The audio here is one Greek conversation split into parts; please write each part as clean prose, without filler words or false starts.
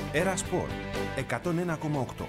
Έρα Σπορ 101,8.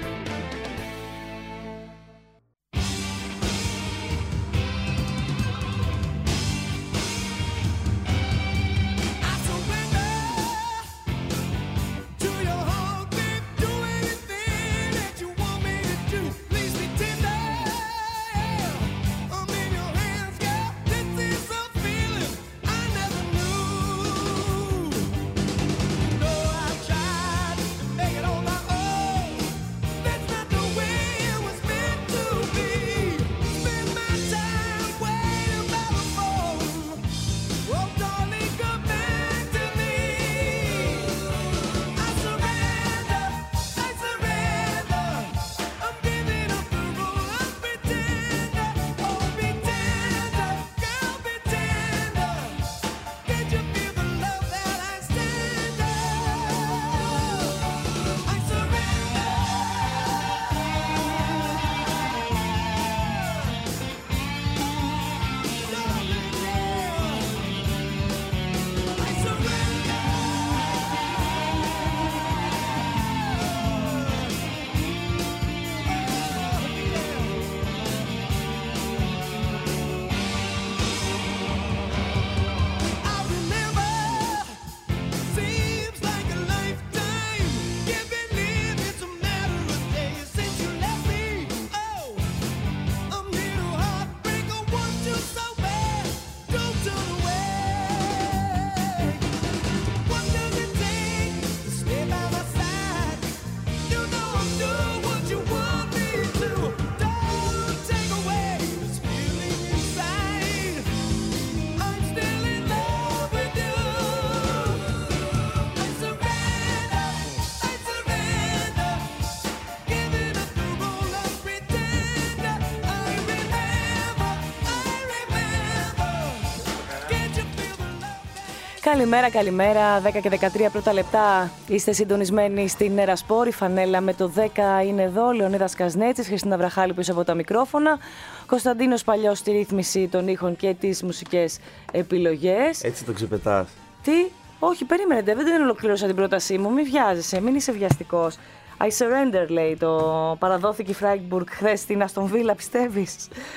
Καλημέρα, καλημέρα. 10 και 13 πρώτα λεπτά. Είστε συντονισμένοι στην Έρα Σπορ. Η φανέλα με το 10 είναι εδώ. Λεωνίδας Κασνέτσης, Χριστίνα Βραχάλη πίσω από τα μικρόφωνα. Κωνσταντίνος Παλιός στη ρύθμιση των ήχων και τις μουσικές επιλογές. Έτσι το ξεπετάς. Τι, όχι, περίμενετε, δεν ολοκλήρωσα την πρότασή μου. Μην βιάζεσαι, μην είσαι βιαστικός. I surrender, λέει το. Παραδόθηκε η Φράιμπουργκ χθες στην Αστον Βίλα, πιστεύεις?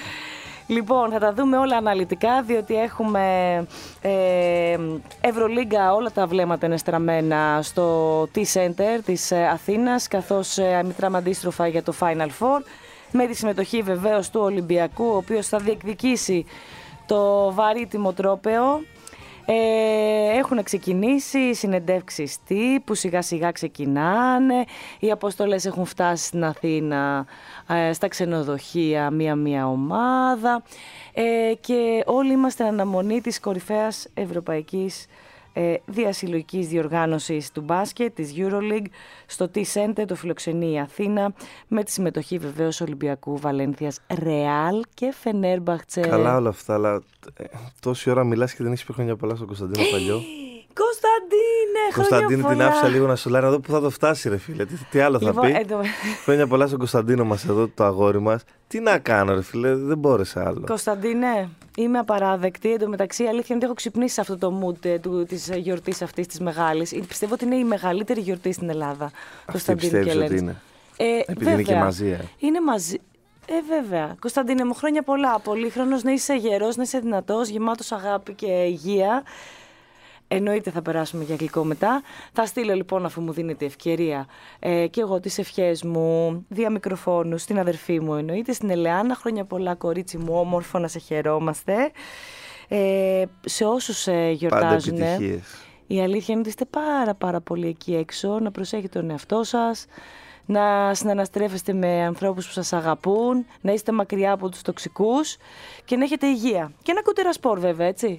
Λοιπόν, θα τα δούμε όλα αναλυτικά, διότι έχουμε Ευρωλίγκα, όλα τα βλέμματα είναι στραμμένα στο T-Center της Αθήνας, καθώς μετράμε αντίστροφα για το Final Four, με τη συμμετοχή βεβαίως του Ολυμπιακού, ο οποίος θα διεκδικήσει το βαρύτιμο τρόπαιο. Έχουν ξεκινήσει οι συνεντεύξεις τύπου, σιγά σιγά ξεκινάνε, οι αποστολές έχουν φτάσει στην Αθήνα, στα ξενοδοχεία μία-μία ομάδα και όλοι είμαστε αναμονή της κορυφαίας ευρωπαϊκής διασυλλογικής διοργάνωσης του μπάσκετ, της EuroLeague, στο T-Center, το φιλοξενεί η Αθήνα, με τη συμμετοχή βεβαίως Ολυμπιακού, Βαλένθιας, Ρεάλ και Φενέρμπαχτσε. Καλά όλα αυτά, αλλά τόση ώρα μιλάς και δεν έχεις πει χρόνια πολλά στον Κωνσταντίνο Παλιό. Κωνσταντίνε, την άφησα λίγο να σου λέει να δω πού θα το φτάσει, ρε φίλε. Τι άλλο θα πει. Χρόνια πολλά στον Κωνσταντίνο μας εδώ, το αγόρι μας. Τι να κάνω, ρε φίλε, δεν μπόρεσα άλλο. Κωνσταντίνε, είμαι απαράδεκτη. Εν τω μεταξύ, η αλήθεια είναι ότι έχω ξυπνήσει σε αυτό το mood της γιορτής αυτής της μεγάλης. Πιστεύω ότι είναι η μεγαλύτερη γιορτή στην Ελλάδα. Κωνσταντίνο και Ελένη. Είναι. Επειδή βέβαια, είναι και μαζί. Είναι μαζί. Βέβαια. Κωνσταντίνε μου, χρόνια πολλά. Πολύχρονος, να είσαι γερός, να είσαι δυνατός, γεμάτος αγάπη και υγεία. Εννοείται θα περάσουμε για γλυκό μετά. Θα στείλω λοιπόν, αφού μου δίνεται ευκαιρία, και εγώ τις ευχές μου δια μικροφόνου στην αδερφή μου, εννοείται, στην Ελεάνα. Χρόνια πολλά, κορίτσι μου, όμορφο, να σε χαιρόμαστε. Σε όσους γιορτάζουν, η αλήθεια είναι ότι είστε πάρα πολύ εκεί έξω. Να προσέχετε τον εαυτό σας, να συναναστρέφεστε με ανθρώπους που σας αγαπούν, να είστε μακριά από τους τοξικούς και να έχετε υγεία. Και να ακούτε Έρα Σπορ, βέβαια, έτσι.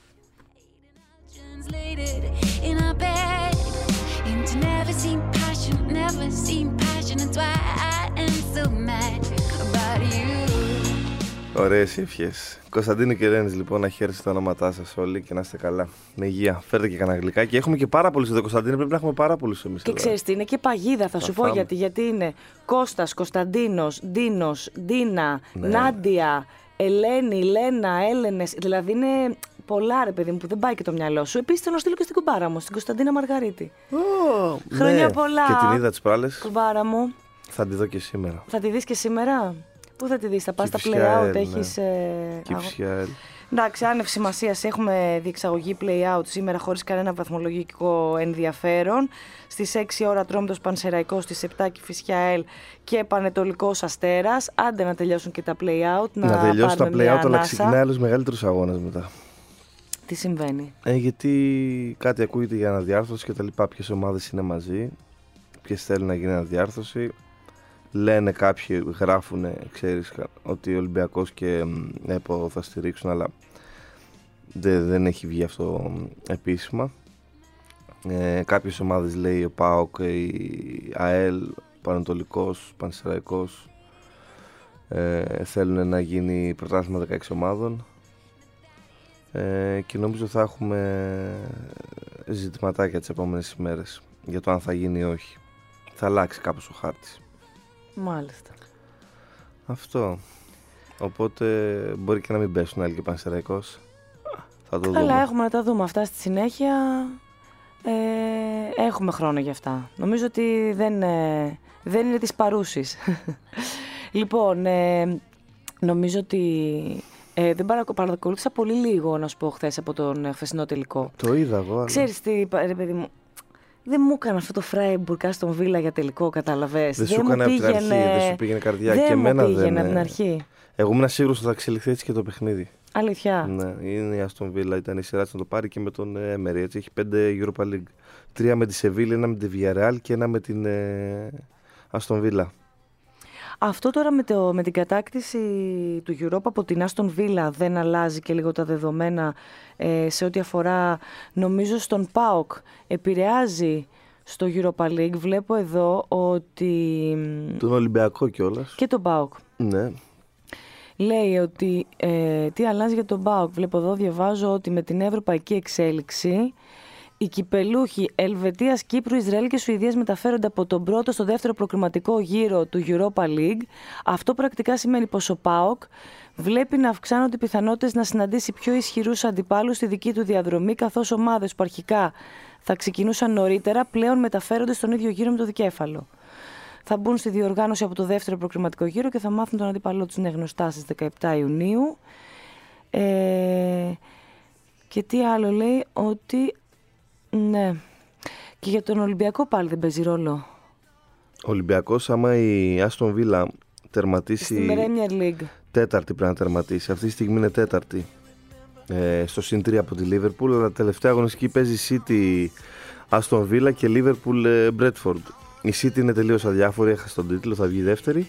In our bed, into never seen passion, that's why I am so mad about you. Ωραίες ευχές. Κωνσταντίνο και Ελένης, λοιπόν, να χαίρεστε τα ονόματά σας όλοι και να είστε καλά. Με υγεία. Φέρτε και κανένα γλυκά. Και έχουμε και πάρα πολλούς εδώ, Κωνσταντίνο. Πρέπει να έχουμε πάρα πολλούς εμείς. Και ξέρεις τι, είναι και παγίδα. Θα σου πω γιατί είναι Κώστας, Κωνσταντίνος, Ντίνος, Ντίνα, ναι. Νάντια, Ελένη, Λένα, Έλενες. Δηλαδή είναι πολλά, ρε παιδί μου, που δεν πάει και το μυαλό σου. Επίσης, θέλω να στείλω και στην κουμπάρα μου, στην Κωνσταντίνα Μαργαρίτη. Χρόνια πολλά. Και την είδα τις προάλλες. Κουμπάρα μου. Θα τη δω και σήμερα. Θα τη δεις και σήμερα. Πού θα τη δεις, θα πας στα play-out, έχεις... Κυψιά. Εντάξει, άνευ σημασίας, έχουμε διεξαγωγή play-out σήμερα χωρίς κανένα βαθμολογικό ενδιαφέρον. Στις 6 ώρα Τρόμητος Πανσεραϊκός, στις 7 Κηφισιά ΕΛ και Πανετολικός Αστέρας. Άντε να τελειώσουν και τα play-out. Να τελειώσουν τα play-out, αλλά ξεκινάει άλλους μεγαλύτερους αγώνες μετά. Τι συμβαίνει? Γιατί κάτι ακούγεται για αναδιάρθρωση και τα λοιπά. Ποιες ομάδες είναι μαζί, ποιες θέλουν να γίνει αναδιάρθρωση. Λένε κάποιοι, γράφουν, ξέρεις, ότι ο Ολυμπιακός και ΕΠΟ θα στηρίξουν, αλλά δεν έχει βγει αυτό επίσημα. Κάποιες ομάδες, λέει ο ΠΑΟΚ, η ΑΕΛ, ο Πανετολικός, Πανσεραϊκός, θέλουν να γίνει πρωτάθλημα 16 ομάδων. Και νομίζω θα έχουμε ζητηματάκια τις επόμενες ημέρες για το αν θα γίνει ή όχι. Θα αλλάξει κάπως ο χάρτης. Μάλιστα. Αυτό. Οπότε μπορεί και να μην πέσουν άλλοι και Πανσεραϊκός. Θα το Καλά, δούμε. έχουμε να τα δούμε αυτά στη συνέχεια. Έχουμε χρόνο για αυτά. Νομίζω ότι δεν είναι της παρούσης. Λοιπόν, νομίζω ότι δεν παρακολούθησα πολύ λίγο, να σου πω, χθες από τον χθεσινό τελικό. Το είδα εγώ. Αλλά... Ξέρεις τι, ρε παιδί μου, δεν μου έκανε αυτό το Φράιμπουργκ στον Βίλα για τελικό, καταλαβες. Δεν σου έκανε από την αρχή, δεν σου πήγαινε καρδιά. Δεν και μου εμένα πήγαινε δεν. από την αρχή. Εγώ ήμουν σίγουρος ότι θα εξελιχθεί έτσι και το παιχνίδι. Αλήθεια. Ναι, είναι η Αστον Βίλα, ήταν η σειρά της να το πάρει και με τον Έμερι. Έτσι έχει 5 Europa League. 3 με τη Σεβίλη, 1 με τη Villarreal και 1 με την Αστον Βίλα. Αυτό τώρα με την κατάκτηση του Europa από την Άστον Βίλα δεν αλλάζει και λίγο τα δεδομένα σε ό,τι αφορά, νομίζω, στον ΠΑΟΚ. Επηρεάζει στο Europa League. Βλέπω εδώ ότι... Τον Ολυμπιακό κιόλας. Και τον ΠΑΟΚ. Ναι. Λέει ότι τι αλλάζει για τον ΠΑΟΚ. Βλέπω εδώ, διαβάζω ότι με την ευρωπαϊκή εξέλιξη οι κυπελούχοι Ελβετίας, Κύπρου, Ισραήλ και Σουηδίας μεταφέρονται από τον πρώτο στο δεύτερο προκριματικό γύρο του Europa League. Αυτό πρακτικά σημαίνει πως ο ΠΑΟΚ βλέπει να αυξάνονται οι πιθανότητες να συναντήσει πιο ισχυρούς αντιπάλους στη δική του διαδρομή, καθώς ομάδες που αρχικά θα ξεκινούσαν νωρίτερα πλέον μεταφέρονται στον ίδιο γύρο με το δικέφαλο. Θα μπουν στη διοργάνωση από το δεύτερο προκριματικό γύρο και θα μάθουν τον αντίπαλό τους, είναι γνωστά, στις 17 Ιουνίου. Και τι άλλο λέει, ότι ναι, και για τον Ολυμπιακό πάλι δεν παίζει ρόλο. Ο Ολυμπιακός, άμα η Άστον Βίλα τερματίσει... Στην Premier League. Τέταρτη πρέπει να τερματίσει. Αυτή τη στιγμή είναι τέταρτη. Στο συν 3 από τη Liverpool, αλλά τελευταία αγωνιστική παίζει City, Άστον Βίλα και Liverpool Bradford. Η City είναι τελείως αδιάφορη, έχασε τον τίτλο, θα βγει δεύτερη.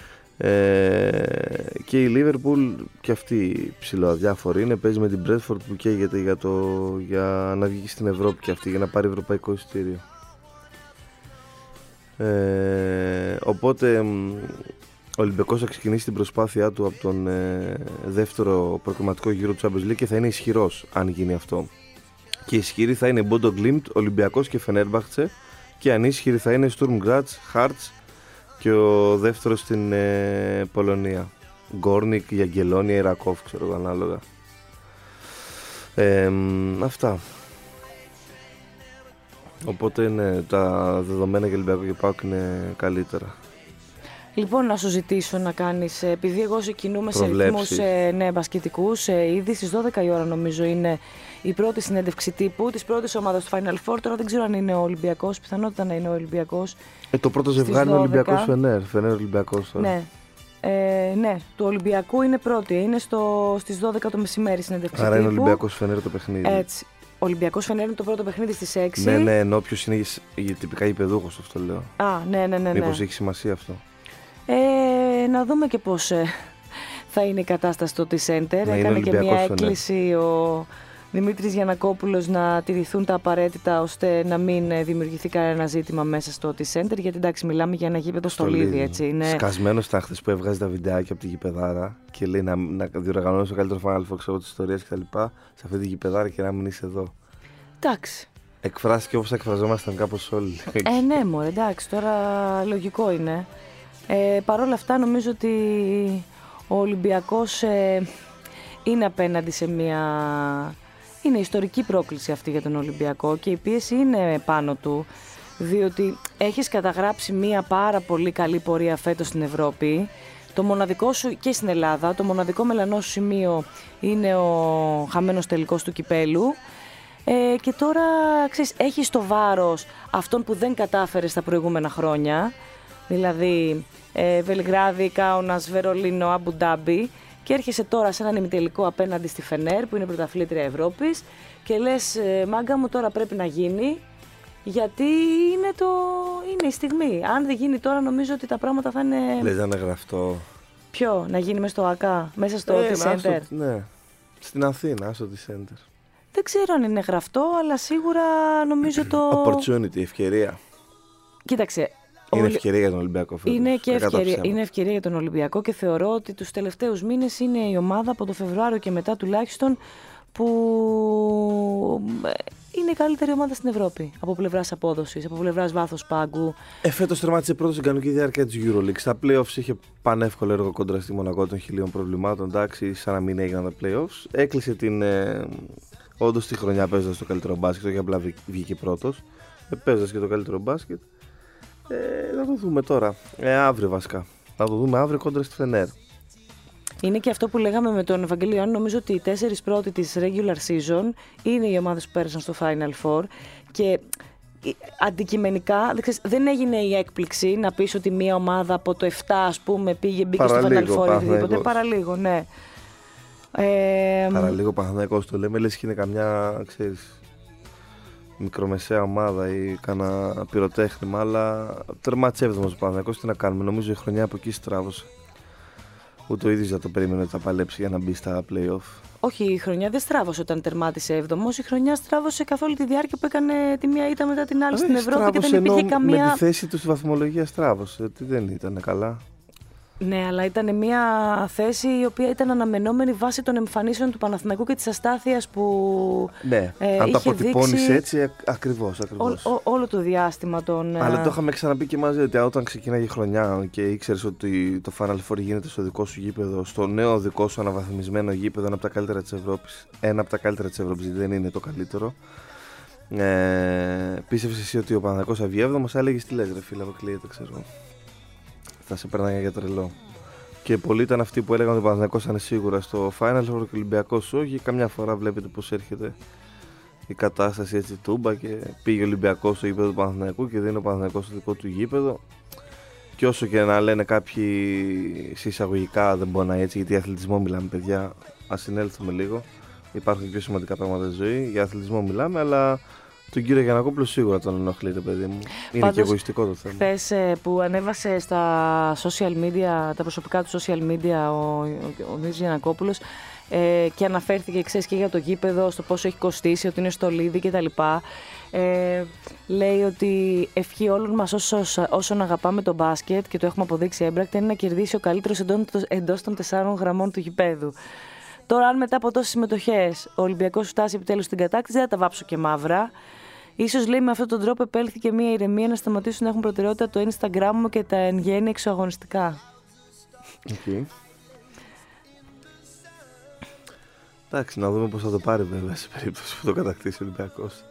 Και η Liverpool και αυτή ψιλοαδιάφορη είναι, παίζει με την Bradford που καίγεται για να βγει στην Ευρώπη και αυτή, για να πάρει ευρωπαϊκό εισιτήριο. Οπότε ο Ολυμπιακός θα ξεκινήσει την προσπάθειά του από τον δεύτερο προκριματικό γύρο του Champions League και θα είναι ισχυρός αν γίνει αυτό. Και ισχυροί θα είναι Bodo Glimt, Ολυμπιακός και Fenerbahce, και ανίσχυροι θα είναι Sturm Graz, Hearts και ο δεύτερος στην Πολωνία. Γκόρνικ, Γιαγκελόνια, Ιρακόφ, ξέρω εγώ, ανάλογα. Αυτά. Οπότε ναι, τα δεδομένα για Ολυμπιακό και ΠΑΟΚ είναι καλύτερα. Λοιπόν, να σου ζητήσω να κάνεις, επειδή εγώ κινούμαι σε ρυθμούς μπασκετικούς, ήδη στις 12 η ώρα νομίζω είναι η πρώτη συνέντευξη τύπου της πρώτης ομάδας του Final Four. Τώρα δεν ξέρω αν είναι ο Ολυμπιακός, πιθανότητα να είναι ο Ολυμπιακός. Το πρώτο ζευγάρι είναι ο Ολυμπιακός Φενέρ Ολυμπιακός τώρα. Ναι. Ναι, του Ολυμπιακού είναι πρώτη, είναι στις 12 το μεσημέρι συνέντευξη τύπου. Άρα είναι Ολυμπιακός Φενέρ το παιχνίδι. Έτσι. Ο Ολυμπιακός Φενέρ είναι το πρώτο παιχνίδι στις 6. Ναι, ενώ ποιος είναι τυπικά γηπεδούχος, αυτό λέω. Ναι. Μήπως έχει σημασία αυτό. Να δούμε και πώς θα είναι η κατάσταση στο T-Center. Έκανε και μια έκκληση ο Δημήτρης Γιαννακόπουλος να τηρηθούν τα απαραίτητα ώστε να μην δημιουργηθεί κανένα ζήτημα μέσα στο T-Center. Γιατί εντάξει, μιλάμε για ένα γήπεδο στολίδι, έτσι. Είναι... Σκασμένος ήταν χθες που έβγαζε τα βιντεάκια από τη γηπεδάρα και λέει να διοργανώσει το καλύτερο Final Four της ιστορίας κτλ. Σε αυτή τη γηπεδάρα και να μην είσαι εδώ. Εντάξει. Εκφράστηκε όπως εκφραζόμασταν κάπως όλοι. Ναι, μωρέ, εντάξει, τώρα λογικό είναι. Παρ' όλα αυτά νομίζω ότι ο Ολυμπιακός είναι απέναντι σε μια... Είναι ιστορική πρόκληση αυτή για τον Ολυμπιακό και η πίεση είναι πάνω του, διότι έχεις καταγράψει μια πάρα πολύ καλή πορεία φέτος στην Ευρώπη. Το μοναδικό σου και στην Ελλάδα, το μοναδικό μελανό σου σημείο είναι ο χαμένος τελικός του κυπέλου. Και τώρα, ξέρεις, έχεις το βάρος αυτών που δεν κατάφερες τα προηγούμενα χρόνια, δηλαδή Βελιγράδι, Κάουνας, Βερολίνο, Αμπου Ντάμπι, και έρχεσαι τώρα σε έναν ημιτελικό απέναντι στη Φενέρ που είναι πρωταθλήτρια Ευρώπης και λες μάγκα μου τώρα πρέπει να γίνει, γιατί είναι η στιγμή. Αν δεν γίνει τώρα νομίζω ότι τα πράγματα θα είναι... Λες να είναι γραφτό. Ποιο, να γίνει μέσα στο ΑΚΑ, μέσα στο T-Center? Ναι, στην Αθήνα, στο T-Center. Δεν ξέρω αν είναι γραφτό, αλλά σίγουρα νομίζω το... Opportunity, ευκαιρία. Κοίταξε. Είναι ευκαιρία για τον Ολυμπιακό φέτος. Είναι ευκαιρία για τον Ολυμπιακό και θεωρώ ότι τους τελευταίους μήνες είναι η ομάδα από το Φεβρουάριο και μετά τουλάχιστον που είναι η καλύτερη ομάδα στην Ευρώπη. Από πλευράς απόδοσης, από πλευράς βάθος πάγκου. Φέτος τερμάτισε πρώτο στην κανονική διάρκεια της EuroLeague. Στα playoffs είχε πανεύκολο έργο κόντρα στη Μονακό των 1000 προβλημάτων. Εντάξει, σαν να μην έγιναν τα playoffs. Έκλεισε όντως τη χρονιά παίζοντας το καλύτερο μπάσκετ, όχι απλά βγήκε πρώτος. Παίζοντας και το καλύτερο μπάσκετ. Θα το δούμε τώρα. Αύριο βασικά. Θα το δούμε αύριο κόντρα στη Φενέρ. Είναι και αυτό που λέγαμε με τον Ευαγγελίο. Νομίζω ότι οι 4 πρώτοι της regular season είναι οι ομάδες που πέρασαν στο Final Four. Και αντικειμενικά δεν έγινε η έκπληξη να πεις ότι μια ομάδα από το 7 ας πούμε μπήκε στο Final Four ή οτιδήποτε. Παραλίγο, ναι. Παραλίγο Παναθηναϊκός το λέμε, λες και είναι καμιά, ξέρεις, μικρομεσαία ομάδα ή κάνα πυροτέχνημα, αλλά τερμάτισε 7ος ο Παναθηναϊκός, τι να κάνουμε, νομίζω η χρονιά από εκεί στράβωσε. Ούτε ο ίδιος δεν το περίμενε ότι θα παλέψει για να μπει στα play-off. Όχι, η χρονιά δεν στράβωσε όταν τερμάτισε 7ος, η χρονιά στράβωσε καθ' όλη τη διάρκεια που έκανε τη μία ήττα μετά την άλλη στην Ευρώπη και δεν υπήρχε καμία... Με τη θέση του στη βαθμολογία στράβωσε, ότι δεν ήταν καλά. Ναι, αλλά ήταν μια θέση η οποία ήταν αναμενόμενη βάσει των εμφανίσεων του Παναθηναϊκού και της αστάθειας που ναι, αν το αποτυπώνεις έτσι, ακριβώς. Όλο το διάστημα των... Αλλά το είχαμε ξαναπεί και μαζί ότι όταν ξεκίναγε η χρονιά και ήξερες ότι το Final Four γίνεται στο δικό σου γήπεδο, στο νέο δικό σου αναβαθμισμένο γήπεδο, ένα από τα καλύτερα της Ευρώπης. Ένα από τα καλύτερα της Ευρώπης, δεν είναι το καλύτερο. Πίστευσες εσύ ότι ο Παναθηναϊκός θα βγει 7ος, έλεγες τι λες ρε φίλε, αποκλείεται, ξέρω. Θα σε περνάγε για τρελό. Και πολλοί ήταν αυτοί που έλεγαν ότι ο Παναθηναϊκός θα είναι σίγουρα στο Final Four και ο Ολυμπιακός όχι. Καμιά φορά βλέπετε πως έρχεται η κατάσταση έτσι τούμπα και πήγε ο Ολυμπιακός στο γήπεδο του Παναθηναϊκού και δίνει ο Παναθηναϊκός στο δικό του γήπεδο. Και όσο και να λένε κάποιοι συσσαγωγικά δεν μπορεί να είναι έτσι, γιατί για αθλητισμό μιλάμε, παιδιά. Ας συνέλθουμε λίγο. Υπάρχουν πιο σημαντικά πράγματα στη ζωή. Για αθλητισμό μιλάμε, αλλά. Τον κύριο Γιαννακόπουλο σίγουρα τον ενοχλείται, παιδί μου. Είναι πάντως, και εγωιστικό το θέμα. Χθες που ανέβασε στα social media, τα προσωπικά του social media ο Νίκος Γιαννακόπουλος και αναφέρθηκε, ξέρεις, και για το γήπεδο, στο πόσο έχει κοστίσει, ότι είναι στολίδι κτλ. Λέει ότι ευχή όλων μας όσων αγαπάμε το μπάσκετ και το έχουμε αποδείξει έμπρακτα είναι να κερδίσει ο καλύτερος εντός των 4 γραμμών του γηπέδου. Τώρα, αν μετά από τόσες συμμετοχές ο Ολυμπιακός φτάσει επιτέλους στην κατάκτηση, δεν θα τα βάψω και μαύρα. Ίσως, λέει, με αυτόν τον τρόπο επέλθηκε μια ηρεμία να σταματήσουν να έχουν προτεραιότητα το Instagram μου και τα εν γέννη εξωαγωνιστικά. Okay. Εντάξει, να δούμε πώς θα το πάρει βέβαια σε περίπτωση που το κατακτήσει ο Ολυμπιακός.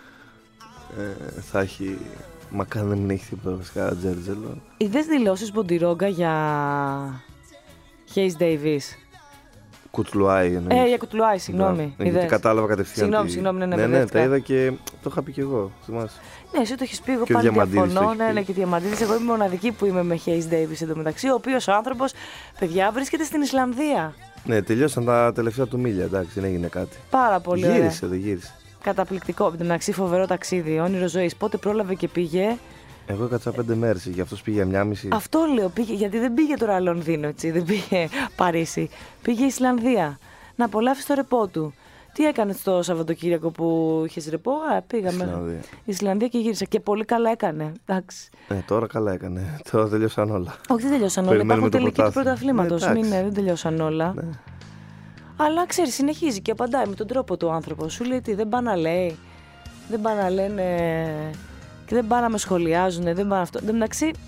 Θα έχει μακάρι να μην έχει τίποτα βασικά τζέρτζελο. Είδες δηλώσεις Μποντιρόγκα για Hayes Davis? Κουτλουάι εννοείς. Για Κουτλουάι, συγγνώμη. Γιατί κατάλαβα κατευθείαν. Συγγνώμη, ναι, τα είδα και το είχα πει και εγώ. Θυμάσαι. Ναι, εσύ το έχεις πει, εγώ πάλι διαφωνώ. Ναι, και Διαμαντίδης. Εγώ είμαι μοναδική που είμαι με Hayes Davis εντωμεταξύ, ο οποίος άνθρωπος, παιδιά, βρίσκεται στην Ισλανδία. Ναι, τελειώσαν τα τελευταία του μίλια, εντάξει, δεν έγινε κάτι. Πάρα πολύ. Δεν γύρισε. Καταπληκτικό. Εντωμεταξύ, φοβερό ταξίδι, όνειρο ζωής. Πότε πρόλαβε και πήγε? Εγώ έκατσα 5 μέρες, γι' αυτό πήγε 1,5. Αυτό λέω, πήγε, γιατί δεν πήγε τώρα Λονδίνο, έτσι, δεν πήγε Παρίσι. Πήγε Ισλανδία. Να απολαύσει το ρεπό του. Τι έκανε το Σαββατοκύριακο που είχε ρεπό? Πήγαμε. Ισλανδία και γύρισα. Και πολύ καλά έκανε. Εντάξει. Τώρα καλά έκανε. Τώρα τελειώσαν όλα. Όχι, δεν τελειώσαν όλα. Υπάρχουν τελικοί του πρωταθλήματος. Δεν τελειώσαν όλα. Ναι. Αλλά ξέρει, συνεχίζει και απαντάει με τον τρόπο του άνθρωπο. Σου λέει τι, δεν πάνε να λέει. Δεν πάνε να λένε. Και δεν πάνε να με σχολιάζουν, δεν πάνε αυτό. Εντάξει,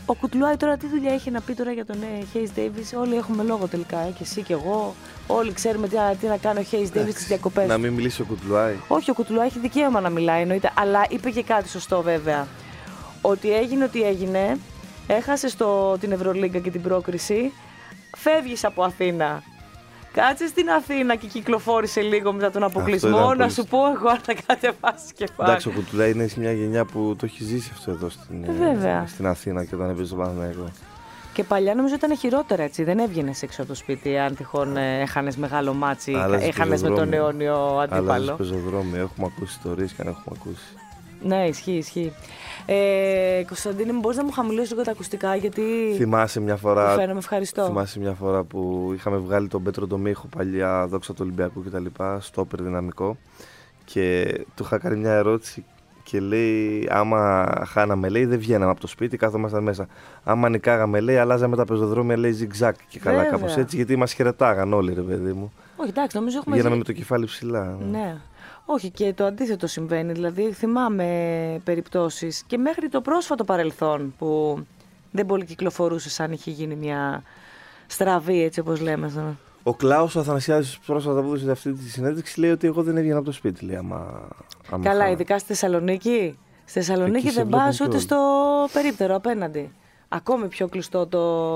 Ο Κουτλουάι τώρα τι δουλειά έχει να πει τώρα για τον Hayes Davis? Όλοι έχουμε λόγο τελικά, και εσύ και εγώ. Όλοι ξέρουμε τι να κάνει ο Hayes Davis στις διακοπές. Να μην μιλήσει ο Κουτλουάι. Όχι, ο Κουτλουάι έχει δικαίωμα να μιλάει, εννοείται. Αλλά είπε και κάτι σωστό βέβαια. Ότι έγινε ό,τι έγινε, έχασες την Ευρωλίγκα και την πρόκριση, φεύγεις από Αθήνα. Κάτσε στην Αθήνα και κυκλοφόρησε λίγο μετά τον αποκλεισμό. Να σου πω εγώ αν θα κατεβάσει κεφάλι. Εντάξει, ο Κουτλουάι είναι σε μια γενιά που το έχει ζήσει αυτό εδώ στην Αθήνα και όταν έπαιζε στο Παναθηναϊκό. Και παλιά νομίζω ήταν χειρότερα, έτσι. Δεν έβγαινες έξω από το σπίτι αν τυχόν έχανες μεγάλο μάτσι, έχανες με τον αιώνιο αντίπαλο. Αλλάζεις πεζοδρόμιο, έχουμε ακούσει ιστορίες και αν έχουμε ακούσει. Ναι, ισχύει. Κωνσταντίνε, μπορείς να μου χαμηλώσεις λίγο τα ακουστικά, γιατί. Θυμάσαι μια φορά. Φαίνομαι, ευχαριστώ. Θυμάσαι μια φορά που είχαμε βγάλει τον Πέτρο Ντομίχο, παλιά δόξα του Ολυμπιακού κτλ. Στόπερ δυναμικό. Και του είχα κάνει μια ερώτηση και λέει: άμα χάναμε, λέει, δεν βγαίναμε από το σπίτι, κάθομασταν μέσα. Άμα νικάγαμε, λέει, αλλάζαμε τα πεζοδρόμια, λέει, ζιγ-ζακ και καλά, κάπως έτσι, γιατί μας χαιρετάγαν όλοι, ρε παιδί μου. Όχι, εντάξει, νομίζω έχουμε. Βγαίναμε με το κεφάλι ψηλά. Ναι. Όχι, και το αντίθετο συμβαίνει. Δηλαδή, θυμάμαι περιπτώσεις και μέχρι το πρόσφατο παρελθόν που δεν πολύ κυκλοφορούσε αν είχε γίνει μια στραβή, έτσι όπως λέμε. Ο Κλάους Αθανασιάδης πρόσφατα που έδωσε αυτή τη συνέντευξη λέει ότι εγώ δεν έβγαινα από το σπίτι. Λέει, καλά, ειδικά στη Θεσσαλονίκη. Στη Θεσσαλονίκη δεν πας ούτε στο περίπτερο απέναντι. Ακόμη πιο κλειστό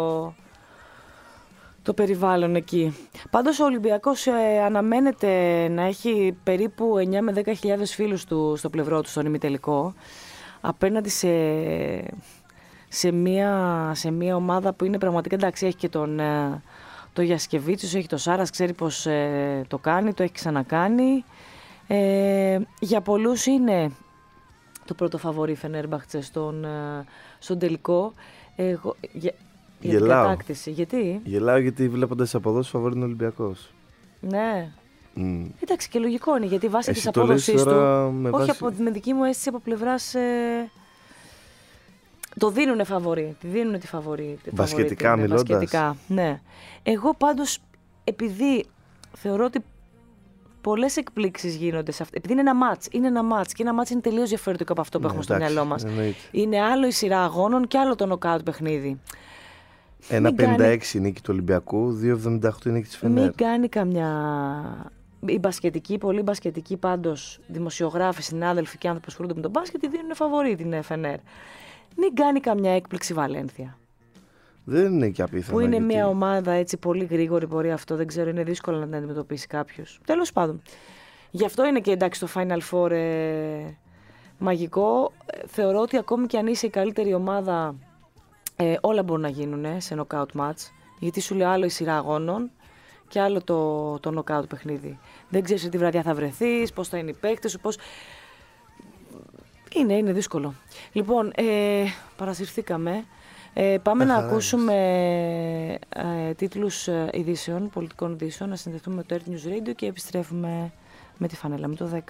το περιβάλλον εκεί. Πάντως ο Ολυμπιακός αναμένεται να έχει περίπου 9 με 10.000 φίλους του στο πλευρό του στον ημιτελικό, απέναντι σε μια ομάδα που είναι πραγματικά, εντάξει, έχει και το Γιασκεβίτσιος, έχει το Σάρας, ξέρει πως το κάνει, το έχει ξανακάνει. Για πολλούς είναι το πρώτο φαβορί Φενέρμπαχτσε στον τελικό. Για την κατάκτηση. Γιατί? Γελάω γιατί βλέποντας τις αποδόσεις φαβορί είναι Ολυμπιακός. Ναι. Εντάξει, και λογικό είναι, γιατί βάσει της απόδοσης του. Όχι, με δική μου αίσθηση από πλευράς. Το δίνουνε φαβορί. Τη δίνουν τη φαβορί. Μπασκετικά μιλώντας. Μπασκετικά, ναι. Εγώ πάντως, επειδή θεωρώ ότι πολλές εκπλήξεις γίνονται σε αυτό. Επειδή είναι ένα μάτς. Και ένα μάτς είναι τελείως διαφορετικό από αυτό που έχουμε στο μυαλό μας. Είναι άλλο η σειρά αγώνων και άλλο το νοκάουτ παιχνίδι. 1,56 νίκη του Ολυμπιακού, 2,78 νίκη της Φενέρ. Μην κάνει καμιά. Οι μπασκετικοί, πολλοί μπασκετικοί πάντως, δημοσιογράφοι, συνάδελφοι και άνθρωποι που ασχολούνται με τον μπάσκετ, δίνουν φαβορί την Φενέρ. Μην κάνει καμιά έκπληξη Βαλένθια. Δεν είναι και απίθανο. Που είναι μια ομάδα έτσι πολύ γρήγορη πορεία, αυτό δεν ξέρω, είναι δύσκολο να την αντιμετωπίσει κάποιος. Τέλος πάντων. Γι' αυτό είναι και εντάξει το Final Four μαγικό. Θεωρώ ότι ακόμη και αν είσαι η καλύτερη ομάδα, όλα μπορούν να γίνουν σε knockout match. Γιατί σου λέει άλλο η σειρά αγώνων και άλλο το knockout παιχνίδι. Δεν ξέρεις σε τι βραδιά θα βρεθείς, πώς θα είναι οι παίκτες σου, πώς. Είναι δύσκολο. Λοιπόν, παρασυρθήκαμε. Πάμε να ακούσουμε τίτλους ειδήσεων, πολιτικών ειδήσεων, να συνδεθούμε με το Earth News Radio και επιστρέφουμε με τη φανέλα, με το 10.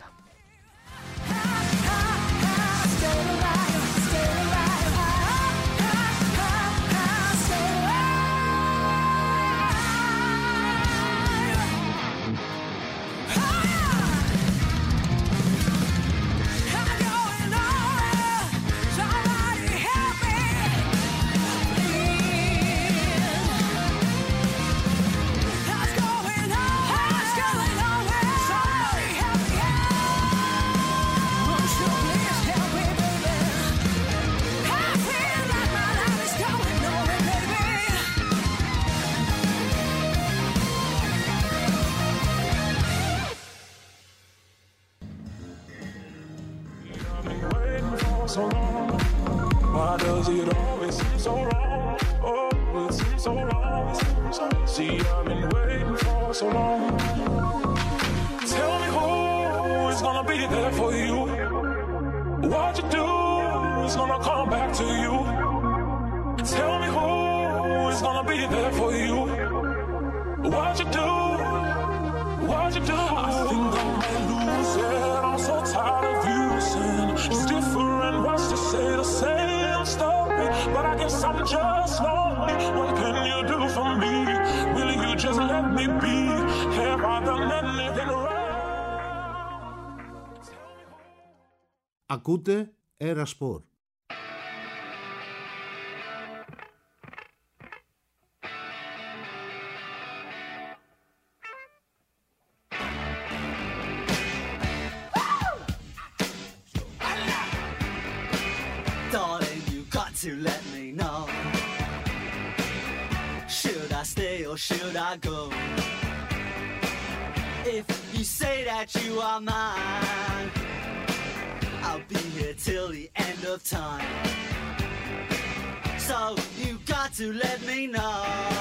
So long. Why does it always seem so wrong? Oh, it seems so wrong. See, I've been waiting for so long. Tell me who is gonna be there for you. What you do is gonna come back to you. Tell me who is gonna be there for you. What you do, what you do. I think I might lose it. I'm so tired of using. It's different, what's to say the same story. But I guess I'm just lonely. What can you do for me? Will you just let me be? Have I done anything right? Ακούτε Era Sport. to let me know. Should I stay or should I go? If you say that you are mine, I'll be here till the end of time. So you got to let me know.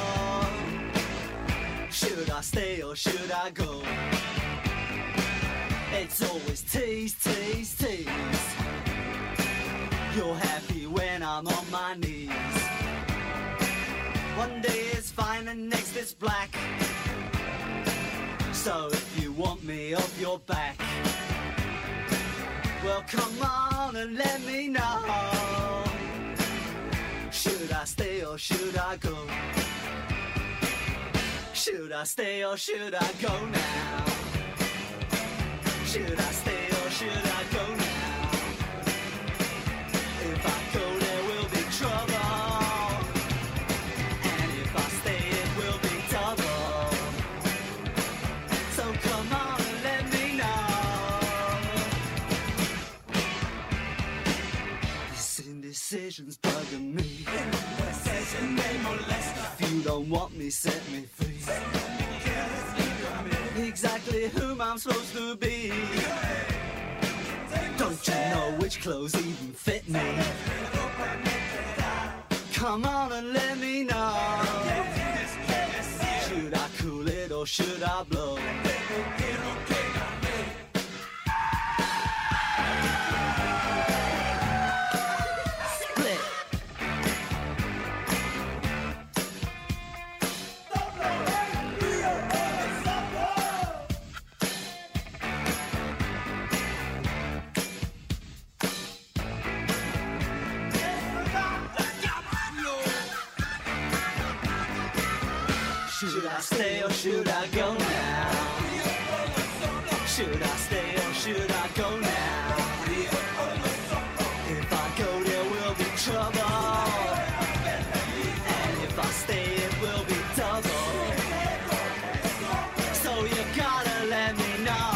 Should I stay or should I go? It's always tease, tease, tease. You're happy when I'm on my knees. One day it's fine and next it's black. So if you want me off your back, well come on and let me know. Should I stay or should I go? Should I stay or should I go now? Should I stay or should I go now? If I go there will be trouble, and if I stay it will be double. So come on and let me know. This indecision's bugging me. If you don't want me, set me free. Exactly whom I'm supposed to be. Don't you know which clothes even fit me? Come on and let me know. Should I cool it or should I blow? Split. Should I stay or should I go now? Should I stay or should I go now? If I go there will be trouble, and if I stay it will be double. So you gotta let me know.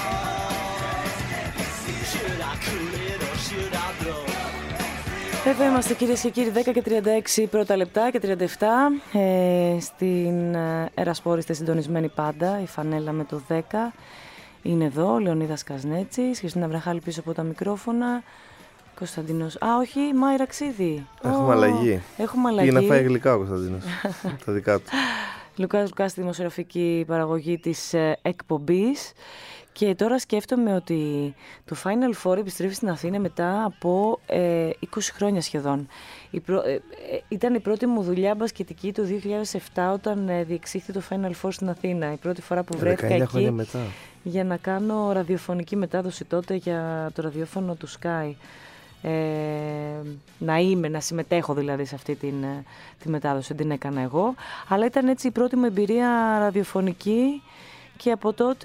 Should I cool it or should I blow? Εδώ είμαστε κυρίες και κύριοι, 10 και 36 πρώτα λεπτά και 37. Στην Ερασπόρ είστε συντονισμένοι πάντα. Η φανέλα με το 10 είναι εδώ. Λεωνίδας Κασνέτσης, Χριστίνα Βραχάλη πίσω από τα μικρόφωνα. Κωνσταντίνος. Α, όχι, Μάιρα Ξίδη. Έχουμε αλλαγή. Έχουμε αλλαγή. Πήγε να φάει γλυκά ο Κωνσταντίνος. Τα δικά του. Λουκάς στη δημοσιογραφική παραγωγή της εκπομπής. Και τώρα σκέφτομαι ότι το Final Four επιστρέφει στην Αθήνα μετά από 20 χρόνια σχεδόν. Ήταν η πρώτη μου δουλειά μπασκετική το 2007 όταν διεξήχθη το Final Four στην Αθήνα. Η πρώτη φορά που βρέθηκα εκεί για να κάνω ραδιοφωνική μετάδοση τότε για το ραδιόφωνο του Sky. Να συμμετέχω δηλαδή σε αυτή τη μετάδοση, την έκανα εγώ. Αλλά ήταν έτσι η πρώτη μου εμπειρία ραδιοφωνική και από τότε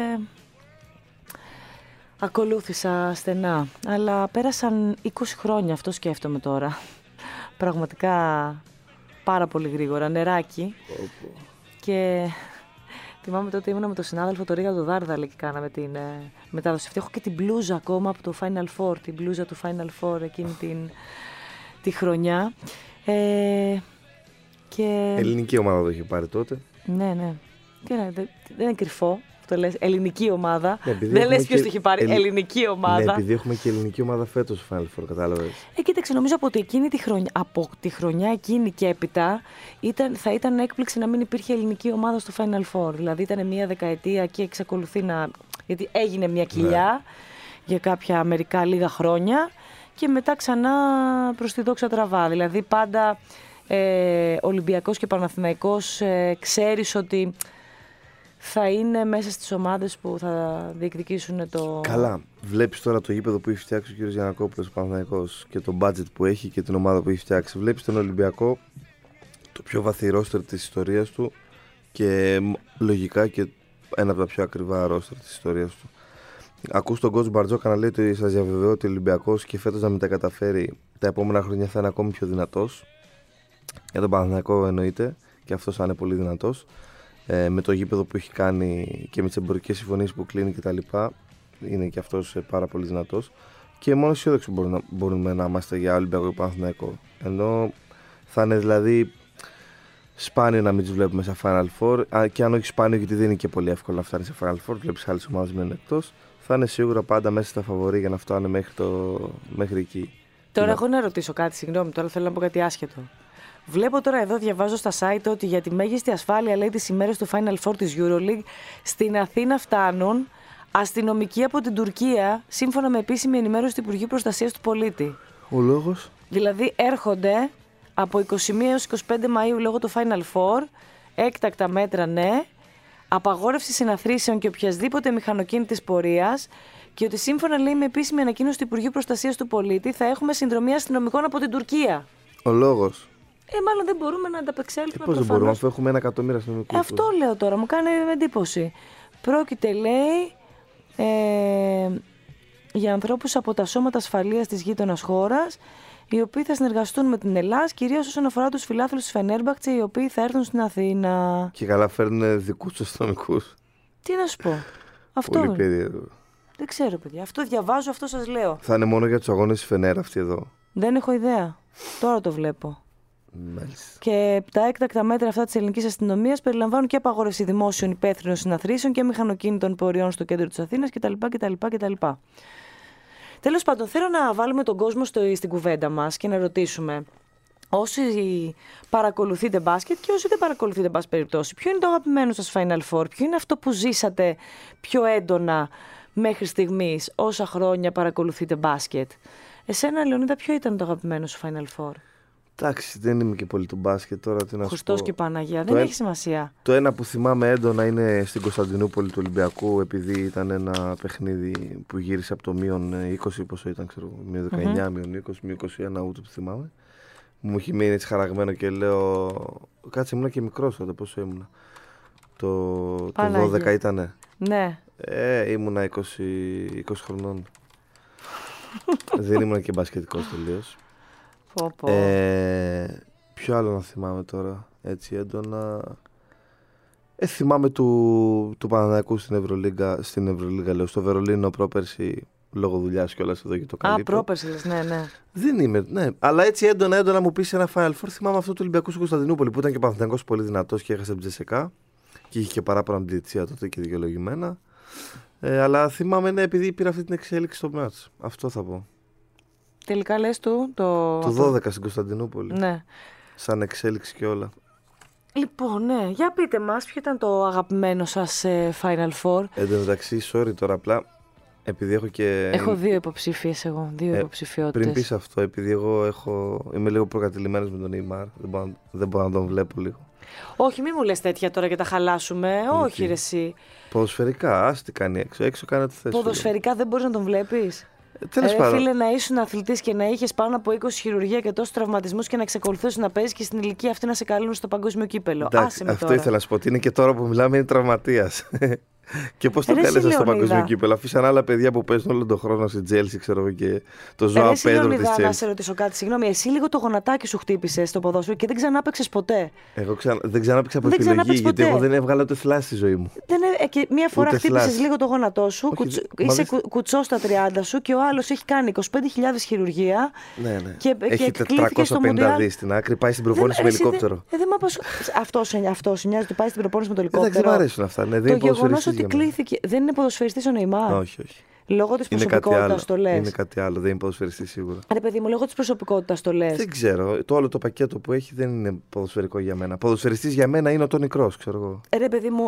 ακολούθησα στενά. Αλλά πέρασαν 20 χρόνια, αυτό σκέφτομαι τώρα. Πραγματικά πάρα πολύ γρήγορα, νεράκι. Και θυμάμαι τότε ήμουνα με τον συνάδελφο το Ρίγα το Δάρδαλη και κάναμε την μετάδοση αυτή. Έχω και την μπλούζα ακόμα από το Final Four, την μπλούζα του Final Four εκείνη τη χρονιά. Και... ελληνική ομάδα το είχε πάρει τότε. Ναι. Και δεν είναι κρυφό. Το λες ελληνική ομάδα. Δεν λες ποιος το έχει πάρει. Ελληνική ομάδα. Ναι, επειδή έχουμε και ελληνική ομάδα φέτος στο Final Four, κατάλαβες. Κοίταξε, νομίζω από τη χρονιά εκείνη και έπειτα θα ήταν έκπληξη να μην υπήρχε ελληνική ομάδα στο Final Four. Δηλαδή ήταν μια δεκαετία και εξακολουθεί να. Γιατί έγινε μια κοιλιά για κάποια μερικά λίγα χρόνια και μετά ξανά προς τη δόξα τραβά. Δηλαδή πάντα Ολυμπιακός και Παναθηναϊκός ξέρεις ότι θα είναι μέσα στις ομάδες που θα διεκδικήσουν το... Καλά, βλέπεις τώρα το γήπεδο που έχει φτιάξει ο κ. Γιαννακόπουλος, ο Παναθηναϊκός, και το budget που έχει και την ομάδα που έχει φτιάξει. Βλέπεις τον Ολυμπιακό, το πιο βαθύ ρόστερ της ιστορίας του και λογικά και ένα από τα πιο ακριβά ρόστερ της ιστορίας του. Ακούς τον coach Μπαρτζόκα να λέει ότι σας διαβεβαιώ ότι ο Ολυμπιακός και φέτος να μην τα καταφέρει, τα επόμενα χρόνια θα είναι ακόμη πιο δυνατός. Για τον Παναθηναϊκό εννοείται, και αυτός θα είναι πολύ δυνατός. Με το γήπεδο που έχει κάνει και με τις εμπορικές συμφωνίες που κλείνει κτλ. Είναι και αυτός πάρα πολύ δυνατός. Και μόνο αισιόδοξοι μπορούμε να είμαστε για Ολυμπιακό και Παναθηναϊκό. Ενώ θα είναι δηλαδή σπάνιο να μην τους βλέπουμε σε Final Four. Και αν όχι σπάνιο, γιατί δεν είναι και πολύ εύκολο να φτάνει σε Final Four, βλέπεις άλλες ομάδες μένουν εκτός. Θα είναι σίγουρα πάντα μέσα στα φαβορί για να φτάνουν μέχρι εκεί. Τώρα έχω να ρωτήσω κάτι, συγγνώμη, τώρα θέλω να πω κάτι άσχετο. Βλέπω τώρα εδώ, διαβάζω στα site ότι για τη μέγιστη ασφάλεια, λέει, τις ημέρες του Final Four της EuroLeague, στην Αθήνα φτάνουν αστυνομικοί από την Τουρκία, σύμφωνα με επίσημη ενημέρωση του Υπουργείου Προστασίας του Πολίτη. Ο λόγος? Δηλαδή έρχονται από 21 έως 25 Μαΐου λόγω του Final Four, έκτακτα μέτρα, ναι, απαγόρευση συναθρήσεων και οποιασδήποτε μηχανοκίνητης πορείας, και ότι σύμφωνα, λέει, με επίσημη ανακοίνωση του Υπουργείου Προστασίας του Πολίτη θα έχουμε συνδρομή αστυνομικών από την Τουρκία. Ο λόγος? Μάλλον δεν μπορούμε να ανταπεξέλθουμε. Πώς δεν μπορούμε, αφού έχουμε 1 εκατομμύριο αστυνομικούς? Αυτό λέω τώρα, μου κάνει εντύπωση. Πρόκειται, λέει, για ανθρώπους από τα σώματα ασφαλείας της γείτονας χώρας, οι οποίοι θα συνεργαστούν με την Ελλάδα, κυρίως όσον αφορά τους φιλάθλους της Φενέρμπαχτσε, οι οποίοι θα έρθουν στην Αθήνα. Και καλά φέρνουν δικούς τους αστυνομικούς. Τι να σου πω. Αυτό. Πολύ περίεργο. Δεν ξέρω, παιδιά. Αυτό διαβάζω, αυτό σας λέω. Θα είναι μόνο για τους αγώνες της Φενέρ αυτοί εδώ? Δεν έχω ιδέα. Τώρα το βλέπω. Μάλιστα. Και τα έκτακτα μέτρα αυτά της ελληνικής αστυνομίας περιλαμβάνουν και απαγόρευση δημόσιων υπαίθριων συναθρήσεων και μηχανοκίνητων πορειών στο κέντρο της Αθήνας κτλ. Τέλος πάντων, θέλω να βάλουμε τον κόσμο στην κουβέντα μας και να ρωτήσουμε, όσοι παρακολουθείτε μπάσκετ και όσοι δεν παρακολουθείτε, μπας περιπτώσει, ποιο είναι το αγαπημένο σας Final Four, ποιο είναι αυτό που ζήσατε πιο έντονα μέχρι στιγμής, όσα χρόνια παρακολουθείτε μπάσκετ. Εσένα, Λεωνίδα, ποιο ήταν το αγαπημένο σου Final Four? Εντάξει, δεν είμαι και πολύ του μπάσκετ τώρα. Τι να Χριστός σου πω. και Παναγία, δεν έχει σημασία. Το ένα που θυμάμαι έντονα είναι στην Κωνσταντινούπολη του Ολυμπιακού, επειδή ήταν ένα παιχνίδι που γύρισε από το μείον 20, πόσο ήταν, ξέρω, μείον 19, μείον 20, μείον 21, ούτε που θυμάμαι. Μου έχει μείνει έτσι χαραγμένο και λέω. Κάτσε, ήμουνα και μικρός τότε, πόσο ήμουνα. Το 12 ήτανε. Ναι. Ήμουνα 20 χρονών. Δεν ήμουνα και μπασκετικός τελείως. Ποιο άλλο να θυμάμαι τώρα έτσι έντονα? Θυμάμαι του Παναθηναϊκού στην Ευρωλίγα, λέω, στο Βερολίνο πρόπερση, λόγω δουλειάς κιόλας εδώ και το καλύπτω. Πρόπερση λες, ναι. Δεν είμαι, ναι. Αλλά έτσι έντονα μου πεις ένα Final Four. Θυμάμαι αυτό του Ολυμπιακού στην Κωνσταντινούπολη, που ήταν και ο Παναθηναϊκός πολύ δυνατός και έχασε από την Τζεσεκά και είχε και παράπονα από την διετησία τότε και δικαιολογημένα. Αλλά θυμάμαι, ναι, επειδή πήρα αυτή την εξέλιξη στο μάτς. Αυτό θα πω. Τελικά λες το 12 στην Κωνσταντινούπολη. Ναι. Σαν εξέλιξη και όλα. Λοιπόν, ναι, για πείτε μας, ποιο ήταν το αγαπημένο σας Final Four? Εν τω μεταξύ, sorry τώρα, απλά επειδή έχω και. Έχω 2 υποψήφιες εγώ, 2 υποψηφιότητες. Πριν πεις αυτό, επειδή εγώ είμαι λίγο προκατηλημένος με τον Neymar, δεν μπορώ να τον βλέπω λίγο. Όχι, μη μου λες τέτοια τώρα και τα χαλάσουμε. Όχι, ρε εσύ. Ποδοσφαιρικά, τι κάνει έξω. Έξω κάνει ό,τι θες. Ποδοσφαιρικά δεν μπορείς να τον βλέπεις? Τέλος πάντων. Φίλε, να ήσουν αθλητής και να είχες πάνω από 20 χειρουργία και τόσους τραυματισμούς και να εξακολουθείς να παίζεις και στην ηλικία αυτή να σε καλούν στο παγκόσμιο κύπελο. Εντάξει, αυτό ήθελα να σου πω. Ότι είναι και τώρα που μιλάμε, είναι τραυματίας. Και πώς το κάλεσα στο παγκόσμιο κύπελο? Αφήσαν άλλα παιδιά που παίζουν όλο τον χρόνο στην Τζέλσι, ξέρω εγώ, και το Ζωά Πέντρο της Τζέλσι. Να σε ρωτήσω κάτι, συγγνώμη. Εσύ λίγο το γονατάκι σου χτύπησε στο ποδόσφαιρο και δεν ξανάπαιξες ποτέ. Εγώ δεν ξανάπαιξα από επιλογή, γιατί εγώ δεν έβγαλα ούτε θλάση στη ζωή μου. Και μία φορά χτύπησες λίγο το γόνατό σου, είσαι κουτσό στα 30 σου και ο άλλος έχει κάνει 25.000 χειρουργία. Ναι. Και έχει 450 δις στην άκρη, πάει στην προπόνηση με ελικόπτερο. Αυτό σου νοιάζει, πάει στην προπόνηση με το ελικόπτερο. Δεν μου αρέσουν αυτά. Το γεγονός ότι κλήθηκε. Δεν είναι ποδοσφαιριστής ο Νεϊμάρ. Όχι. Λόγω της προσωπικότητας το λες? Είναι κάτι άλλο, δεν είναι ποδοσφαιριστής σίγουρα. Ρε παιδί μου, λόγω της προσωπικότητας το λες? Δεν ξέρω. Το όλο το πακέτο που έχει δεν είναι ποδοσφαιρικό για μένα. Ποδοσφαιριστής για μένα είναι ο Τόνι Κρος, ξέρω εγώ. Ρε παιδί μου,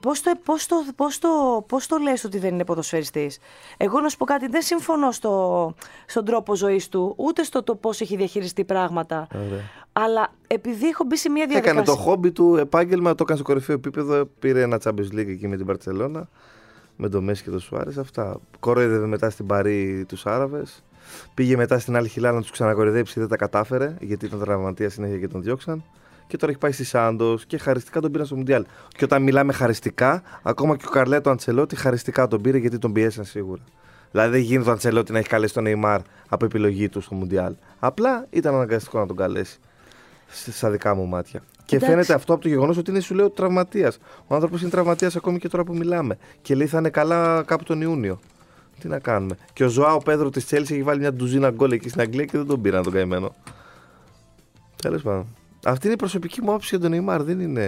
πώς το λες ότι δεν είναι ποδοσφαιριστής? Εγώ να σου πω κάτι, δεν συμφωνώ στον τρόπο ζωής του, ούτε στο το πώς έχει διαχειριστεί πράγματα. Ωραία. Αλλά επειδή έχω μπει σε μια διαδικασία. Έκανε το χόμπι του επάγγελμα, το έκανε στο κορυφαίο επίπεδο, πήρε ένα Champions League εκεί με την Μπαρτσελώνα, με τον Μέση και τον Σουάρες. Αυτά. Κοροϊδεύε μετά στην Παρί τους Άραβες. Πήγε μετά στην Άλλη Χιλάλ να τους ξανακορυδέψει, δεν τα κατάφερε, γιατί ήταν τραυματίας συνέχεια και τον διώξαν. Και τώρα έχει πάει στη Σάντος και χαριστικά τον πήραν στο Μουντιάλ. Και όταν μιλάμε χαριστικά, ακόμα και ο Καρλέτο Αντσελότη χαριστικά τον πήρε, γιατί τον πιέσαν σίγουρα. Δηλαδή δεν γίνεται ο Αντσελότη να έχει καλέσει τον Νεϊμάρ από επιλογή του στο Μουντιάλ. Απλά ήταν αναγκαστικό να τον καλέσει. Στα δικά μου μάτια. Και εντάξει, φαίνεται αυτό από το γεγονός ότι είναι, σου λέω, τραυματίας. Ο άνθρωπος είναι τραυματίας ακόμη και τώρα που μιλάμε. Και λέει θα είναι καλά κάπου τον Ιούνιο. Τι να κάνουμε. Και ο Ζωάο Πέδρο της Chelsea έχει βάλει μια ντουζίνα γκολ εκεί στην Αγγλία και δεν τον πήραν τον καημένο. Τέλος πάντων. Αυτή είναι η προσωπική μου άποψη για τον Neymar.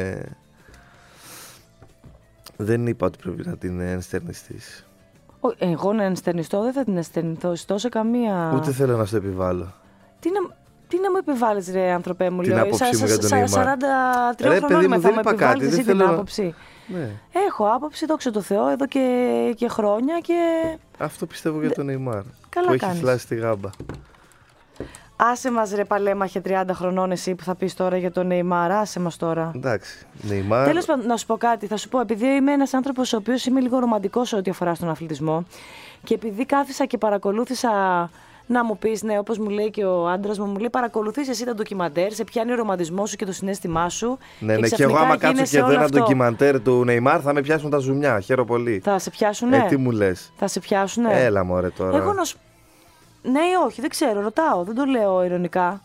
Δεν είπα ότι πρέπει να την ενστερνιστείς. Εγώ να ενστερνιστώ, δεν θα την ενστερνιστώ σε καμία. Ούτε θέλω να στο επιβάλλω. Τι να μου επιβάλλεις, ρε άνθρωπέ μου, Την λέω. άποψή μου για τον Neymar. 43 χρονών με θα με επιβάλλεις εσύ την θέλω... άποψη. Ναι. Έχω άποψη, δόξα τω Θεώ, εδώ και χρόνια και... Αυτό πιστεύω για τον Neymar. Καλά που κάνεις. έχει φλάσει τη γάμπα. Άσε μας ρε παλέμαχε 30 χρονών εσύ που θα πεις τώρα για τον Neymar, άσε μας τώρα. Εντάξει, Neymar... Τέλος πάντων, να σου πω κάτι, θα σου πω, επειδή είμαι ένας άνθρωπος ο οποίος είμαι λίγο ρομαντικός σε ό,τι αφορά στον αθλητισμό και επειδή κάθισα και παρακολούθησα, να μου πεις, ναι, όπως μου λέει και ο άντρας μου, μου λέει παρακολουθείς εσύ τα ντοκιμαντέρ, σε πιάνει ο ρομαντισμός σου και το συναίσθημά σου. Ναι, και εγώ άμα κάτσω και δω ένα ντοκιμαντέρ του Neymar θα με πιάσουν τα ζουμιά, χαίρομαι πολύ. Θα σε πιάσουνε? Τι μου λες? Θα σε πιάσουνε? Έλα μωρέ τώρα. Εγώ να σου... Ναι ή όχι, δεν ξέρω, ρωτάω, δεν το λέω ειρωνικά.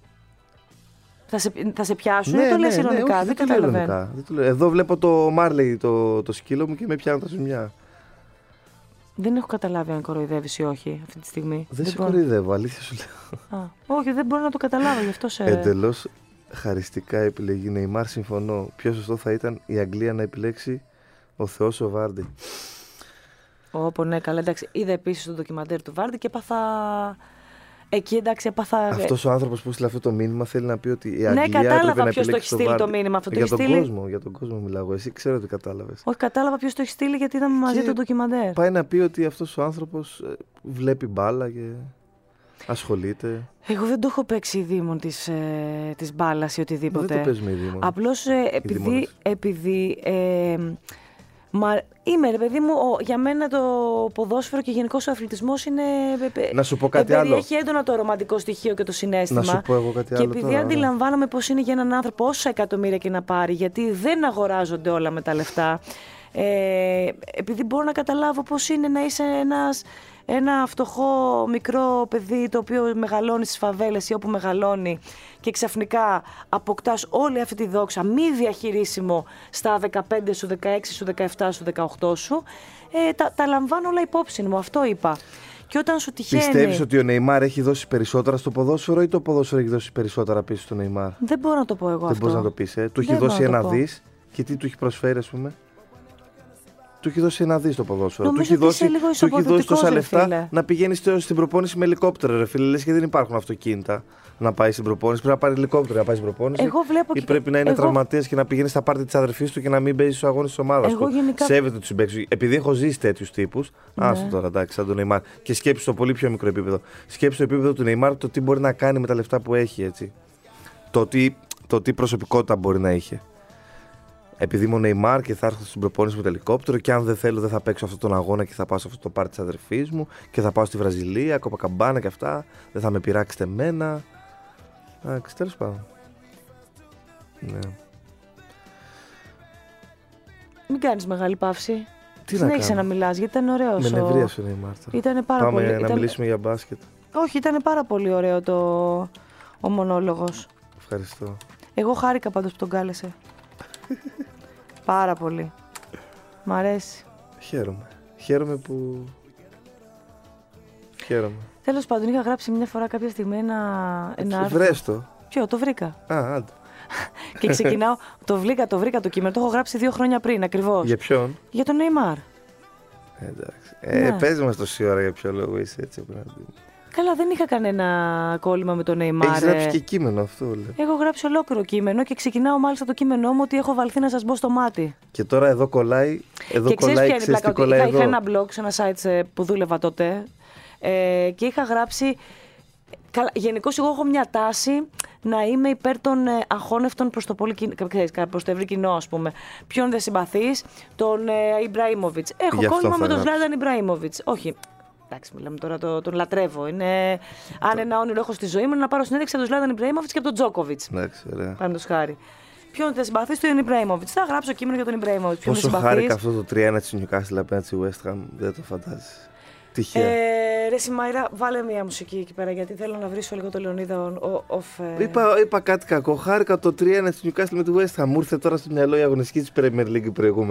Θα σε πιάσουν ή το λες ειρωνικά? Δεν καταλαβαίνω. Εδώ βλέπω το Μάρλεϊ, το σκύλο μου και με πιάνουν τα ζουμιά. Δεν έχω καταλάβει αν κοροϊδεύεις ή όχι αυτή τη στιγμή. Δεν σε κοροϊδεύω, αλήθεια σου λέω. Όχι, δεν μπορώ να το καταλάβω, γι' αυτό σε... Εντελώς χαριστικά επιλεγεί Neymar, συμφωνώ. Πιο σωστό θα ήταν η Αγγλία να επιλέξει ο Θεός ο Βάρντι. Όπο, ναι, καλά, εντάξει. Είδα επίσης το ντοκιμαντέρ του Βάρντι και έπαθα. Εκεί εντάξει, έπαθα. Αυτός ο άνθρωπος που στείλε αυτό το μήνυμα θέλει να πει ότι η Αγγλία. Ναι, κατάλαβα ποιος το έχει στείλει το μήνυμα αυτό. Για τον κόσμο μιλάω. Εσύ ξέρω ότι κατάλαβες. Όχι, κατάλαβα ποιος το έχει στείλει γιατί είδαμε μαζί το ντοκιμαντέρ. Πάει να πει ότι αυτός ο άνθρωπος βλέπει μπάλα και ασχολείται. Εγώ δεν το έχω παίξει δήμον της μπάλας ή οτιδήποτε. Δεν το παίζουμε δήμον. Απλώς επειδή είμαι ρε παιδί μου, για μένα το ποδόσφαιρο και γενικώς ο αθλητισμός είναι. Να σου πω κάτι άλλο. Έχει έντονα το ρομαντικό στοιχείο και το συναίσθημα. Να σου πω εγώ κάτι και άλλο. επειδή τώρα, αντιλαμβάνομαι πώς είναι για έναν άνθρωπο, όσα εκατομμύρια και να πάρει, γιατί δεν αγοράζονται όλα με τα λεφτά. Επειδή μπορώ να καταλάβω πώς είναι να είσαι ένα φτωχό μικρό παιδί το οποίο μεγαλώνει στις φαβέλες ή όπου μεγαλώνει και ξαφνικά αποκτάς όλη αυτή τη δόξα μη διαχειρίσιμο στα 15 σου, 16 σου, 17 σου, 18 σου, τα λαμβάνω όλα υπόψη μου, αυτό είπα. Και όταν σου τυχαίνει... Πιστεύεις ότι ο Neymar έχει δώσει περισσότερα στο ποδόσφαιρο ή το ποδόσφαιρο έχει δώσει περισσότερα πίσω στο Neymar? Δεν μπορώ να το πω εγώ αυτό. Δεν μπορείς να το πεις, Του έχει δώσει ένα δις και τι του έχει προσφέρει, ας πούμε? Του έχει δώσει ένα δις στο ποδόσφαιρο. Του έχει δώσει τόσα λεφτά να πηγαίνει στην προπόνηση με ελικόπτερο, ρε φίλε. Λες και δεν υπάρχουν αυτοκίνητα να πάει στην προπόνηση. Πρέπει να πάρει ελικόπτερο να πάει στην προπόνηση. Ή πρέπει να είναι τραυματίας και να πηγαίνει στα πάρτι της αδερφής του και να μην παίζει στους αγώνες της ομάδας του. Σέβεται τους συμπαίκτες. Επειδή έχω ζήσει τέτοιους τύπους. Άστο τώρα, εντάξει, σαν τον Neymar. Και σκέψου στο πολύ πιο μικρό επίπεδο. Σκέψου το επίπεδο του Neymar, το τι μπορεί να κάνει με τα λεφτά που έχει, έτσι. Το τι προσωπικότητα μπορεί να είχε. Επειδή είμαι ο Neymar και θα έρθω στην προπόνηση με το ελικόπτερο και αν δεν θέλω δεν θα παίξω αυτόν τον αγώνα και θα πάω σε αυτό το πάρτι της αδερφής μου και θα πάω στη Βραζιλία, Κοπακαμπάνα και αυτά, δεν θα με πειράξετε εμένα. Εντάξει, τέλος πάντων. Ναι. Μην κάνεις μεγάλη παύση. Τι συνέχισε να μιλάς γιατί ήταν ωραίος. Με νευρίασε ο Neymar. Ήτανε πάρα πολύ. Πάμε να μιλήσουμε για μπάσκετ. Όχι, ήταν πάρα πολύ ωραίο ο μονόλογος. Ευχαριστώ. Εγώ χάρηκα πάντως που τον κάλεσε. Πάρα πολύ. Μ' αρέσει. Χαίρομαι που... Χαίρομαι. Τέλος πάντων, είχα γράψει μια φορά κάποια στιγμή ένα άρθρο. Βρες το. Ποιο, το βρήκα. Άντε. Και ξεκινάω, το βρήκα το κείμενο, το έχω γράψει 2 χρόνια πριν ακριβώς. Για ποιον? Για τον Neymar. Εντάξει. Πες μας τόση ώρα για ποιο λόγο είσαι έτσι απέναντι. Καλά, δεν είχα κανένα κόλλημα με τον Neymar. Έχεις γράψει και κείμενο αυτό, λέω. Έχω γράψει ολόκληρο κείμενο και ξεκινάω μάλιστα το κείμενό μου ότι έχω βαλθεί να σας μπω στο μάτι. Και τώρα εδώ κολλάει. Εδώ και ξέρεις ποια είναι η πλάκα? Ότι είχα ένα blog σε ένα site που δούλευα τότε και είχα γράψει. Γενικώς εγώ έχω μια τάση να είμαι υπέρ των αχώνευτων προς το ευρύ κοινό, ας πούμε. Ποιον δεν συμπαθείς? Τον Ιμπραήμοβιτς. Έχω κόλλημα με τον Ζλάταν Ιμπραήμοβιτς. Όχι. Εντάξει, μιλάμε τώρα, τον λατρεύω. Αν ένα όνειρο έχω στη ζωή μου, να πάρω συνέντευξη από τον Ζλάταν Ιμπραήμοβιτς και από τον Τζόκοβιτς. Παραδείγματος χάρη. Ποιον δεν συμπαθείς? Τον Ιμπραήμοβιτς. Θα γράψω κείμενο για τον Ιμπραήμοβιτς. Πόσο χάρηκα αυτό το 3-1 της Newcastle απέναντι στη West Ham, δεν το φαντάζεσαι. Τυχαία. Ρε Σιμάιρα, βάλε μια μουσική εκεί πέρα γιατί θέλω να βρίσω λίγο το Λεωνίδα off. Είπα κάτι κακό. Χάρηκα το 3-1 της Newcastle με τη West Ham. Μου ήρθε τώρα στο μυαλό η αγωνιστική της Premier League προηγούμενη.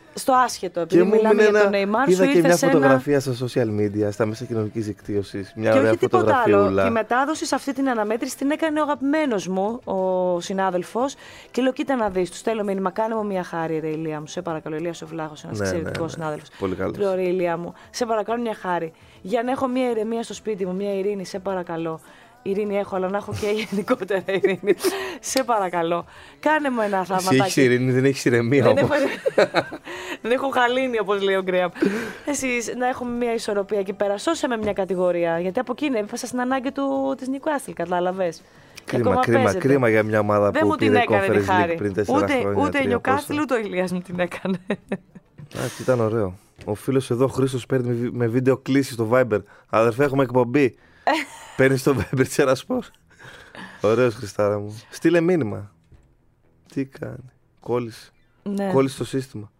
στο άσχετο, επειδή μιλάμε για τον Neymar, είδα σου και ήρθε μια σε φωτογραφία στα social media, στα μέσα κοινωνικής δικτύωσης. Μια και ωραία όχι τίποτα άλλο. φωτογραφιούλα. Τη μετάδοση σε αυτή την αναμέτρηση την έκανε ο αγαπημένος μου, ο συνάδελφος. Και λέω: κοίτα να δεις, του στέλνω μήνυμα. Κάνε μου μια χάρη, ρε Ηλία μου. Σε παρακαλώ, Ηλίας ο Βλάχος, ένας εξαιρετικός συνάδελφος. Πολύ καλός. Λέω: ρε Ηλία μου, σε παρακαλώ μια χάρη. Για να έχω μια ηρεμία στο σπίτι μου, μια ειρήνη, σε παρακαλώ. Ειρήνη έχω, αλλά να έχω και γενικότερα ειρήνη. Σε παρακαλώ. Κάνε μου ένα θαυματάκι. Εσύ έχεις ειρήνη, δεν έχεις ηρεμία όμως. Δεν έχω χαλίνει, όπως λέει ο Γκρέαμ. Εσείς να έχουμε μια ισορροπία εκεί πέρα. Σώσε με μια κατηγορία. Γιατί από εκείνη έπεσα στην ανάγκη της Νιουκάστιλ, κατάλαβες. Κρίμα για μια ομάδα δεν που μου την πήρε έκανε τη Conference χάρη. League πριν 4 χρόνια. Ούτε η Νιουκάστιλ ούτε ο Ηλίας μου την έκανε. Ήταν ωραίο. Ο φίλος εδώ, Χρήστος, παίρνει με βίντεο κλήση στο Viber. Αδερφέ, έχουμε εκπομπή. Παίρνει στο Viber της Ερασπορ. Ωραίος, Χριστάρα μου. Στείλε μήνυμα. Τι κάνει. Κόλλησε. Ναι. Κόλλησε το σύστημα.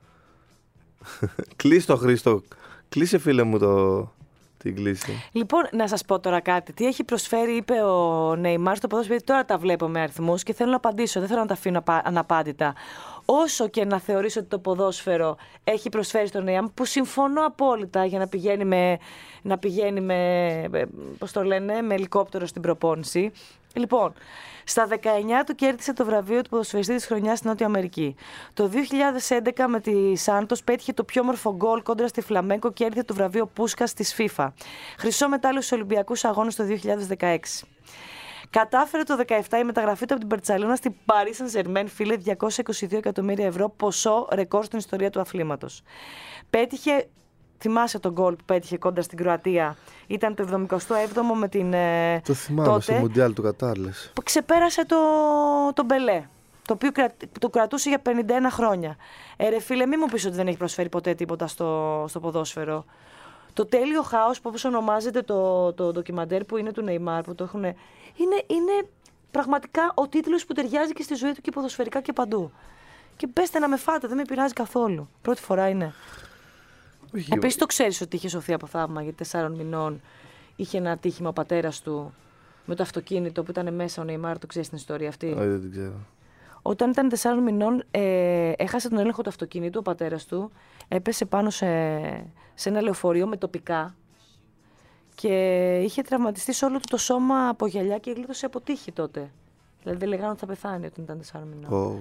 Κλείσει το, Χρήστο. Κλείσε, φίλε μου, την κλίση. Λοιπόν, να σας πω τώρα κάτι. Τι έχει προσφέρει, είπε ο Neymar στο ποδόσφαιρο, γιατί τώρα τα βλέπω με αριθμούς και θέλω να απαντήσω. Δεν θέλω να τα αφήνω αναπάντητα. Όσο και να θεωρήσω ότι το ποδόσφαιρο έχει προσφέρει στον Neymar, που συμφωνώ απόλυτα για να πηγαίνει με πώς το λένε, με ελικόπτερο στην προπόνηση. Λοιπόν, στα 19 του κέρδισε το βραβείο του ποδοσφαιριστή της χρονιάς στην Νότια Αμερική. Το 2011 με τη Σάντος πέτυχε το πιο όμορφο γκολ κόντρα στη Φλαμέγκο και κέρδισε το βραβείο Πούσκας της FIFA. Χρυσό μετάλλιο στους Ολυμπιακούς Αγώνες το 2016. Κατάφερε το 2017 η μεταγραφή του από την Μπαρτσελόνα στην Paris Saint-Germain, φίλε, 222 εκατομμύρια ευρώ, ποσό ρεκόρ στην ιστορία του αθλήματος. Πέτυχε, θυμάσαι τον γκολ που πέτυχε κόντρα στην Κροατία, ήταν το 77ο με την το θυμάμαι, τότε, στο Μουντιάλ του Κατάρ, λες. Που ξεπέρασε τον Μπελέ, το οποίο το κρατούσε για 51 χρόνια. Ρε φίλε, μην μου πεις ότι δεν έχει προσφέρει ποτέ τίποτα στο ποδόσφαιρο. Το τέλειο χάος, όπως ονομάζεται το ντοκιμαντέρ που είναι του Neymar, που το έχουν... Είναι πραγματικά ο τίτλος που ταιριάζει και στη ζωή του και ποδοσφαιρικά και παντού. Και πέστε να με φάτε, δεν με πειράζει καθόλου. Πρώτη φορά είναι. Επίσης το ξέρεις ότι είχε σωθεί από θαύμα, γιατί 4 μηνών είχε ένα ατύχημα ο πατέρας του με το αυτοκίνητο που ήταν μέσα ο Neymar, το ξέρεις την ιστορία αυτή. Όχι, δεν την ξέρω. Όταν ήταν 4 μηνών, έχασε τον έλεγχο του αυτοκίνητου ο πατέρας του, έπεσε πάνω σε ένα λεωφορείο με τοπικά και είχε τραυματιστεί σε όλο του το σώμα από γυαλιά και γλίτωσε από τύχη τότε. Δηλαδή δεν λέγανε ότι θα πεθάνει όταν ήταν 4 μηνών.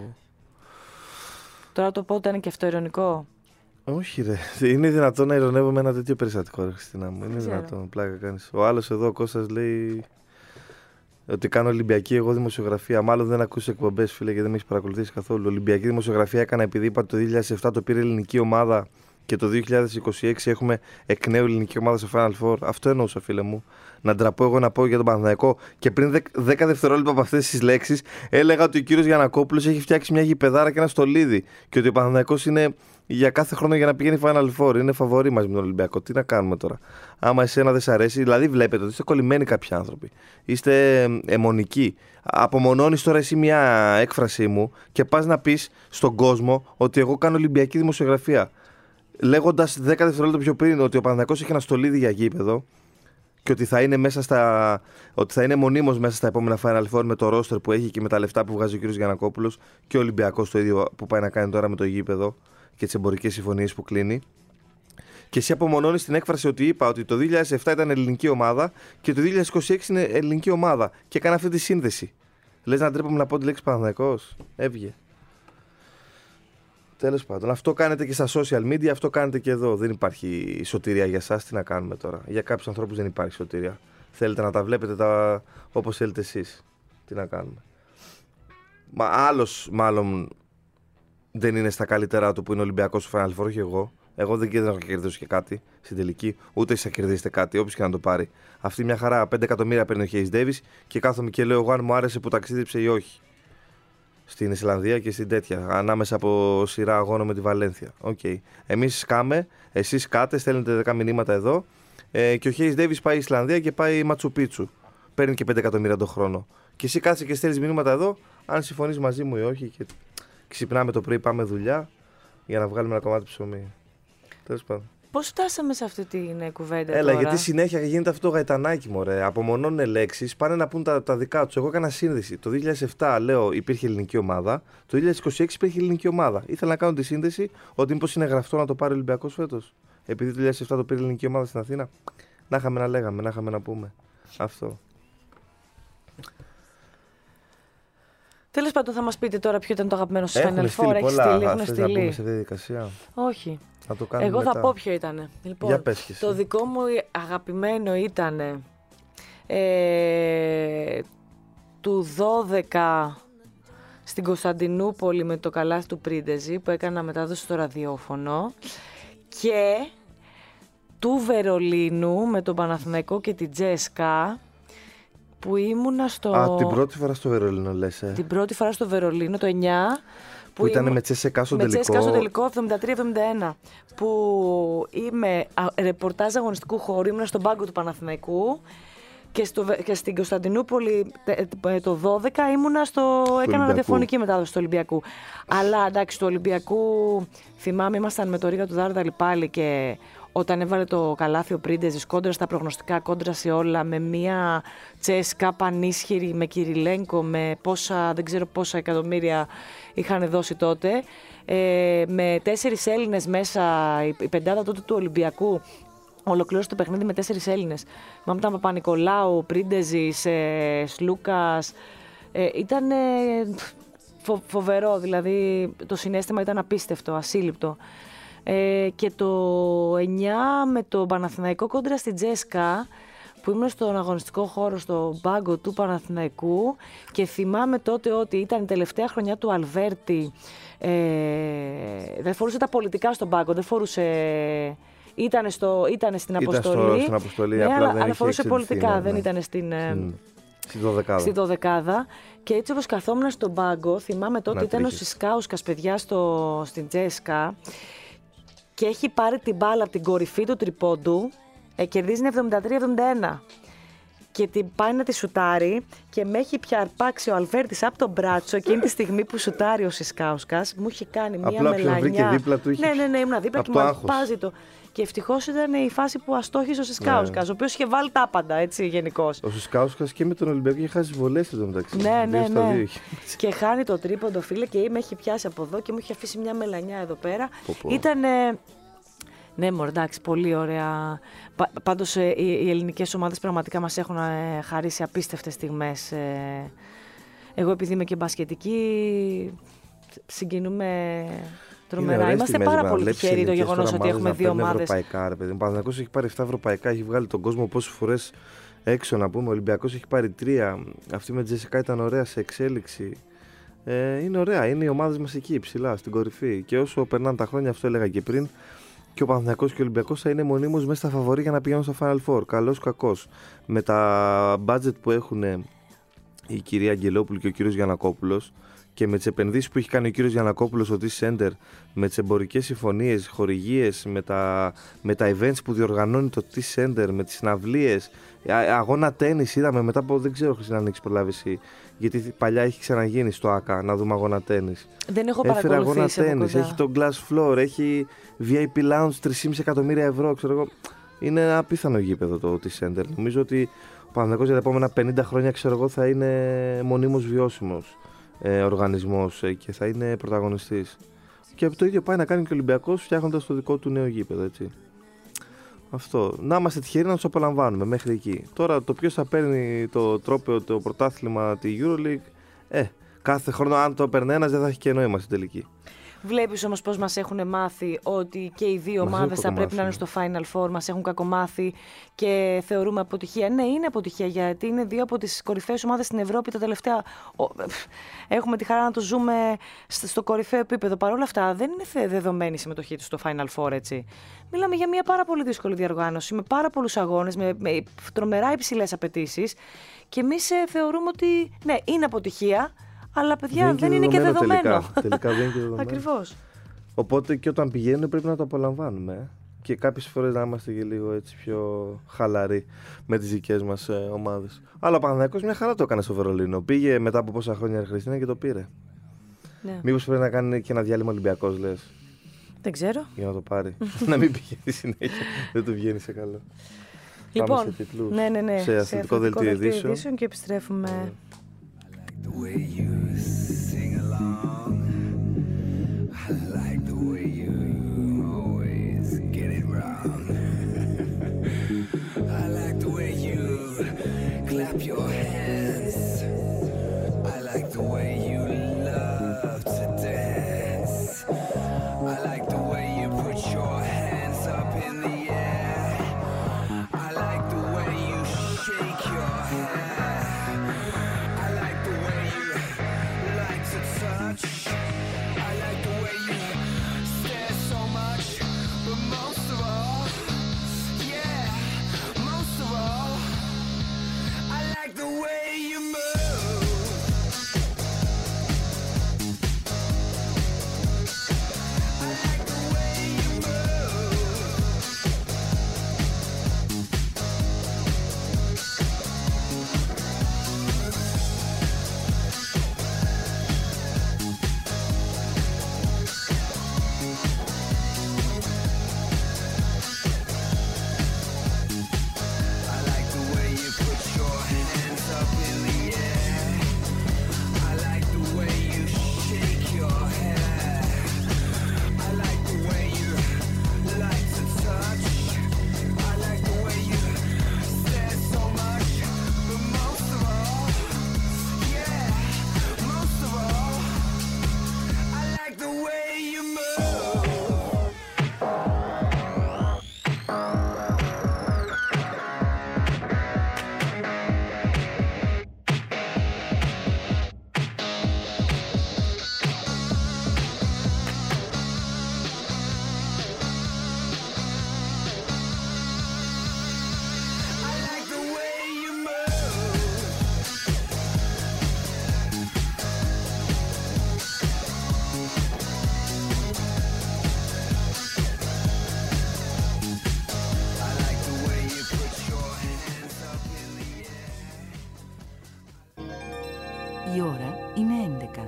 Τώρα το πω ότι ήταν και αυτό ειρωνικό. Όχι ρε, είναι δυνατόν να ειρωνεύω με ένα τέτοιο περιστατικό, ρε Χριστίνα μου. Είναι δυνατόν, πλάκα κάνεις. Ο άλλος εδώ, ο Κώστας, λέει ότι κάνω Ολυμπιακή, εγώ δημοσιογραφία. Μάλλον δεν ακούσει εκπομπές, φίλε, και δεν με έχει παρακολουθήσει καθόλου. Ολυμπιακή δημοσιογραφία έκανα επειδή είπα το 2007 το πήρε ελληνική ομάδα και το 2026 έχουμε εκ νέου ελληνική ομάδα στο Final Four. Αυτό εννοούσα, φίλε μου. Να ντραπώ εγώ να πω για τον Παναθηναϊκό. Και πριν 10 δευτερόλεπτα από αυτές τις λέξεις έλεγα ότι ο κύριος Γιαννακόπουλος έχει φτιάξει μια γηπεδάρα και ένα στολίδι. Και ότι ο Παναθηναϊκός είναι για κάθε χρόνο για να πηγαίνει Final Four. Είναι φαβορί μαζί με τον Ολυμπιακό. Τι να κάνουμε τώρα. Άμα εσένα δεν σ' αρέσει, δηλαδή βλέπετε ότι είστε κολλημένοι κάποιοι άνθρωποι. Είστε αιμονικοί. Απομονώνεις τώρα εσύ μια έκφρασή μου και πας να πεις στον κόσμο ότι εγώ κάνω Ολυμπιακή δημοσιογραφία. Λέγοντας 10 δευτερόλεπτα πιο πριν ότι ο Παναθηναϊκός έχει ένα στολίδι για γήπεδο και ότι θα είναι, ότι θα είναι μονίμως μέσα στα επόμενα Final Four με το roster που έχει και με τα λεφτά που βγάζει ο κ. Γιαννακόπουλος και ο Ολυμπιακός το ίδιο που πάει να κάνει τώρα με το γήπεδο και τις εμπορικές συμφωνίες που κλείνει. Και εσύ απομονώνεις την έκφραση ότι είπα ότι το 2007 ήταν ελληνική ομάδα και το 2026 είναι ελληνική ομάδα και έκανα αυτή τη σύνδεση. Λες να ντρέπομαι να πω τη λέξη Παναθηναϊκός. Έβγε. Τέλος πάντων, αυτό κάνετε και στα social media, αυτό κάνετε και εδώ. Δεν υπάρχει σωτηρία για εσάς, τι να κάνουμε τώρα. Για κάποιους ανθρώπους δεν υπάρχει σωτηρία. Θέλετε να τα βλέπετε όπως θέλετε εσείς. Τι να κάνουμε. Μα άλλος μάλλον δεν είναι στα καλύτερά του που είναι Ολυμπιακός στο Final Four, όχι εγώ. Εγώ δεν έχω κερδίσει και κάτι στην τελική, ούτε εσείς θα κερδίσετε κάτι, όποιος και να το πάρει. Αυτή μια χαρά 5 εκατομμύρια παίρνει ο Hayes Davis και κάθομαι και λέω εγώ αν μου άρεσε που ταξίδεψε ή όχι. Στην Ισλανδία και στην τέτοια, ανάμεσα από σειρά αγώνων με τη Βαλένθια. Okay. Εμείς σκάμε, εσείς κάτε, στέλνετε 10 μηνύματα εδώ και ο Hayes Davis πάει η Ισλανδία και πάει Ματσου Πίτσου. Παίρνει και 5 εκατομμύρια το χρόνο. Και εσύ κάτσε και στέλνεις μηνύματα εδώ, αν συμφωνείς μαζί μου ή όχι. Και ξυπνάμε το πρωί, πάμε δουλειά για να βγάλουμε ένα κομμάτι ψωμί. Τέλος πάντων. Πώς φτάσαμε σε αυτή την κουβέντα Έλα, τώρα? γιατί συνέχεια γίνεται αυτό το γαϊτανάκι, μωρέ. Απομονώνουν λέξεις, πάνε να πούν τα δικά τους. Εγώ έκανα σύνδεση. Το 2007, λέω, υπήρχε ελληνική ομάδα. Το 2026 υπήρχε ελληνική ομάδα. Ήθελα να κάνω τη σύνδεση ότι μήπως είναι γραφτό να το πάρει ο Ολυμπιακός φέτος. Επειδή το 2007 το πήρε ελληνική ομάδα στην Αθήνα. Να είχαμε να λέγαμε, να είχαμε να πούμε. Αυτό. Τέλος πάντων, θα μας πείτε τώρα ποιο ήταν το αγαπημένο σας Final Four. Έχουν στείλει Έχει πολλά. στείλει, Θες έχουν να στείλει. πούμε σε διαδικασία. Όχι. Να το κάνουμε Εγώ μετά. θα πω ποιο ήταν. Λοιπόν, Για πες και εσύ. το δικό μου αγαπημένο ήταν του 12 στην Κωνσταντινούπολη με το καλάθι του Πρίντεζη που έκανα μετάδοση στο ραδιόφωνο και του Βερολίνου με τον Παναθηναϊκό και την Τζέσκα που ήμουνα στο... Α, την πρώτη φορά στο Βερολίνο λες, Την πρώτη φορά στο Βερολίνο, το 9. Που ήταν με Τσέσκα στο τελικό. Με Τσέσκα στο τελικό 73-71. Που είμαι ρεπορτάζ αγωνιστικού χώρου, ήμουν στον πάγκο του Παναθηναϊκού και στην Κωνσταντινούπολη το 12 ήμουνα έκανα ραδιοφωνική μετάδοση του Ολυμπιακού. Αλλά εντάξει, του Ολυμπιακού θυμάμαι ήμασταν με το Ρίγα του Δάρδαλη πάλι και όταν έβαλε το καλάθι ο Πρίντεζης κόντρα στα προγνωστικά, κόντρα σε όλα, με μια Τσέσκα πανίσχυρη, με Κυριλένκο, με δεν ξέρω πόσα εκατομμύρια είχαν δώσει τότε, με 4 Έλληνες μέσα, η πεντάδα τότε του Ολυμπιακού, ολοκλήρωσε το παιχνίδι με 4 Έλληνες. Μάμου ήταν Παπα-Νικολάου, Πρίντεζης, Σλούκας, ήταν φοβερό, δηλαδή το συναίσθημα ήταν απίστευτο, ασύλληπτο. Και το 9 με το Παναθηναϊκό κόντρα στην Τζέσκα που ήμουν στον αγωνιστικό χώρο στο πάγκο του Παναθηναϊκού και θυμάμαι τότε ότι ήταν η τελευταία χρονιά του Αλβέρτη, δεν φορούσε τα πολιτικά στον πάγκο, δεν φορούσε... Ήταν στην αποστολή, στην αποστολή, ναι, απλά δεν αλλά είχε φορούσε εξελιχθεί, πολιτικά, ναι. δεν ήταν Στη 12η. Και έτσι όπως καθόμουν στον πάγκο, θυμάμαι τότε ήταν ο Σισκάουσκας, παιδιά, στην Τζέσκα και έχει πάρει την μπάλα από την κορυφή του τριπόντου, κερδίζει 73-71 και την πάει να τη σουτάρει και με έχει πια αρπάξει ο Αλβέρτης από τον μπράτσο εκείνη τη στιγμή που σουτάρει ο Σισκάουσκας. Μου είχε κάνει μία μελανιά. Απλά βρήκε δίπλα του. Ναι, ήμουν δίπλα και μου αρπάζει το. Και ευτυχώς ήταν η φάση που αστόχησε ο Σισκάουσκας, ο οποίος είχε βάλει τα άπαντα, έτσι γενικώς. Ο Σισκάουσκας και με τον Ολυμπιακό είχε χάσει βολές εδώ μεταξύ. Ναι. Και χάνει το τρίποντο, φίλε, και με έχει πιάσει από εδώ και μου είχε αφήσει μια μελανιά εδώ πέρα. Ήταν. Ναι, μωρέ, εντάξει, πολύ ωραία. Πάντως οι ελληνικές ομάδες πραγματικά μας έχουν χαρίσει απίστευτες στιγμές. Εγώ επειδή είμαι και μπασκετική, συγκινούμε τρομερά. Είμαστε πάρα πολύ τυχεροί το γεγονός ότι έχουμε δύο ομάδες. Ευρωπαϊκά, ρε παιδί. Ο Παναθηναϊκός έχει πάρει 7 ευρωπαϊκά, έχει βγάλει τον κόσμο πόσες φορές έξω να πούμε. Ο Ολυμπιακός έχει πάρει 3. Αυτή με Τζεσικά ήταν ωραία σε εξέλιξη. Είναι ωραία, είναι οι ομάδες μας εκεί ψηλά, στην κορυφή. Και όσο περνάνε τα χρόνια, αυτό έλεγα και πριν, και ο Παναθηναϊκός και ο Ολυμπιακός θα είναι μονίμως μέσα στα φαβορί για να πηγαίνουν στο Final Four. Καλός κακός. Με τα budget που έχουν η κυρία Αγγελόπουλου και ο κύριος Γιαννακόπουλος και με τις επενδύσεις που έχει κάνει ο κύριος Γιαννακόπουλος, ο T-Center, με τις εμπορικές συμφωνίες, χορηγίες, με τα events που διοργανώνει το T-Center, με τις συναυλίες, αγώνα τένις είδαμε μετά από, δεν ξέρω αν έχεις προλάβει εσύ, γιατί παλιά έχει ξαναγίνει στο ΆΚΑ να δούμε αγώνα τένις. Δεν έχω παρακολουθήσει. Έφερε αγώνα τένις, κοντά. έχει το Glass Floor, έχει VIP Lounge 3,5 εκατομμύρια ευρώ, ξέρω εγώ. Είναι ένα απίθανο γήπεδο το T-Center. Νομίζω ότι ο Παναθηναϊκός για τα επόμενα 50 χρόνια, ξέρω εγώ, θα είναι μονίμως βιώσιμος οργανισμός και θα είναι πρωταγωνιστής. Και το ίδιο πάει να κάνει και ο Ολυμπιακός φτιάχνοντας το δικό του νέο γήπεδο, έτσι. Αυτό. Να είμαστε τυχεροί να τους απολαμβάνουμε μέχρι εκεί. Τώρα το ποιος θα παίρνει το τρόπαιο, το πρωτάθλημα, τη EuroLeague, κάθε χρόνο αν το παίρνει ένας δεν θα έχει και νόημα στην τελική. Βλέπεις όμως πώς μας έχουν μάθει ότι και οι δύο ομάδες θα πρέπει να είναι στο Final Four, μας έχουν κακομάθει και θεωρούμε αποτυχία. Ναι, είναι αποτυχία γιατί είναι δύο από τις κορυφαίες ομάδες στην Ευρώπη τα τελευταία. Έχουμε τη χαρά να το ζούμε στο κορυφαίο επίπεδο. Παρ' όλα αυτά δεν είναι δεδομένη η συμμετοχή τους στο Final Four, έτσι. Μιλάμε για μια πάρα πολύ δύσκολη διοργάνωση, με πάρα πολλούς αγώνες, με τρομερά υψηλές απαιτήσεις και εμείς θεωρούμε ότι ναι, είναι αποτυχία. Αλλά παιδιά δεν είναι και δεδομένο. Τελικά δεν είναι και δεδομένο. Ακριβώς. Οπότε και όταν πηγαίνουν πρέπει να το απολαμβάνουμε. Και κάποιες φορές να είμαστε και λίγο έτσι πιο χαλαροί με τις δικές μας ομάδες. Αλλά ο Παναθηναϊκός μια χαρά το έκανε στο Βερολίνο. Πήγε μετά από πόσα χρόνια η Χριστίνα και το πήρε. Ναι. Μήπως πρέπει να κάνει και ένα διάλειμμα Ολυμπιακός, λες? Δεν ξέρω. Για να το πάρει. Να μην πηγαίνει συνέχεια. Δεν του βγαίνει σε καλό. Λοιπόν, Πάμε σε τίτλους. ναι. Σε αθλητικό δελτίο ειδήσεων και επιστρέφουμε. Clap your hands. I like the way you love to dance. I like the way you put your hands up in the air. I like the way you shake your hair. I like the way you like to touch. I like the way you stare so much. But most of all, yeah, most of all, I like the way you move. I like the way you move. I like the way you put your hands up in the air. I like the way you shake your hair. I like the way you like to touch. I like the way you stare so much. But most of all, yeah, most of all, I like the way you move. I like the way you move. I like the way you put your hands up in the air. Η ώρα είναι 11.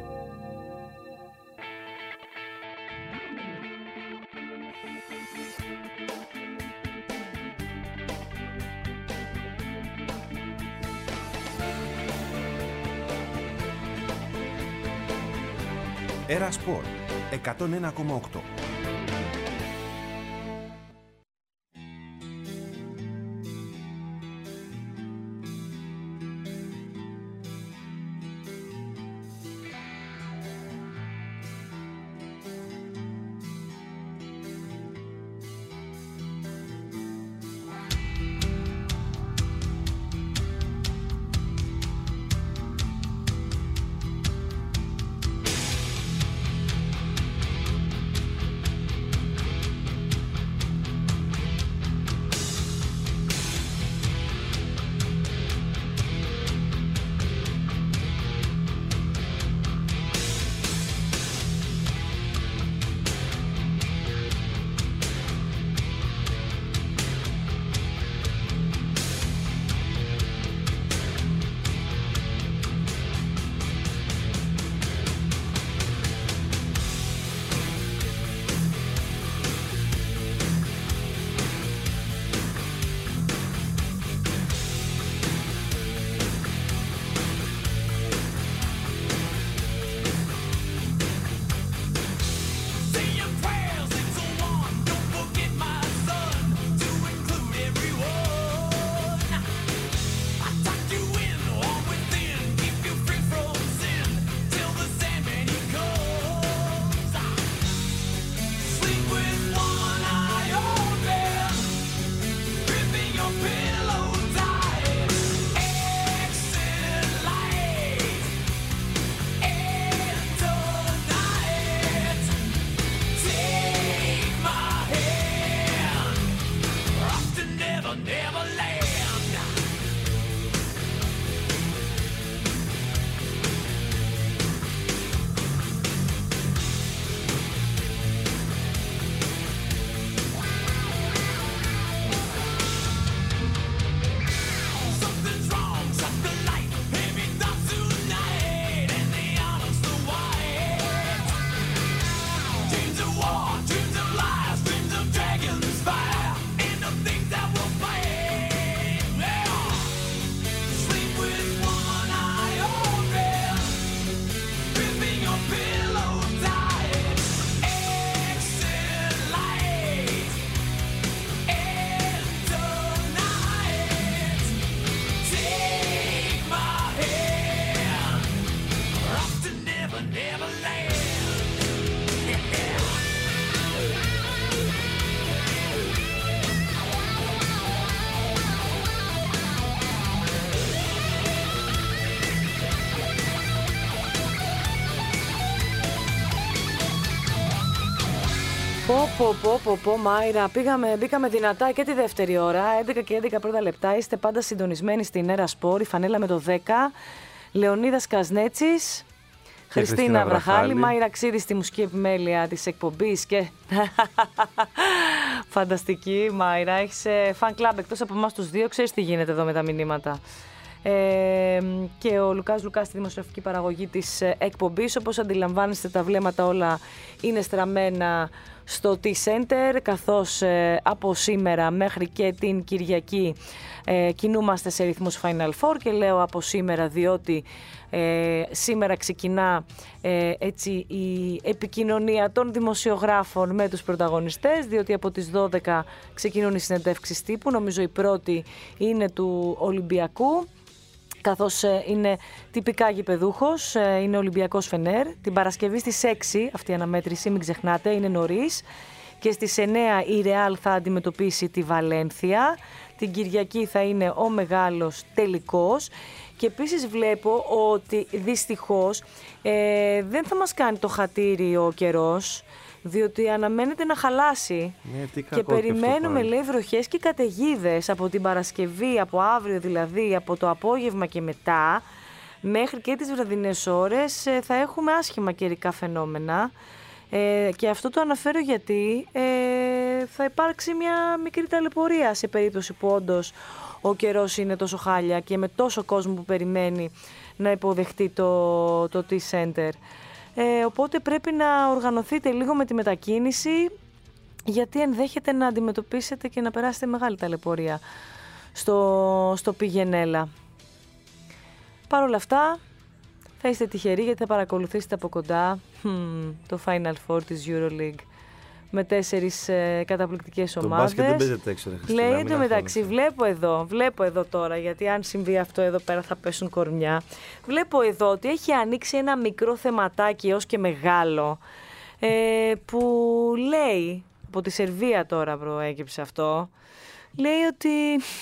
Έρα Σπορ 101,8. Πω, Μάιρα, μπήκαμε δυνατά και τη δεύτερη ώρα, 11 και 11 πρώτα λεπτά. Είστε πάντα συντονισμένοι στην Έρα Σπορ, η φανέλα με το 10. Λεωνίδας Κασνέτσης, Χριστίνα Βραχάλη, Μάιρα Ξίδη στη μουσική επιμέλεια της εκπομπής και... Φανταστική, Μάιρα, έχεις fan club εκτός από εμάς τους δύο, ξέρεις τι γίνεται εδώ με τα μηνύματα. Και ο Λουκάς στη δημοσιογραφική παραγωγή της εκπομπής. Όπως αντιλαμβάνεστε, τα βλέμματα όλα είναι στραμμένα στο T-Center, καθώς από σήμερα μέχρι και την Κυριακή κινούμαστε σε ρυθμούς Final Four, και λέω από σήμερα διότι σήμερα ξεκινά έτσι η επικοινωνία των δημοσιογράφων με τους πρωταγωνιστές, διότι από τις 12 ξεκινούν οι συνεντεύξεις τύπου. Νομίζω η πρώτη είναι του Ολυμπιακού, καθώς είναι τυπικά γηπεδούχος, είναι Ολυμπιακός Φενέρ. Την Παρασκευή στις 6, αυτή η αναμέτρηση, μην ξεχνάτε, είναι νωρίς. Και στις 9 η Ρεάλ θα αντιμετωπίσει τη Βαλένθια. Την Κυριακή θα είναι ο μεγάλος τελικός. Και επίσης βλέπω ότι δυστυχώς δεν θα μας κάνει το χατήρι ο καιρός, διότι αναμένεται να χαλάσει και περιμένουμε, λέει, βροχές και καταιγίδες από την Παρασκευή, από αύριο δηλαδή, από το απόγευμα και μετά, μέχρι και τις βραδινές ώρες θα έχουμε άσχημα καιρικά φαινόμενα. Και αυτό το αναφέρω γιατί θα υπάρξει μια μικρή ταλαιπωρία σε περίπτωση που όντως ο καιρός είναι τόσο χάλια και με τόσο κόσμο που περιμένει να υποδεχτεί το T-Center. Οπότε πρέπει να οργανωθείτε λίγο με τη μετακίνηση, γιατί ενδέχεται να αντιμετωπίσετε και να περάσετε μεγάλη ταλαιπωρία στο πηγενέλα. Παρ' όλα αυτά θα είστε τυχεροί, γιατί θα παρακολουθήσετε από κοντά το Final Four της EuroLeague με 4 καταπληκτικές ομάδες. Το μπάσκετ δεν παίζεται έξω, λέει εντωμεταξύ, βλέπω εδώ τώρα, γιατί αν συμβεί αυτό εδώ πέρα θα πέσουν κορμιά. Βλέπω εδώ ότι έχει ανοίξει ένα μικρό θεματάκι ως και μεγάλο, που λέει, από τη Σερβία τώρα προέκυψε αυτό, λέει ότι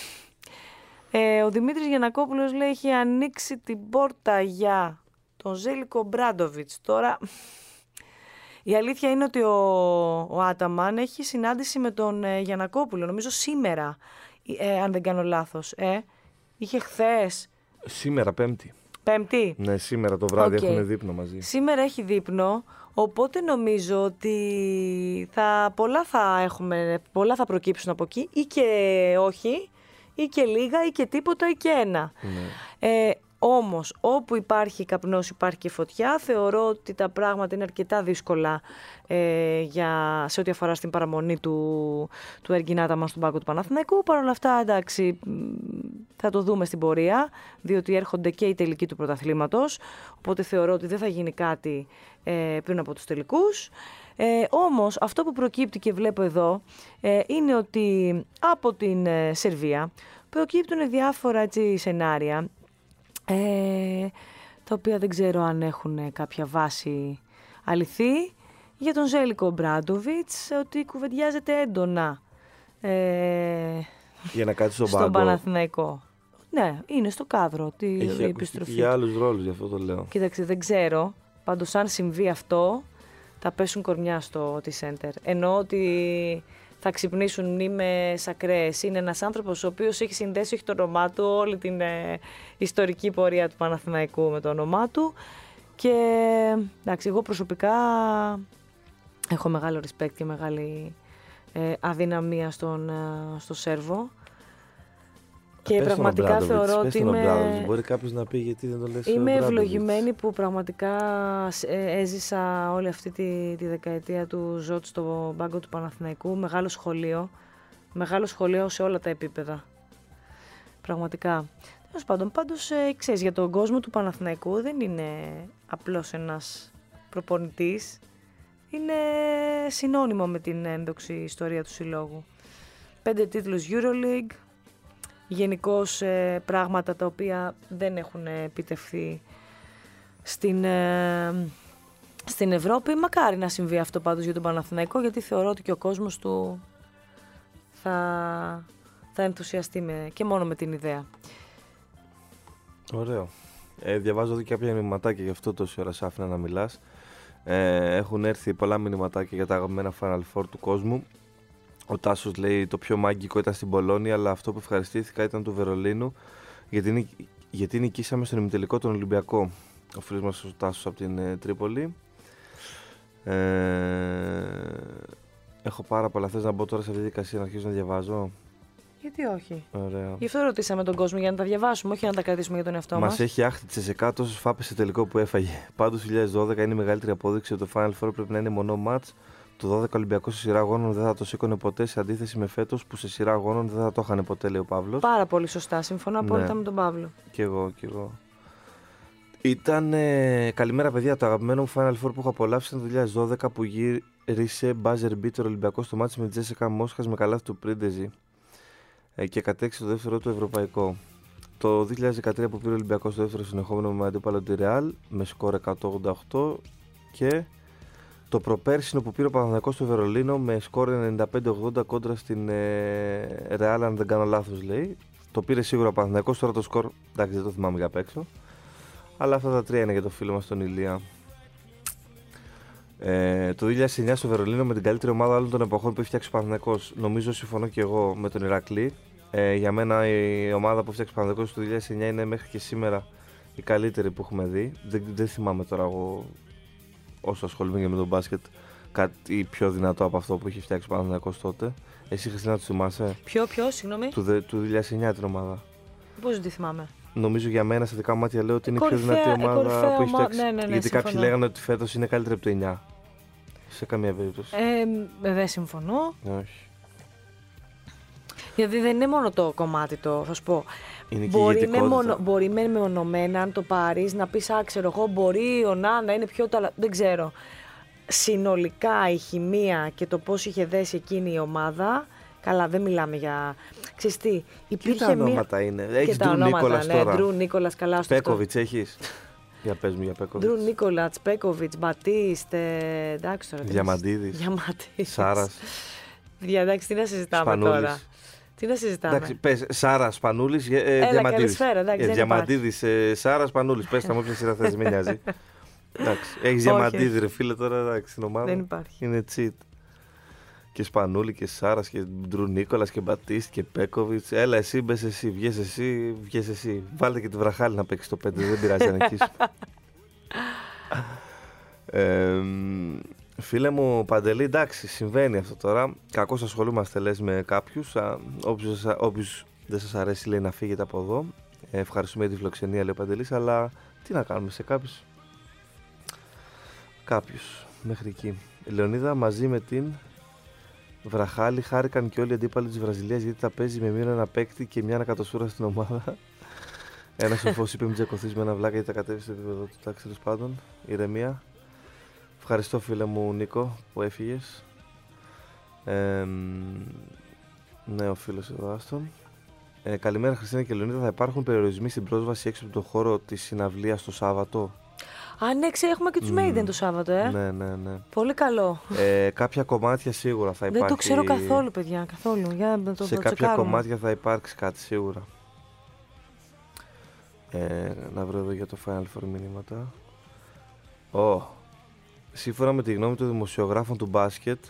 ο Δημήτρης Γιαννακόπουλος, λέει, έχει ανοίξει την πόρτα για τον Ζέλικο Μπράντοβιτς. Τώρα... Η αλήθεια είναι ότι ο Άταμαν έχει συνάντηση με τον Γιαννακόπουλο, νομίζω σήμερα, αν δεν κάνω λάθος. Είχε χθες. Σήμερα, Πέμπτη. Ναι, σήμερα το βράδυ έχουν δείπνο μαζί. Σήμερα έχει δείπνο, οπότε νομίζω ότι πολλά θα προκύψουν από εκεί, ή και όχι, ή και λίγα, ή και τίποτα, ή και ένα. Ναι. Όμως, όπου υπάρχει καπνός υπάρχει και φωτιά. Θεωρώ ότι τα πράγματα είναι αρκετά δύσκολα σε ό,τι αφορά στην παραμονή του Εργινάτα μας στον πάγκο του Παναθηναϊκού. Παρ' όλα αυτά, εντάξει, θα το δούμε στην πορεία, διότι έρχονται και οι τελικοί του πρωταθλήματος, οπότε θεωρώ ότι δεν θα γίνει κάτι πριν από τους τελικούς. Όμως, αυτό που προκύπτει και βλέπω εδώ είναι ότι από την Σερβία προκύπτουν διάφορα σενάρια, τα οποία δεν ξέρω αν έχουν κάποια βάση αληθή, για τον Ζέλικο Μπράντοβιτς, ότι κουβεντιάζεται έντονα για να κάτσει στον Παναθηναϊκό. Ναι, είναι στο κάδρο η επιστροφή. Για άλλους ρόλους, γι' αυτό το λέω. Κοίταξε, δεν ξέρω. Πάντως, αν συμβεί αυτό, θα πέσουν κορμιά στο T-Center. Εννοώ ότι θα ξυπνήσουν μνήμες ακραίες. Είναι ένας άνθρωπος ο οποίος έχει συνδέσει, όχι το όνομά του, όλη την ιστορική πορεία του Παναθηναϊκού με το όνομά του. Και εντάξει, εγώ προσωπικά έχω μεγάλο respect και μεγάλη αδυναμία στο Σέρβο. Και πραγματικά θεωρώ ότι μπορεί κάποιος να πει γιατί δεν το λες. Είμαι ευλογημένη που πραγματικά έζησα όλη αυτή τη δεκαετία του Ζώτ στο πάγκο του Παναθηναϊκού. Μεγάλο σχολείο σε όλα τα επίπεδα. Πραγματικά. Τέλος πάντων, πάντως, ξέρεις, για τον κόσμο του Παναθηναϊκού δεν είναι απλώς ένας προπονητής. Είναι συνώνυμο με την ένδοξη ιστορία του συλλόγου. 5 τίτλους EuroLeague. Γενικώς πράγματα τα οποία δεν έχουν επιτευχθεί στην Ευρώπη. Μακάρι να συμβεί αυτό πάντως για τον Παναθηναϊκό, γιατί θεωρώ ότι και ο κόσμος του θα ενθουσιαστεί και μόνο με την ιδέα. Ωραίο. Διαβάζω εδώ και κάποια μηνυματάκια, γι' αυτό τόση ώρα σ' άφηνα να μιλάς. Έχουν έρθει πολλά μηνυματάκια για τα αγαπημένα Final Four του κόσμου. Ο Τάσος λέει: το πιο μάγκικο ήταν στην Πολόνια, αλλά αυτό που ευχαριστήθηκα ήταν του Βερολίνου, γιατί νικήσαμε στον ημιτελικό τον Ολυμπιακό. Ο φίλος μας ο Τάσος από την Τρίπολη. Έχω πάρα πολλά. Θες να μπω τώρα σε αυτή τη διαδικασία να αρχίσω να διαβάζω? Γιατί όχι. Ωραία. Γι' αυτό ρωτήσαμε τον κόσμο, για να τα διαβάσουμε, όχι να τα κρατήσουμε για τον εαυτό μας. Μας έχει άχτη τη ΕΣΕΚΑ τόσες φάπες σε τελικό που έφαγε. Πάντως το 2012 είναι η μεγαλύτερη απόδειξη ότι το Final Four πρέπει να είναι μονό μάτς. Το 12 Ολυμπιακό σε σειρά αγώνων δεν θα το σήκωνε ποτέ, σε αντίθεση με φέτος που σε σειρά αγώνων δεν θα το είχαν ποτέ, λέει ο Παύλος. Πάρα πολύ σωστά. Συμφωνώ απόλυτα με τον Παύλο. Κι εγώ. Ήταν καλημέρα, παιδιά. Το αγαπημένο μου Final Four που έχω απολαύσει ήταν το 2012 που γύρισε buzzer beater Ολυμπιακό στο μάτι με τη Τζέσικα Μόσχας με καλάθι του Πρίντεζη και κατέξει το δεύτερο του ευρωπαϊκό. Το 2013 που πήρε ο Ολυμπιακός στο δεύτερο συνεχόμενο με αντίπαλο τη Real με σκορ 188 και το προπέρσινο που πήρε ο Παναθηναϊκός στο Βερολίνο με σκορ 95-80 κόντρα στην Real, αν δεν κάνω λάθος, λέει. Το πήρε σίγουρα ο Παναθηναϊκός, τώρα το σκορ εντάξει δεν το θυμάμαι για απ' έξω. Αλλά αυτά τα τρία είναι για το φίλο μας τον Ηλία. Το 2009 στο Βερολίνο με την καλύτερη ομάδα όλων των εποχών που έχει φτιάξει ο Παναθηναϊκός. Νομίζω συμφωνώ και εγώ με τον Ηρακλή. Για μένα η ομάδα που φτιάξει ο Παναθηναϊκός το 2009 είναι μέχρι και σήμερα η καλύτερη που έχουμε δει. Δεν θυμάμαι τώρα εγώ, όσο ασχολούμαι και με τον μπάσκετ, κάτι πιο δυνατό από αυτό που είχε φτιάξει ο Παναθηναϊκός τότε. Εσύ Χριστίνα το θυμάσαι? Ποιο, συγγνώμη? Του 2009 την ομάδα. Πώς δεν τη θυμάμαι? Νομίζω για μένα, σε δικά μου μάτια, λέω ότι είναι η πιο δυνατή ομάδα που έχει φτιάξει. Ναι, γιατί κάποιοι λέγανε ότι φέτος είναι καλύτερη από το 9. Σε καμία περίπτωση. Δεν συμφωνώ. Όχι. Γιατί δεν είναι μόνο το κομμάτι το, θα σου πω. Είναι και η ηγετικότητα. Μπορεί με μεμονωμένα, αν το πάρεις, να πεις, ξέρω εγώ, μπορεί ο να είναι πιο δεν ξέρω. Συνολικά η χημεία και το πώς είχε δέσει εκείνη η ομάδα. Καλά, δεν μιλάμε για. Ξέρεις τι, υπήρχε τα ονόματα είναι. Έχεις Ντρου Νίκολας τώρα. Ντρου Νίκολας, καλά. Πέκοβιτς έχεις. Για πες μου για Πέκοβιτς. Ντρου Νίκολας, Πέκοβιτς, Μπατίστ, εντάξει τώρα. Διαμαντίδης. Σάρας. Εντάξει, τι να συζητάμε τώρα. Τι να συζητάμε. Εντάξει, πες Σάρα Σπανούλης, Διαμαντίδης. Διαμαντίδης, Σάρα Σπανούλης. Πες τα μου όποια σειρά θες, μην νοιάζει. Έχεις Διαμαντίδη, ρε φίλε, τώρα εντάξει, στην ομάδα. Δεν υπάρχει. Είναι cheat. Και Σπανούλη και Σάρας και Ντρου Νίκολας και Μπατίστ και Πέκοβιτς. Έλα εσύ, μπες εσύ, βγες εσύ. Βάλτε και τη Βραχάλη να παίξει το 5, δεν πειράζει να νικήσει. Φίλε μου Παντελή, εντάξει, συμβαίνει αυτό τώρα. Κακώς ασχολούμαστε, λες, με κάποιους. Όποιος δεν σας αρέσει, λέει, να φύγετε από εδώ. Ευχαριστούμε για τη φιλοξενία, λέει ο Παντελής, αλλά τι να κάνουμε σε κάποιους μέχρι εκεί. Η Λεωνίδα μαζί με την Βραχάλη χάρηκαν και όλοι οι αντίπαλοι της Βραζιλίας γιατί τα παίζει με μείον ένα παίκτη και μια ανακατοσούρα στην ομάδα. Ένα σοφός είπε: μην τσακωθείς με ένα βλάκα γιατί τα κατέβει στο επίπεδο του. Εντάξει, τέλος πάντων, ηρεμία. Ευχαριστώ, φίλε μου Νίκο, που έφυγες. Ναι, ο φίλος εδώ, άστον. Καλημέρα, Χριστίνα και Λεωνίδα. Θα υπάρχουν περιορισμοί στην πρόσβαση έξω από το χώρο της συναυλίας το Σάββατο? Α, ναι, έχουμε και τους Maiden το Σάββατο, Ναι. Πολύ καλό. Κάποια κομμάτια σίγουρα θα υπάρχει. Δεν το ξέρω καθόλου, παιδιά, καθόλου. Για να το σε κάποια κομμάτια θα υπάρξει κάτι σίγουρα. Να βρω εδώ για το Final Four μηνύματα. Σύμφωνα με τη γνώμη των δημοσιογράφων του μπάσκετ,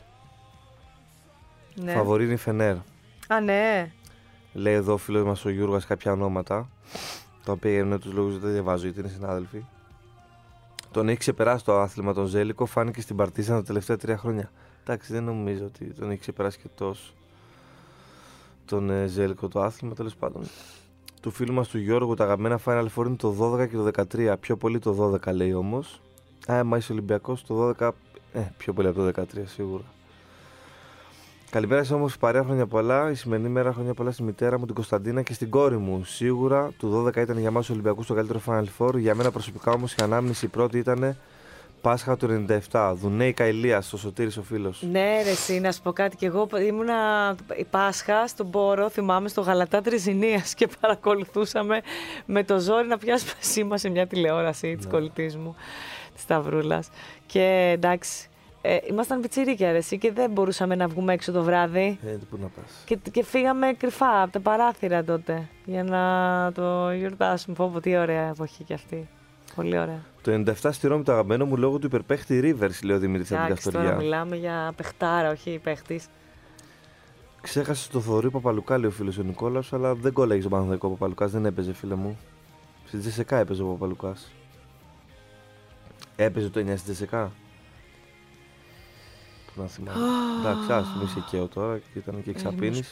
φαβορί είναι η Φενέρ. Α, ναι. Λέει εδώ ο φίλος μας ο Γιούργας κάποια ονόματα, τα οποία για τους λόγους δεν διαβάζω γιατί είναι συνάδελφοι. Τον έχει ξεπεράσει το άθλημα τον Ζέλικο, φάνηκε στην Παρτίζαν τα τελευταία 3 χρόνια. Εντάξει, δεν νομίζω ότι τον έχει ξεπεράσει και τόσο τον Ζέλικο το άθλημα, τέλος πάντων. Του φίλου μας του Γιώργου, τα αγαπημένα Final Four είναι το 12 και το 13. Πιο πολύ το 12 λέει όμως. Μα είσαι Ολυμπιακός, το 12, πιο πολύ από το 13 σίγουρα. Καλημέρα σε όμως παρέα, χρόνια πολλά. Η σημερινή μέρα χρόνια πολλά στη μητέρα μου, την Κωνσταντίνα, και στην κόρη μου. Σίγουρα το 12 ήταν για μας Ολυμπιακούς το καλύτερο Final Four. Για μένα προσωπικά όμως η ανάμνηση πρώτη ήταν Πάσχα του 97. Δουνέικα Ηλίας, ο Σωτήρης ο φίλος. Ναι, ρε, εσύ, να σου πω κάτι. Και εγώ ήμουνα η Πάσχα στον Πόρο, θυμάμαι, στο Γαλατά Τριζηνίας και παρακολουθούσαμε με το ζόρι να πιάσουμε σήμα σε μια τηλεόραση της κολλητής μου. της Σταυρούλας. Και εντάξει, ήμασταν πιτσιρίκια ρε, εσύ, και δεν μπορούσαμε να βγούμε έξω το βράδυ. Πού να πας. Και φύγαμε κρυφά από τα παράθυρα τότε για να το γιορτάσουμε. Πω, τι ωραία εποχή κι αυτή. Πολύ ωραία. Το 97 στη Ρώμη το αγαπημένο μου λόγω του υπερπαίχτη Rivers, λέει ο Δημήτρης από την Καστοριά. Τώρα μιλάμε για παιχτάρα, όχι παίχτης. Ξέχασε το Θοδωρή Παπαλουκά, λέει ο φίλος ο Νικόλαος, αλλά δεν κόλλαγε στον Παναθηναϊκό ο Παπαλουκάς, δεν έπαιζε, φίλε μου. Στη Τζεσεκά έπαιζε ο Παπαλουκάς. Έπαιζε το 9 στη Τζεσεκά. Πού να θυμάμαι. Εντάξει, άστο, μη είσαι οικαίο τώρα και ήταν και εξαπίνης.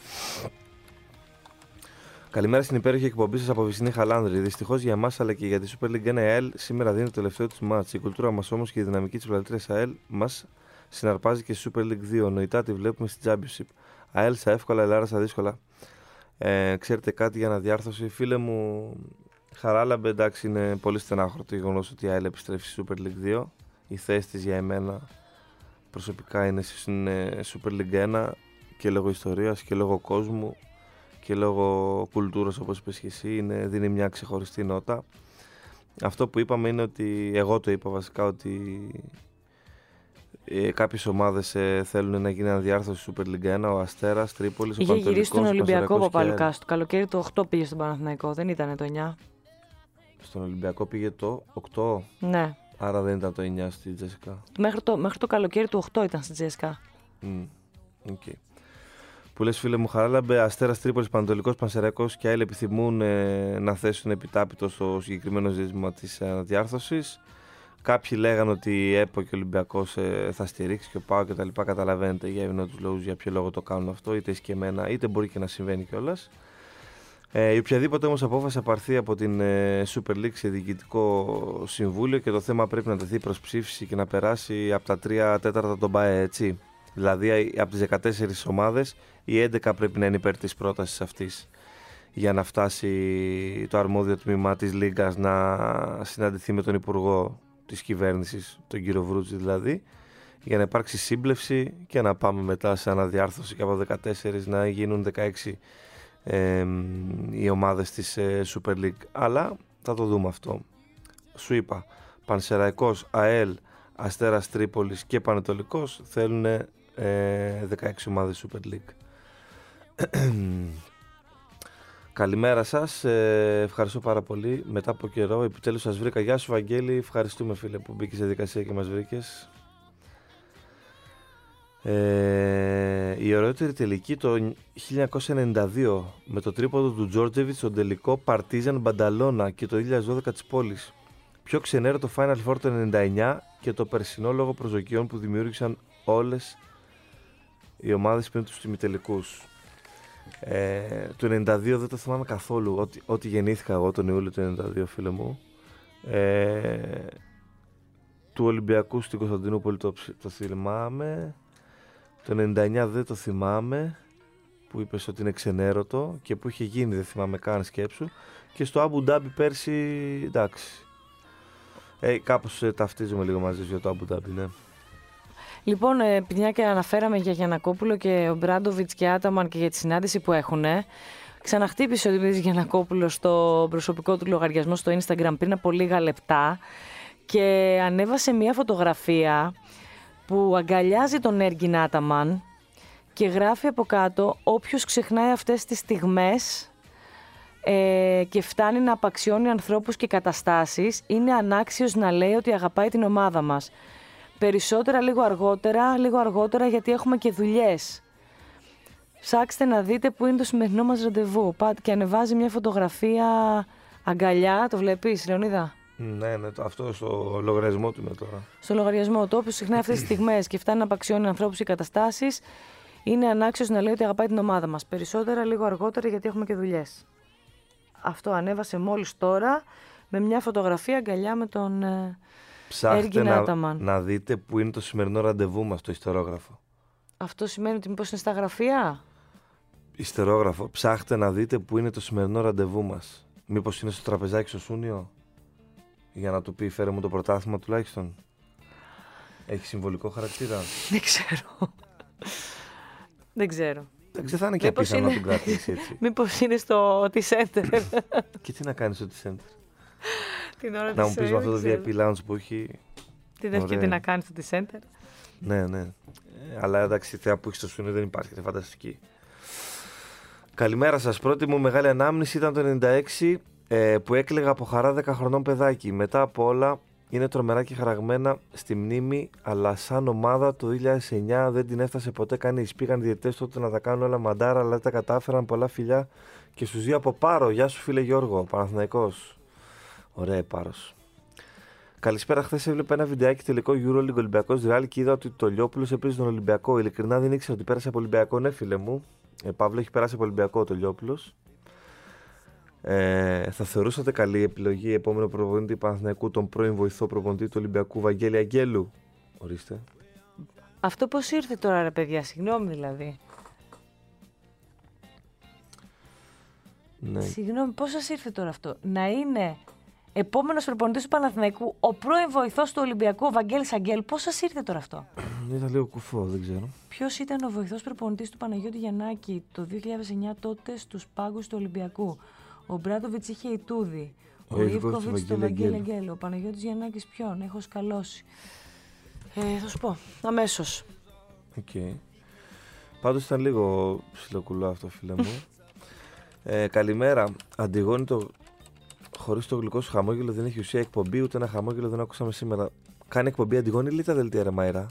Καλημέρα στην υπέροχη εκπομπή σας από Βυσσινή Χαλάνδρη. Δυστυχώς για εμάς αλλά και για τη Super League 1 ΑΕΛ σήμερα δίνει το τελευταίο της μάτς. Η κουλτούρα μας όμως και η δυναμική της πλατείας ΑΕΛ μας συναρπάζει και στη Super League 2. Νοητά τη βλέπουμε στη Championship. ΑΕΛ στα εύκολα, Ελλάδα στα δύσκολα. Ξέρετε κάτι για αναδιάρθρωση, φίλε μου. Χαράλαμπε, εντάξει, είναι πολύ στενάχωρο το γεγονός ότι η ΑΕΛ επιστρέφει στη Super League 2. Η θέση της για εμένα προσωπικά είναι στην Super League 1 και λόγω ιστορίας και λόγω κόσμου και λόγω κουλτούρας, όπως είπες και εσύ, δίνει μια ξεχωριστή νότα. Αυτό που είπαμε είναι ότι, εγώ το είπα βασικά, ότι κάποιες ομάδες θέλουν να γίνει αναδιάρθρωση Super League 1, ο Αστέρας, Τρίπολης, ο Είχε Πανετολικός, γυρίσει στον Ολυμπιακό Παπαλουκάς. Το καλοκαίρι του 8 πήγε στον Παναθηναϊκό, δεν ήταν το 9. Στον Ολυμπιακό πήγε το 8. Ναι. Άρα δεν ήταν το 9 στη Τζέσικα. Μέχρι το καλοκαίρι του 8 ήταν στη Τζέσικα. Okay. Που λες, φίλε μου, Χαράλαμπε, Αστέρας, Τρίπολης, Πανετολικός, Πανσεραϊκός και άλλοι επιθυμούν να θέσουν επιτάπητο στο συγκεκριμένο ζήτημα της αναδιάρθρωσης. Κάποιοι λέγανε ότι η ΕΠΟ και ο Ολυμπιακός θα στηρίξει και ο ΠΑΟ κτλ. Καταλαβαίνετε για ευνόητους λόγους για ποιο λόγο το κάνουν αυτό, είτε εσκεμμένα είτε μπορεί και να συμβαίνει κιόλας. Η οποιαδήποτε όμως απόφαση απαρθεί από την Super League σε διοικητικό συμβούλιο και το θέμα πρέπει να τεθεί προς ψήφιση και να περάσει από τα 3 τέταρτα των ΠΑΕ, έτσι. Δηλαδή από τις 14 ομάδες οι 11 πρέπει να είναι υπέρ της πρότασης αυτής για να φτάσει το αρμόδιο τμήμα της Λίγκας να συναντηθεί με τον Υπουργό της Κυβέρνησης, τον κύριο Βρούτζη δηλαδή, για να υπάρξει σύμπλευση και να πάμε μετά σε αναδιάρθρωση και από 14 να γίνουν 16 οι ομάδες της Super League. Αλλά θα το δούμε αυτό. Σου είπα, Πανσεραϊκός, ΑΕΛ, Αστέρας Τρίπολης και Πανετολικός θέλουν 16 ομάδες Super League. Καλημέρα σας, ευχαριστώ πάρα πολύ. Μετά από καιρό επιτέλους σας βρήκα. Γεια σου Βαγγέλη, ευχαριστούμε φίλε που μπήκες σε δικασία και μας βρήκες. Η ωραιότερη τελική το 1992 με το τρίποντο του Τζόρτζεβιτς στον τελικό Παρτίζαν Μπανταλώνα και το 2012 της πόλης. Πιο ξενέρο το Final Four το 99 και το περσινό λόγω προσδοκιών που δημιούργησαν όλες οι ομάδες πριν τους ημιτελικούς. Το 92 δεν το θυμάμαι καθόλου, ότι γεννήθηκα εγώ τον Ιούλιο του 92, φίλε μου. Του Ολυμπιακού στην Κωνσταντινούπολη το θυμάμαι. Το 99 δεν το θυμάμαι, που είπες ότι είναι ξενέρωτο και που είχε γίνει, δεν θυμάμαι καν, σκέψου. Και στο Αμπου Ντάμπι πέρσι, εντάξει. Κάπως ταυτίζομαι λίγο μαζί για το Αμπου Ντάμπι, ναι. Λοιπόν, μια και αναφέραμε για Γιαννακόπουλο και ο Μπράντοβιτς και Άταμαν και για τη συνάντηση που έχουν. Ξαναχτύπησε ο Δημήτρης Γιαννακόπουλος στο προσωπικό του λογαριασμό στο Instagram πριν από λίγα λεπτά και ανέβασε μια φωτογραφία που αγκαλιάζει τον Έργιν Άταμαν και γράφει από κάτω: όποιος ξεχνάει αυτές τις στιγμές και φτάνει να απαξιώνει ανθρώπους και καταστάσεις είναι ανάξιος να λέει ότι αγαπάει την ομάδα μας. Περισσότερα λίγο αργότερα γιατί έχουμε και δουλειές. Ψάξτε να δείτε που είναι το σημερινό μας ραντεβού. Πάτε και ανεβάζει μια φωτογραφία αγκαλιά, το βλέπεις Λεωνίδα? Ναι, αυτό στο λογαριασμό του είναι τώρα. Στο λογαριασμό του, όποιος συχνά αυτές τις στιγμές και φτάνει να απαξιώνει ανθρώπους ή καταστάσεις, είναι ανάξιος να λέει ότι αγαπάει την ομάδα μας. Περισσότερα λίγο αργότερα γιατί έχουμε και δουλειές. Αυτό ανέβασε μόλις τώρα με μια φωτογραφία αγκαλιά με τον Ψάχτε να δείτε που είναι το σημερινό ραντεβού μας, το ιστερόγραφο. Αυτό σημαίνει ότι μήπως είναι στα γραφεία? Ιστερόγραφο. Ψάχτε να δείτε που είναι το σημερινό ραντεβού μας. Μήπως είναι στο τραπεζάκι στο Σούνιο, για να του πει φέρε μου το πρωτάθλημα τουλάχιστον. Έχει συμβολικό χαρακτήρα. Δεν ξέρω. Δεν ξέρω. Δεν θα είναι και απίθανο να τον κρατήσει έτσι. Μήπως είναι στο T-Center. Και τι να κάνει στο T-Center? Την ώρα Να μου της, πεις με αυτό το δεν ξέρω. VIP lounge που έχει. Τι δεν Ωραία. τι να κάνει στο T-Center. Ναι. Αλλά εντάξει, η θέα που έχει στο Σούνιο δεν υπάρχει, είναι φανταστική. Καλημέρα σας. Πρώτη μου μεγάλη ανάμνηση ήταν το 96 που έκλαιγα από χαρά 10 χρονών παιδάκι. Μετά από όλα είναι τρομερά και χαραγμένα στη μνήμη, αλλά σαν ομάδα το 2009 δεν την έφτασε ποτέ κανείς. Πήγαν διαιτητές τότε να τα κάνουν όλα μαντάρα, αλλά δεν τα κατάφεραν. Πολλά φιλιά και στους δύο από Πάρο. Γεια σου φίλε Γιώργο, Παναθηναϊκός. Ωραία Πάρος. Καλησπέρα. Χθες έβλεπα ένα βιντεάκι τελικό EuroLeague Ολυμπιακός Real και είδα ότι το Λιόπουλος έπαιζε τον Ολυμπιακό. Ειλικρινά δεν ήξερα ότι πέρασε από Ολυμπιακό. Ναι, φίλε μου. Παύλο, έχει περάσει από Ολυμπιακό το Λιόπουλος. Θα θεωρούσατε καλή επιλογή επόμενο προπονητή Παναθηναϊκού τον πρώην βοηθό προπονητή του Ολυμπιακού Βαγγέλη Αγγέλου? Ορίστε. Αυτό πώς ήρθε τώρα, ρε παιδιά, συγγνώμη δηλαδή. Ναι. Συγγνώμη, πώς σας ήρθε τώρα αυτό? Να είναι επόμενος προπονητής του Παναθηναϊκού ο πρώην βοηθός του Ολυμπιακού, ο Βαγγέλης Αγγέλου. Πώς σας ήρθε τώρα αυτό? Ήταν λίγο κουφό, δεν ξέρω. Ποιος ήταν ο βοηθός προπονητής του Παναγιώτη Γιαννάκη το 2009 τότε στους πάγκους του Ολυμπιακού? Ο Μπράντοβιτς είχε Ιτούδη. Ο Ιβκοβιτς το Βαγγέλη Αγγέλου. Ο Παναγιώτης Γιαννάκης ποιον? Έχω σκαλώσει. Θα σου πω αμέσως. Okay. Πάντως ήταν λίγο ψιλοκουλό αυτό, φίλε μου. Καλημέρα. Αντιγόνη, χωρίς το γλυκό σου χαμόγελο δεν έχει ουσία εκπομπή, ούτε ένα χαμόγελο δεν ακούσαμε σήμερα. Κάνει εκπομπή Αντιγόνη, λέει τα δελτία ρε Μάιρα.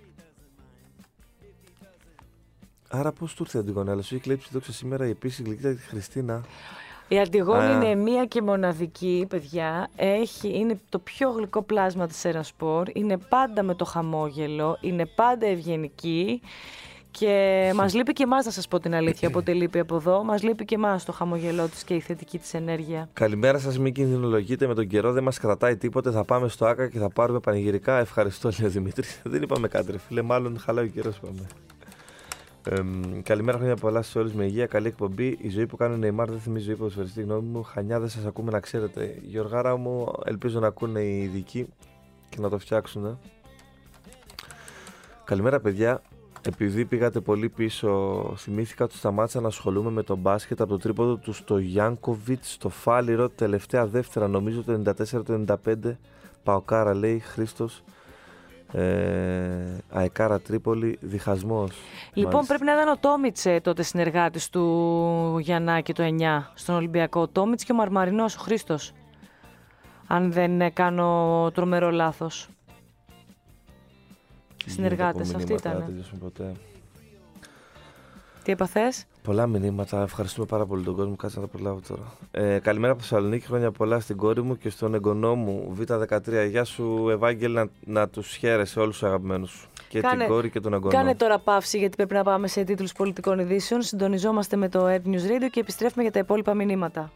Άρα πώς του ήρθε η Αντιγόνη? Αλλά σου έχει κλέψει δόξα σήμερα η επίσης γλυκύτατη Χριστίνα. Η Αντιγόνη είναι μία και μοναδική, παιδιά. Είναι το πιο γλυκό πλάσμα της Ερασπορ. Είναι πάντα με το χαμόγελο. Είναι πάντα ευγενική. Και μας λείπει και εμάς, να σας πω την αλήθεια, από ό,τι λείπει από εδώ. Μας λείπει και εμάς το χαμογελό της και η θετική της ενέργεια. Καλημέρα σας, μην κινδυνολογείτε με τον καιρό, δεν μας κρατάει τίποτε. Θα πάμε στο ΆΚΑ και θα πάρουμε πανηγυρικά. Ευχαριστώ, λέει ο Δημήτρης. Δεν είπαμε κάτι, ρε φίλε, μάλλον χαλάει ο καιρός, είπαμε. Καλημέρα, χρόνια πολλά σε όλους με υγεία, καλή εκπομπή. Η ζωή που κάνει ο Νεϊμάρ δεν θυμίζει ζωή ποδοσφαιριστή, γνώμη μου. Χανιά, δεν σας ακούμε να ξέρετε. Γιωργάρα μου, ελπίζω να ακούνε οι ειδικοί και να το φτιάξουν. Καλημέρα, παιδιά. Επειδή πήγατε πολύ πίσω, θυμήθηκα ότι σταμάτησα να ασχολούμαι με τον μπάσκετ από το τρίποδο του στο Γιάνκοβιτς, στο Φάληρο, τελευταία δεύτερα, νομίζω το 94-95. Παοκάρα, λέει Χρήστος. Αεκάρα Τρίπολη, διχασμός. Λοιπόν, μάλιστα. Πρέπει να ήταν ο Τόμιτς τότε συνεργάτης του Γιαννάκη το 9 στον Ολυμπιακό. Ο Τόμιτς και ο Μαρμαρινός, ο Χρήστος. Αν δεν κάνω τρομερό λάθος. Συνεργάτες, αυτοί ήταν. Τι έπαθες? Πολλά μηνύματα. Ευχαριστούμε πάρα πολύ τον κόσμο. Κάτσε να τα προλάβω τώρα. Καλημέρα από Θεσσαλονίκη. Χρόνια πολλά στην κόρη μου και στον εγγονό μου Β13. Γεια σου, Ευάγγελ, να τους χαίρεσαι όλους τους αγαπημένους. Και την κόρη και τον εγγονό. Κάνε τώρα παύση, γιατί πρέπει να πάμε σε τίτλους πολιτικών ειδήσεων. Συντονιζόμαστε με το Air News Radio και επιστρέφουμε για τα υπόλοιπα μηνύματα.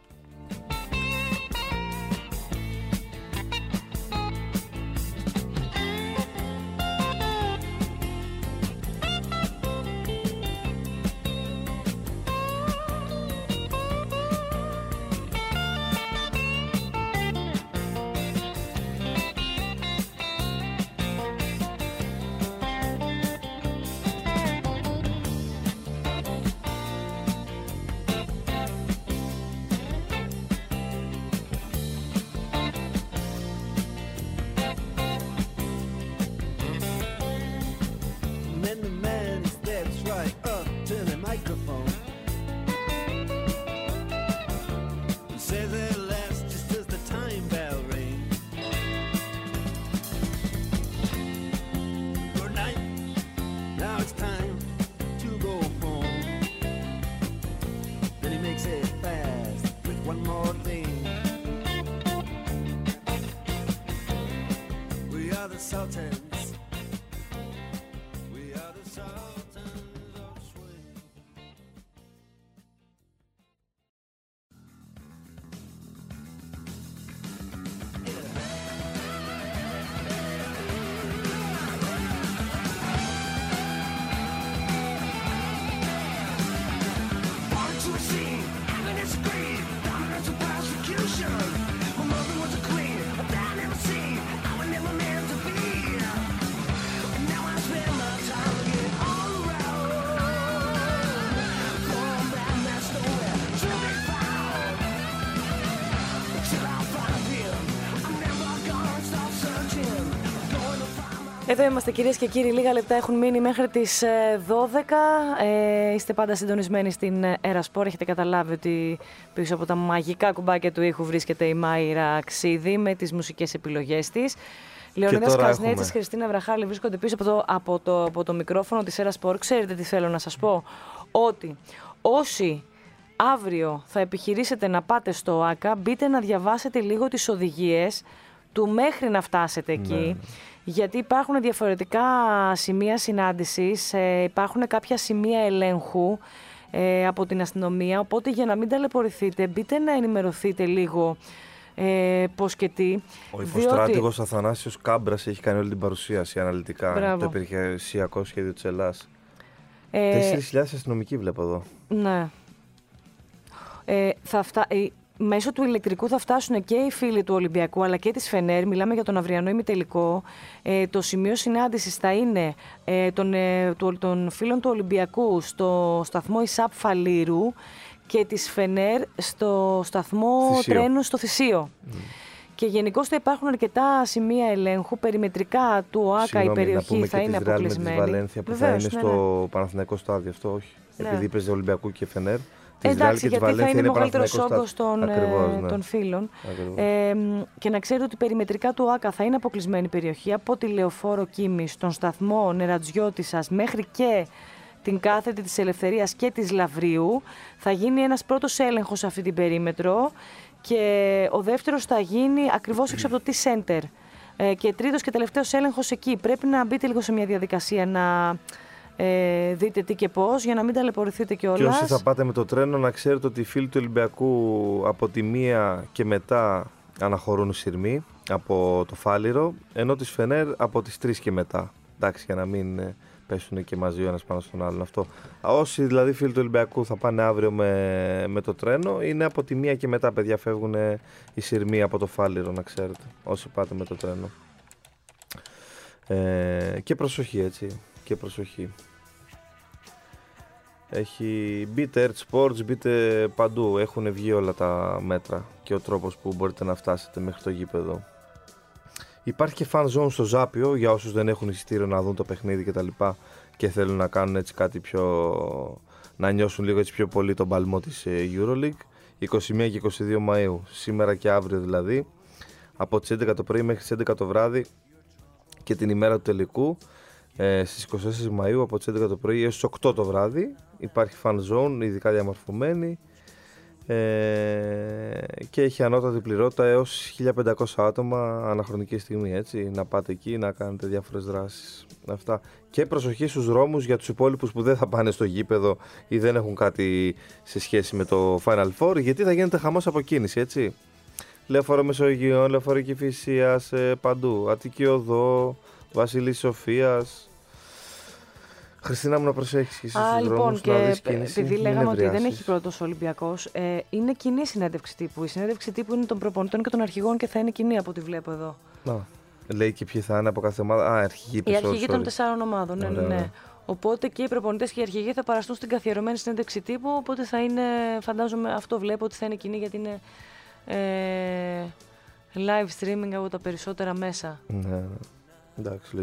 My mother was a queen, but I never seen. I was never meant to be. Εδώ είμαστε κυρίες και κύριοι, λίγα λεπτά έχουν μείνει μέχρι τις 12. Είστε πάντα συντονισμένοι στην Ερασπορ. Έχετε καταλάβει ότι πίσω από τα μαγικά κουμπάκια του ήχου βρίσκεται η Μάιρα Ξίδη με τις μουσικές επιλογές της. Λεωνίδας Κασνέτσης, Χριστίνα Βραχάλη βρίσκονται πίσω από το μικρόφωνο της Ερασπορ. Ξέρετε τι θέλω να σας πω? Ότι όσοι αύριο θα επιχειρήσετε να πάτε στο ΆΚΑ, μπείτε να διαβάσετε λίγο τις οδηγίες του μέχρι να φτάσετε εκεί. Γιατί υπάρχουν διαφορετικά σημεία συνάντησης, υπάρχουν κάποια σημεία ελέγχου από την αστυνομία, οπότε για να μην ταλαιπωρηθείτε, μπείτε να ενημερωθείτε λίγο πώς και τι. Ο υφοστράτηγος Αθανάσιος Κάμπρας έχει κάνει όλη την παρουσίαση αναλυτικά, το επιχειρησιακό σχέδιο της Ελλάς. 4.000 αστυνομικοί βλέπω εδώ. Ναι. Μέσω του ηλεκτρικού θα φτάσουν και οι φίλοι του Ολυμπιακού αλλά και της Φενέρ. Μιλάμε για τον αυριανό ημιτελικό. Το σημείο συνάντησης θα είναι των φίλων του Ολυμπιακού στο σταθμό Ισάπ Φαλήρου και της Φενέρ στο σταθμό τρένου στο Θησίο. Και γενικώς θα υπάρχουν αρκετά σημεία ελέγχου. Περιμετρικά του ΟΑΚΑ η περιοχή θα είναι αποκλεισμένη. Βαλένθια που θα είναι στο Παναθηναϊκό στάδιο, αυτό όχι. Επειδή είπες Ολυμπιακού και Φενέρ. Εντάξει, γιατί θα είναι μεγαλύτερος όγκος των φίλων. Και να ξέρετε ότι περιμετρικά του ΆΚΑ θα είναι αποκλεισμένη περιοχή από τη Λεωφόρο Κίμης, τον σταθμό Νερατζιώτισσας μέχρι και την κάθετη της Ελευθερίας και της Λαβρίου. Θα γίνει ένας πρώτος έλεγχος σε αυτή την περίμετρο και ο δεύτερος θα γίνει ακριβώς έξω από το T-Center. Και τρίτος και τελευταίος έλεγχος εκεί. Πρέπει να μπείτε λίγο σε μια διαδικασία να δείτε τι και πώς για να μην ταλαιπωρηθείτε κιόλας. Και όσοι θα πάτε με το τρένο, να ξέρετε ότι οι φίλοι του Ολυμπιακού από τη 1 και μετά αναχωρούν σειρμοί από το Φάληρο, ενώ της Φενέρ από τις 3 και μετά. Εντάξει, για να μην πέσουν και μαζί ο ένας πάνω στον άλλον. Αυτό. Όσοι δηλαδή φίλοι του Ολυμπιακού θα πάνε αύριο με το τρένο, είναι από τη 1 και μετά, παιδιά, φεύγουν οι σειρμοί από το Φάληρο, να ξέρετε. Όσοι πάτε με το τρένο. Και προσοχή, έτσι. Και προσοχή. Μπείτε Earth Sports, μπείτε παντού. Έχουν βγει όλα τα μέτρα και ο τρόπος που μπορείτε να φτάσετε μέχρι το γήπεδο. Υπάρχει και fan zone στο Ζάπιο για όσους δεν έχουν εισιτήριο να δουν το παιχνίδι και τα λοιπά και θέλουν να κάνουν έτσι κάτι πιο... να νιώσουν λίγο έτσι πιο πολύ τον παλμό της EuroLeague. 21 και 22 Μαΐου, σήμερα και αύριο δηλαδή, από τις 11 το πρωί μέχρι τις 11 το βράδυ και την ημέρα του τελικού. Στις 24 Μαΐου από τις 11 το πρωί έως τις 8 το βράδυ υπάρχει fan zone, ειδικά διαμορφωμένη, και έχει ανώτατη πληρότητα έως 1.500 άτομα αναχρονική στιγμή, έτσι, να πάτε εκεί να κάνετε διάφορες δράσεις. Αυτά. Και προσοχή στους δρόμους για τους υπόλοιπους που δεν θα πάνε στο γήπεδο ή δεν έχουν κάτι σε σχέση με το Final Four, γιατί θα γίνεται χαμός από κίνηση, έτσι. Λεωφόρο Μεσογείων, Λεωφόρο Κηφισίας, παντού, Αττική Οδό, Βασιλής Σοφίας. Χριστίνα μου, να προσέχεις και εσύ στους δρόμους, να δεις κίνηση. Επειδή λέγαμε ότι δεν έχει πρώτος ο Ολυμπιακός, είναι κοινή συνέντευξη τύπου. Η συνέντευξη τύπου είναι των προπονητών και των αρχηγών και θα είναι κοινή από ό,τι βλέπω εδώ. Να, λέει και ποιοι θα είναι από κάθε ομάδα. Οι αρχηγοί των 4 ομάδων, ναι. Οπότε και οι προπονητές και οι αρχηγοί θα παραστούν στην καθιερωμένη συνέντευξη τύπου, οπότε θα είναι, φαντάζομαι, αυτό βλέπω ότι θα είναι κοινή γιατί είναι live streaming από τα περισσότερα μέσα. Ναι, εντάξει,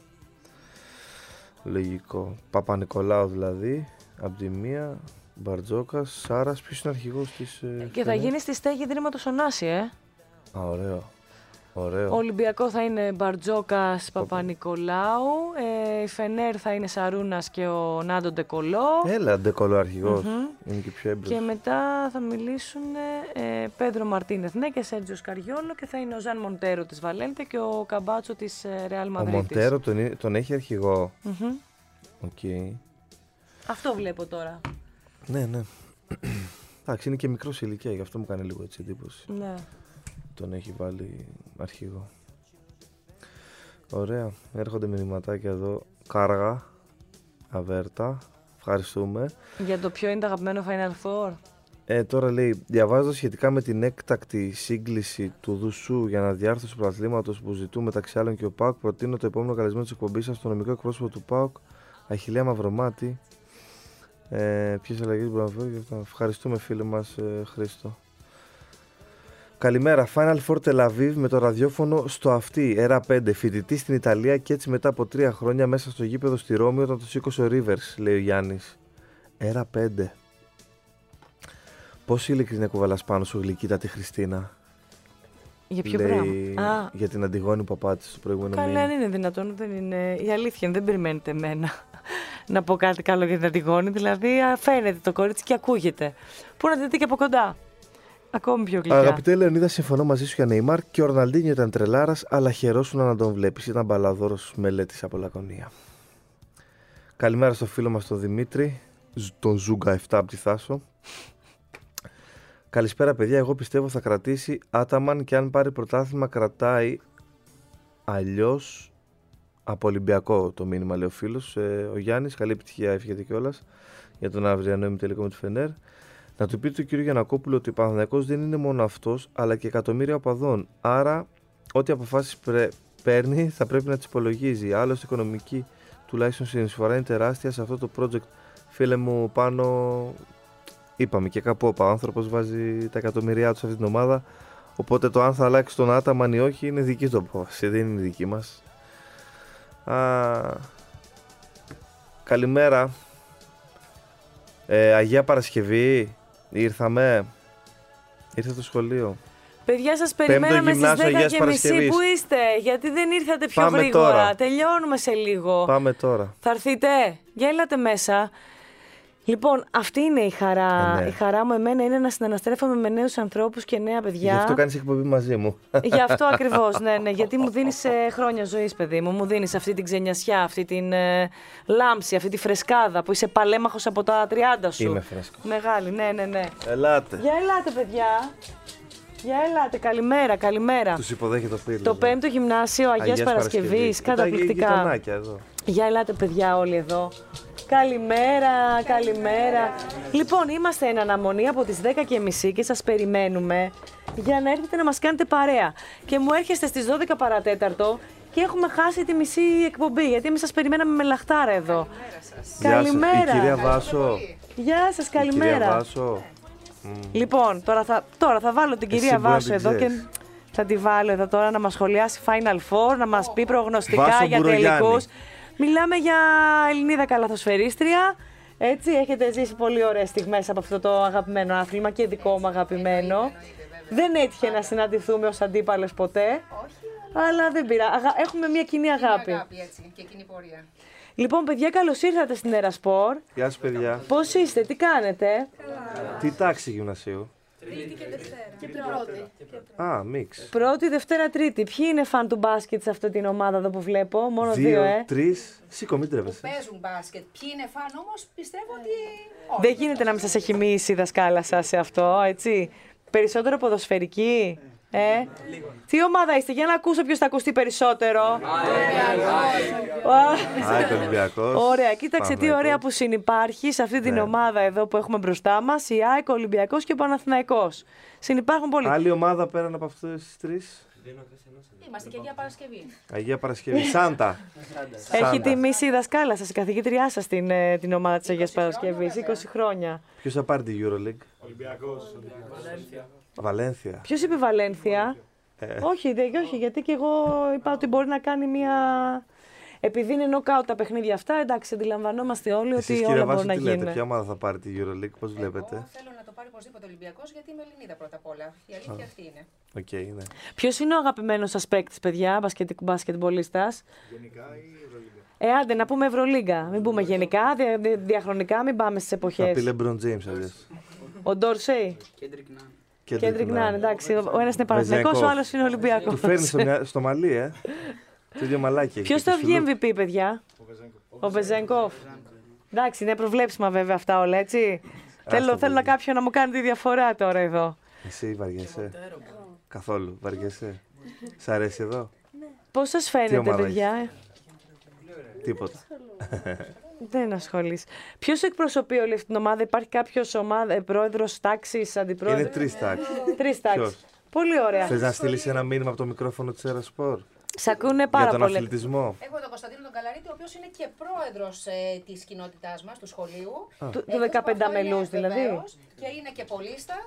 λογικό. Παπα-Νικολάου δηλαδή, από τη μία, Μπαρτζόκας, Σάρας, ποιος είναι αρχηγός της... Και θα γίνει στη στέγη Ιδρύματος Ωνάση, Ωραίο. Ο Ολυμπιακό θα είναι Μπαρτζόκας, Παπα-Νικολάου, η Φενέρ θα είναι Σαρούνας και ο Νάντο Ντεκολό. Έλα, Ντεκολό αρχηγός, είναι και πιο έμπειρος. Και μετά θα μιλήσουν Πέντρο Μαρτίνεθ, ναι, και Σέρτζιο Σκαριόλο, και θα είναι ο Ζαν Μοντέρο της Βαλέντε και ο Καμπάτσο της Ρεάλ Μαδρίτης. Ο Μοντέρο τον έχει αρχηγό. Okay. Αυτό βλέπω τώρα. Ναι. Εντάξει, είναι και μικρός ηλικία, γι' αυτό μου κάνει λίγο έτσι εντύπωση. Ναι. Τον έχει βάλει αρχηγό. Ωραία, έρχονται μηνυματάκια εδώ. Κάργα, Αβέρτα, ευχαριστούμε. Για το ποιο είναι το αγαπημένο Final Four? Τώρα λέει, διαβάζοντας σχετικά με την έκτακτη σύγκληση του Δουσού για αναδιάρθρωση του πρωταθλήματος που ζητούν μεταξύ άλλων και ο ΠΑΟΚ, προτείνω το επόμενο καλεσμένο της εκπομπής σας, το νομικό εκπρόσωπο του ΠΑΟΚ, Αχιλλέα Μαυρομάτη. Ποιες αλλαγές μπορούμε να φέρουμε? Ευχαριστούμε, φίλε μας, Χρήστο. Καλημέρα. Final Four Tel Aviv με το ραδιόφωνο στο αυτί. Έρα 5. Φοιτητή στην Ιταλία και έτσι μετά από 3 χρόνια μέσα στο γήπεδο στη Ρώμη όταν το σήκωσε ο Rivers, λέει ο Γιάννης. Έρα 5. Πόση ειλικρινία κουβαλάς πάνω σου, γλυκύτατη Χριστίνα? Για ποιο λέει, πράγμα? Για την Αντιγόνη που απάτησε το προηγούμενο μήνα. Καλά, αν είναι δυνατόν, δεν είναι. Η αλήθεια είναι, δεν περιμένετε εμένα να πω κάτι καλό για την Αντιγόνη. Δηλαδή, φαίνεται το κορίτσι και ακούγεται. Πού να τη δείτε και από κοντά. Ακόμη πιο γλυκά. Αγαπητέ Λεωνίδα, συμφωνώ μαζί σου για Νεϊμάρ και ο Ροναλντίνιο ήταν τρελάρας, αλλά χαιρόσουν να τον βλέπεις. Ήταν μπαλαδόρος μελέτης από Λακωνία. Καλημέρα στο φίλο μας τον Δημήτρη, τον Ζούγκα 7 από τη Θάσο. Καλησπέρα παιδιά, εγώ πιστεύω θα κρατήσει Άταμαν και αν πάρει πρωτάθλημα κρατάει, αλλιώς από Ολυμπιακό το μήνυμα, λέει ο φίλος. Ο Γιάννης, καλή επιτυχία, εύχεται κιόλας για τον αυριανό ημιτελικό με τη Φενέρ. Να του πείτε του κύριο Γιαννακόπουλο ότι ο Παναθηναϊκός δεν είναι μόνο αυτός, αλλά και εκατομμύρια οπαδών. Άρα, ό,τι αποφάσεις παίρνει θα πρέπει να τις υπολογίζει. Άλλωστε, η οικονομική τουλάχιστον συνεισφορά είναι τεράστια σε αυτό το project. Φίλε μου, πάνω είπαμε και κάπου ο άνθρωπος βάζει τα εκατομμυριά του σε αυτή την ομάδα. Οπότε το αν θα αλλάξει τον Άταμαν ή όχι είναι δική του απόφαση, δεν είναι δική μας. Καλημέρα. Αγία Παρασκευή. Ήρθε το σχολείο. Παιδιά, σας περιμέναμε στις 10:30. Πού είστε? Γιατί δεν ήρθατε πιο γρήγορα? Τώρα. Τελειώνουμε σε λίγο. Πάμε τώρα. Θα έρθετε? Για έλατε μέσα. Λοιπόν, αυτή είναι η χαρά. Ναι. Η χαρά μου εμένα είναι να συναναστρέφομαι με νέους ανθρώπους και νέα παιδιά. Γι' αυτό κάνεις εκπομπή μαζί μου. Γι' αυτό ακριβώς, ναι. Γιατί μου δίνεις χρόνια ζωής, παιδί μου. Μου δίνεις αυτή την ξενιασιά, αυτή την λάμψη, αυτή τη φρεσκάδα που είσαι παλέμαχος από τα 30 σου. Είμαι φρέσκος. Μεγάλη, ναι. Ελάτε. Για ελάτε, παιδιά. Για ελάτε, καλημέρα. Τους υποδέχεται ο Πύρλος. Το 5ο γυμνάσιο Αγίας Παρασκευής, καταπληκτικά. Γειτονάκια εδώ. Για ελάτε, παιδιά, όλοι εδώ. Καλημέρα. Λοιπόν, είμαστε εν αναμονή από τις 10:30 και σας περιμένουμε για να έρθετε να μας κάνετε παρέα. Και μου έρχεστε στις 12 παρατέταρτο και έχουμε χάσει τη μισή εκπομπή, γιατί εμείς σας περιμέναμε με λαχτάρα εδώ. Καλημέρα. Η κυρία Βάσο. Γεια σας, καλημέρα. Η κυρία Βάσο. Λοιπόν, τώρα θα βάλω την κυρία Βάσο εδώ και θα τη βάλω εδώ τώρα να μας σχολιάσει Final Four, να μας πει προγνωστικά Βάσο για Μπουρογιάννη. τελικούς. Μιλάμε για Ελληνίδα καλαθοσφαιρίστρια. Έτσι, έχετε ζήσει πολύ ωραίες στιγμές από αυτό το αγαπημένο άθλημα και δικό μου αγαπημένο. Δεν έτυχε να συναντηθούμε ως αντίπαλες ποτέ. Αλλά δεν πειράζει. Έχουμε μια κοινή αγάπη. Έτσι, και κοινή πορεία. Λοιπόν, παιδιά, καλώς ήρθατε στην Ερασπορ. Γεια σας παιδιά. Πώς είστε, τι κάνετε? Τι τάξη γυμνασίου? Τρίτη και Δευτέρα. Και πρώτη. Μίξ. Πρώτη, Δευτέρα, Τρίτη. Ποιοι είναι φαν του μπάσκετ σε αυτή την ομάδα εδώ που βλέπω? Μόνο 2, 3. Σήκω, μην τρέβεσαι. Παίζουν μπάσκετ. Ποιοι είναι φαν όμως, πιστεύω ότι. Δεν γίνεται να μην σας έχει μίσει η δασκάλα σας σε αυτό, έτσι. Περισσότερο ποδοσφαιρική. Τι ομάδα είστε, για να ακούσω ποιος θα ακουστεί περισσότερο. Ολυμπιακός. Ωραία, κοίταξε τι ωραία που συνυπάρχει σε αυτή την ομάδα εδώ που έχουμε μπροστά μας. Η ΑΕΚ, ο Ολυμπιακός και ο Παναθηναϊκός. Συνυπάρχουν πολύ. Άλλη ομάδα πέραν από αυτές τις τρεις? Είμαστε και Αγία Παρασκευή. Αγία Παρασκευή. Σάντα. Έχει τιμήσει η δασκάλα σας, η καθηγήτριά σας την ομάδα της Αγίας Παρασκευής, 20 χρόνια. Ποιος θα πάρει τη EuroLeague? Ολυμπιακός. Βαλένθια. Ποιος είπε Βαλένθια? Όχι, γιατί και εγώ είπα ότι μπορεί να κάνει μια. Επειδή είναι νοκάουτ τα παιχνίδια αυτά, εντάξει, αντιλαμβανόμαστε όλοι Εσείς, ότι κύριε όλα Βάσο, μπορούν να τι λέτε, γίνουν. ποια ομάδα θα πάρει τη EuroLeague, πώς βλέπετε? Εγώ θέλω να το πάρει οπωσδήποτε ο Ολυμπιακός, γιατί είμαι Ελληνίδα πρώτα απ' όλα. Η αλήθεια αυτή είναι. Οκ, ναι. Ποιος είναι ο αγαπημένος σας παίκτης, παιδιά, μπασκετμπολίστας? Γενικά ή Ευρωλίγκα? Άντε, να πούμε Ευρωλίγκα. Μην πούμε γενικά, διαχρονικά, μην πάμε στις Θα εποχές. πει LeBron James αλλιώς. Ο Ντόρσεϊ. Κέντρικ Νάν, εντάξει. Ο ένας είναι Παναθηναϊκός, ο άλλος είναι Ολυμπιακός. Του φέρνει στο μαλλί, το ίδιο μαλάκι. Ποιος θα βγει MVP, παιδιά? Ο Βεζένκοφ. Εντάξει, είναι προβλέψιμα βέβαια αυτά όλα, έτσι. Θέλω κάποιον να μου κάνει τη διαφορά τώρα εδώ. Εσύ βαριέσαι? Καθόλου, βαριέσαι? Σ' αρέσει εδώ? Πώς σας φαίνεται, ομάδα παιδιά? Τίποτα. Δεν ασχολείς. Ποιος εκπροσωπεί όλη αυτή την ομάδα? Υπάρχει κάποιος πρόεδρος, τάξης, αντιπρόεδρος? Είναι 3 τάξεις. 3 τάξεις. Πολύ ωραία. Θες να στείλεις ένα μήνυμα από το μικρόφωνο της Ερασπορ? Σ' ακούνε πάρα Για τον πολύ. αθλητισμό. Έχω τον Κωνσταντίνο τον Καλαρίτη, ο οποίος είναι και πρόεδρος της κοινότητάς μας, του σχολείου. Του 15 μελούς δηλαδή. Και είναι και πολίστας.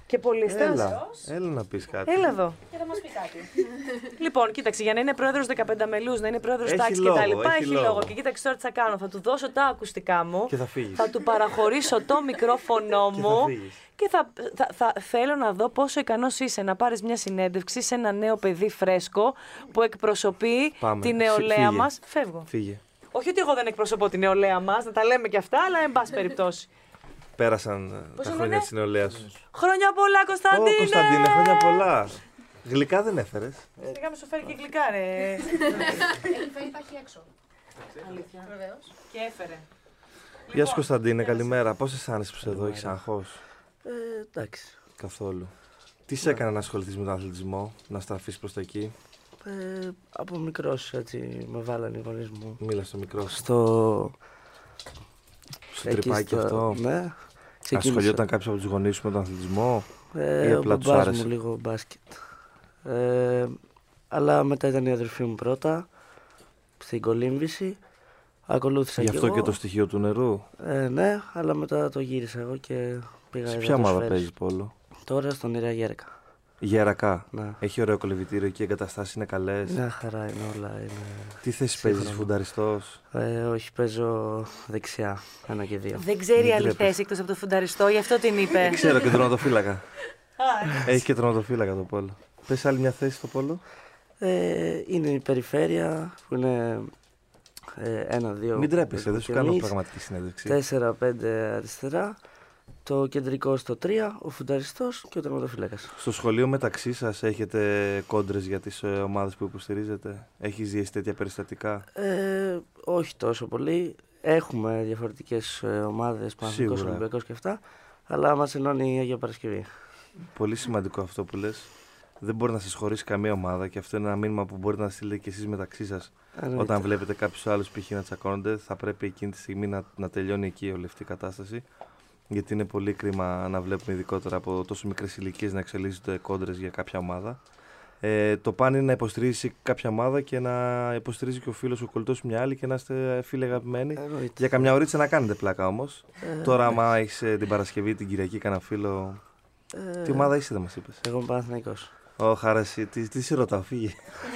Και πολύ Έλα να πεις κάτι. Έλα εδώ. Και θα μας πει κάτι. Λοιπόν, κοίταξε, για να είναι πρόεδρος 15 μελούς, να είναι πρόεδρος Έχει τάξης λόγο, κτλ. Έχει λόγο. λόγο. Και κοίταξε τώρα τι θα κάνω. Θα του δώσω τα ακουστικά μου. Και θα φύγεις. Θα του παραχωρήσω το μικρόφωνο Και μου. θα φύγεις. Και θα θέλω να δω πόσο ικανός είσαι να πάρεις μια συνέντευξη σε ένα νέο παιδί φρέσκο που εκπροσωπεί Πάμε. τη νεολαία Φύγε. μας. Φεύγω. Φύγε. Όχι ότι εγώ δεν εκπροσωπώ τη νεολαία μας, να τα λέμε και αυτά, αλλά εν πάση περιπτώσει. Πέρασαν τα χρόνια της νεολαίας σου. Χρόνια πολλά, Κωνσταντίνε! Κωνσταντίνε, χρόνια πολλά. Γλυκά δεν έφερες. Σιγά με σου φέρει και γλυκά, ρε. Έχει φέρει, τα έχει έξω. Αλήθεια. Βεβαίως. Και έφερε. Γεια σου Κωνσταντίνε, καλημέρα. Πώς αισθάνεσαι που είσαι εδώ, έχεις αγχώς? Εντάξει. Καθόλου. Τι σε έκανε να ασχοληθείς με τον αθλητισμό, να στραφείς προς τα εκεί? Από μικρός έτσι με βάλανε οι γονείς μου. Μίλα στο μικρό. Στο τρυπάκι αυτό. Ναι. Ασχολιόταν κάποιος από τους γονείς σου με τον αθλητισμό ή Ο απλά τους μπαμπάς άρεσε? μου λίγο μπάσκετ. Αλλά μετά ήταν η αδερφή μου πρώτα, στην κολύμβηση. Ακολούθησα Γι' κι αυτό εγώ. και το στοιχείο του νερού. Ναι, αλλά μετά το γύρισα εγώ και πήγα Σε εδώ ποια το ομάδα Σφαίρες. παίζεις πόλο? Τώρα στον Ιρά Γέρακα. Γερακά. Ναι. Έχει ωραίο κολυβητήριο εκεί, οι εγκαταστάσεις είναι καλές. Μια χαρά είναι όλα. Είναι... Τι θέση παίζεις, σύγχρονο. φουνταριστός? Όχι, παίζω δεξιά, 1 και 2. Δεν ξέρει Μην άλλη τρέπεσαι. θέση εκτός από το φουνταριστό, γι' αυτό την είπε. Ξέρω και τροματοφύλακα. Έχει και τροματοφύλακα το πόλο. Πες άλλη μια θέση στο πόλο. Είναι η περιφέρεια που είναι 1-2. Μην τρέπεσαι, δεν σου κάνω πραγματική συνέντευξη. 4-5 αριστερά. Το κεντρικό στο 3, ο φουνταριστός και ο τερματοφύλακας. Στο σχολείο μεταξύ σας έχετε κόντρες για τις ομάδες που υποστηρίζετε? Έχεις ζήσει τέτοια περιστατικά? Όχι τόσο πολύ. Έχουμε διαφορετικές ομάδες, Παναθηναϊκός, Σίγουρα. Ολυμπιακός και αυτά. Αλλά μας ενώνει η Αγία Παρασκευή. Πολύ σημαντικό αυτό που λες. Δεν μπορεί να σας χωρίσει καμία ομάδα και αυτό είναι ένα μήνυμα που μπορείτε να στείλετε και εσείς μεταξύ σας. Όταν βλέπετε κάποιους άλλους π.χ. να τσακώνονται, θα πρέπει εκείνη τη στιγμή να τελειώνει εκεί όλη αυτή η κατάσταση. Γιατί είναι πολύ κρίμα να βλέπουμε ειδικότερα από τόσο μικρές ηλικίες να εξελίσσονται κόντρες για κάποια ομάδα. Το πάνε είναι να υποστηρίζει κάποια ομάδα και να υποστηρίζει και ο φίλος ο κολλητός μια άλλη και να είστε φίλοι αγαπημένοι. Για καμιά ωρίτσα να κάνετε πλάκα όμως. Τώρα, άμα έχεις την Παρασκευή, την Κυριακή, κανένα φίλο. Τι ομάδα είσαι, δεν μας είπες? Εγώ είμαι Παναθηναϊκός. Χάραση, τι σε ρωτάω, φύγε.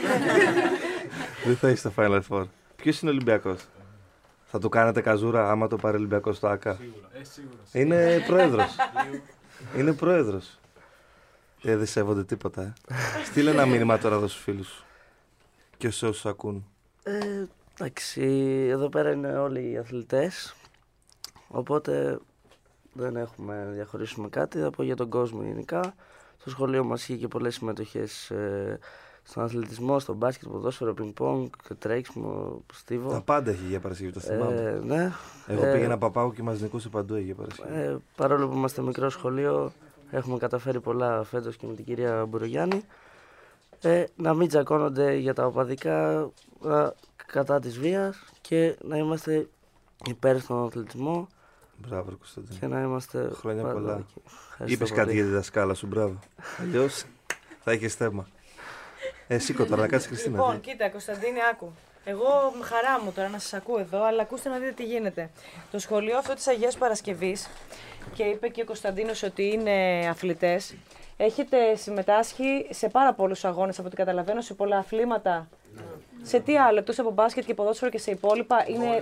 Δεν θα είσαι στο Final Four. Ποιος είναι ο Ολυμπιακός? Θα του κάνετε καζούρα άμα το πάρει ο Ολυμπιακός στο ΑΚΑ? Σίγουρα. Είναι πρόεδρος. Είναι πρόεδρος. Δεν σέβονται τίποτα. Στείλε ένα μήνυμα τώρα εδώ στους φίλους σου και σε όσους ακούν. Εντάξει, εδώ πέρα είναι όλοι οι αθλητές. Οπότε δεν έχουμε να διαχωρίσουμε κάτι. Θα πω για τον κόσμο γενικά. Στο σχολείο μας είχε και πολλές συμμετοχές στον αθλητισμό, στο μπάσκετ, ποδόσφαιρο, πινκ-πονγκ, τρέξιμο, στίβο. Τα πάντα έχει για Παρασκευή, το θυμάμαι. Ναι. Εγώ πήγαινα Παπάγου και μας νικούσε παντού για Παρασκευή. Παρόλο που είμαστε μικρό σχολείο, έχουμε καταφέρει πολλά φέτος και με την κυρία Μπουρογιάννη. Να μην τσακώνονται για τα οπαδικά κατά της βίας και να είμαστε υπέρ στον αθλητισμό. Μπράβο, Κωνσταντίνε. Και να είμαστε χρόνια πολλά. εκεί. Είπες κάτι για τη δασκάλα σου, μπράβο. Αλλιώς θα έχεις θέμα. Σήκω τώρα, να κάτσεις Χριστίνα. Λοιπόν, κοίτα, Κωνσταντίνε, άκου. Εγώ με χαρά μου τώρα να σας ακούω εδώ, αλλά ακούστε να δείτε τι γίνεται. Το σχολείο αυτό της Αγίας Παρασκευής, και είπε και ο Κωνσταντίνος ότι είναι αθλητές, έχετε συμμετάσχει σε πάρα πολλούς αγώνες, από ό,τι καταλαβαίνω, σε πολλά αθλήματα. Σε τι άλλο, εκτός από μπάσκετ και ποδόσφαιρο και σε υπόλοιπα, είναι...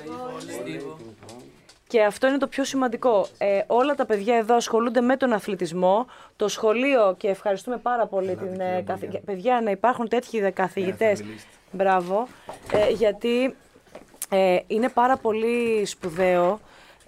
Και αυτό είναι το πιο σημαντικό. Όλα τα παιδιά εδώ ασχολούνται με τον αθλητισμό. Το σχολείο, και ευχαριστούμε πάρα πολύ την παιδιά, να υπάρχουν τέτοιοι καθηγητές. Μπράβο. Γιατί είναι πάρα πολύ σπουδαίο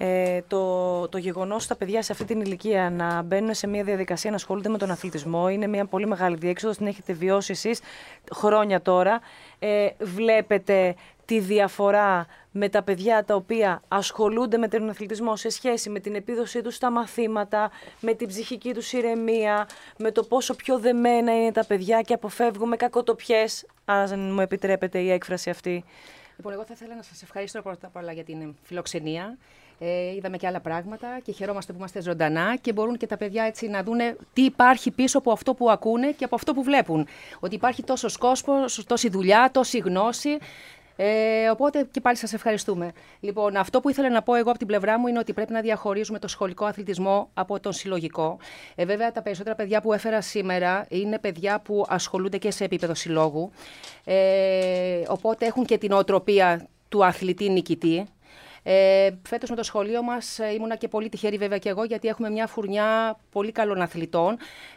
το γεγονός τα παιδιά σε αυτή την ηλικία να μπαίνουν σε μια διαδικασία να ασχολούνται με τον αθλητισμό. Είναι μια πολύ μεγάλη διέξοδος, την έχετε βιώσει εσείς χρόνια τώρα. Βλέπετε τη διαφορά με τα παιδιά τα οποία ασχολούνται με τον αθλητισμό σε σχέση με την επίδοσή τους στα μαθήματα, με την ψυχική τους ηρεμία, με το πόσο πιο δεμένα είναι τα παιδιά και αποφεύγουμε κακοτοπιές, αν μου επιτρέπετε η έκφραση αυτή. Λοιπόν, εγώ θα ήθελα να σας ευχαριστώ πρώτα απ' όλα για την φιλοξενία. Είδαμε και άλλα πράγματα και χαιρόμαστε που είμαστε ζωντανά και μπορούν και τα παιδιά έτσι να δούνε τι υπάρχει πίσω από αυτό που ακούνε και από αυτό που βλέπουν. Ότι υπάρχει τόσος κόσμος, τόση δουλειά, τόση γνώση. Οπότε και πάλι σας ευχαριστούμε. Λοιπόν, αυτό που ήθελα να πω εγώ από την πλευρά μου είναι ότι πρέπει να διαχωρίζουμε το σχολικό αθλητισμό από τον συλλογικό. Βέβαια, τα περισσότερα παιδιά που έφερα σήμερα είναι παιδιά που ασχολούνται και σε επίπεδο συλλόγου. Οπότε έχουν και την οτροπία του αθλητή νικητή. Φέτος με το σχολείο μας ήμουνα και πολύ τυχερή βέβαια και εγώ, γιατί έχουμε μια φουρνιά πολύ καλών αθλητών.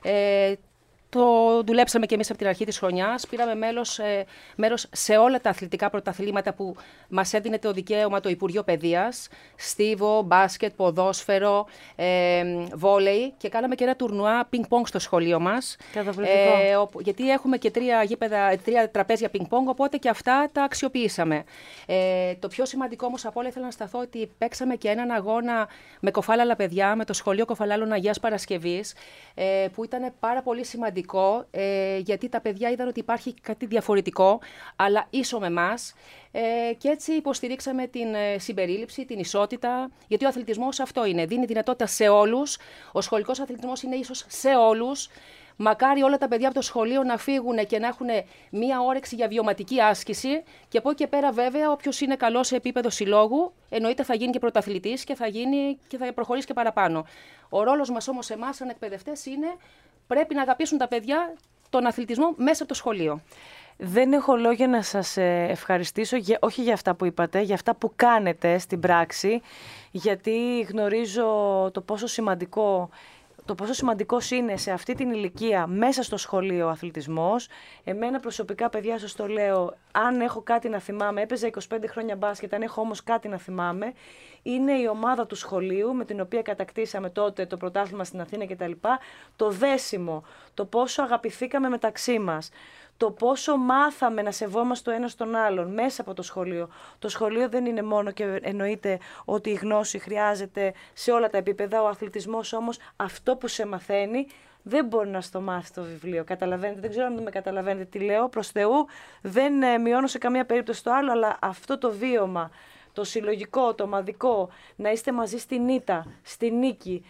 Το δουλέψαμε και εμείς από την αρχή της χρονιάς. Πήραμε μέρος σε όλα τα αθλητικά πρωταθλήματα που μας έδινε το δικαίωμα το Υπουργείο Παιδείας. Στίβο, μπάσκετ, ποδόσφαιρο, βόλεϊ, και κάναμε και ένα τουρνουά πινκ-πονγκ στο σχολείο μας. Γιατί έχουμε και 3 τραπέζια πινκ-πονγκ, οπότε και αυτά τα αξιοποιήσαμε. Το πιο σημαντικό όμως από όλα ήθελα να σταθώ ότι παίξαμε και έναν αγώνα με κοφάλαλα παιδιά, με το σχολείο Κοφαλάλων Αγίας Παρασκευής, που ήταν πάρα πολύ σημαντικό. Γιατί τα παιδιά είδαν ότι υπάρχει κάτι διαφορετικό, αλλά ίσο με εμάς, και έτσι υποστηρίξαμε την συμπερίληψη, την ισότητα, γιατί ο αθλητισμός αυτό είναι, δίνει δυνατότητα σε όλους, ο σχολικός αθλητισμός είναι ίσως σε όλους. Μακάρι όλα τα παιδιά από το σχολείο να φύγουν και να έχουν μία όρεξη για βιωματική άσκηση, και από εκεί και πέρα βέβαια όποιος είναι καλός σε επίπεδο συλλόγου εννοείται θα γίνει και πρωταθλητής και θα προχωρήσει και παραπάνω. Ο ρόλος μας όμως εμάς σαν εκπαιδευτές είναι πρέπει να αγαπήσουν τα παιδιά τον αθλητισμό μέσα από το σχολείο. Δεν έχω λόγια να σας ευχαριστήσω, όχι για αυτά που είπατε, για αυτά που κάνετε στην πράξη, γιατί γνωρίζω το πόσο σημαντικός είναι σε αυτή την ηλικία μέσα στο σχολείο ο αθλητισμός. Εμένα προσωπικά, παιδιά, σας το λέω, αν έχω κάτι να θυμάμαι, έπαιζα 25 χρόνια μπάσκετ, αν έχω όμως κάτι να θυμάμαι, είναι η ομάδα του σχολείου με την οποία κατακτήσαμε τότε το πρωτάθλημα στην Αθήνα κτλ. Το δέσιμο, το πόσο αγαπηθήκαμε μεταξύ μας, το πόσο μάθαμε να σεβόμαστε το ένα στον άλλον μέσα από το σχολείο. Το σχολείο δεν είναι μόνο και εννοείται ότι η γνώση χρειάζεται σε όλα τα επίπεδα. Ο αθλητισμός όμως αυτό που σε μαθαίνει δεν μπορεί να στο μάθει στο βιβλίο. Καταλαβαίνετε, δεν ξέρω αν με καταλαβαίνετε τι λέω. Προς Θεού δεν μειώνω σε καμία περίπτωση το άλλο, αλλά αυτό το βίωμα, το συλλογικό, το ομαδικό, να είστε μαζί στην ήττα, στη νίκη,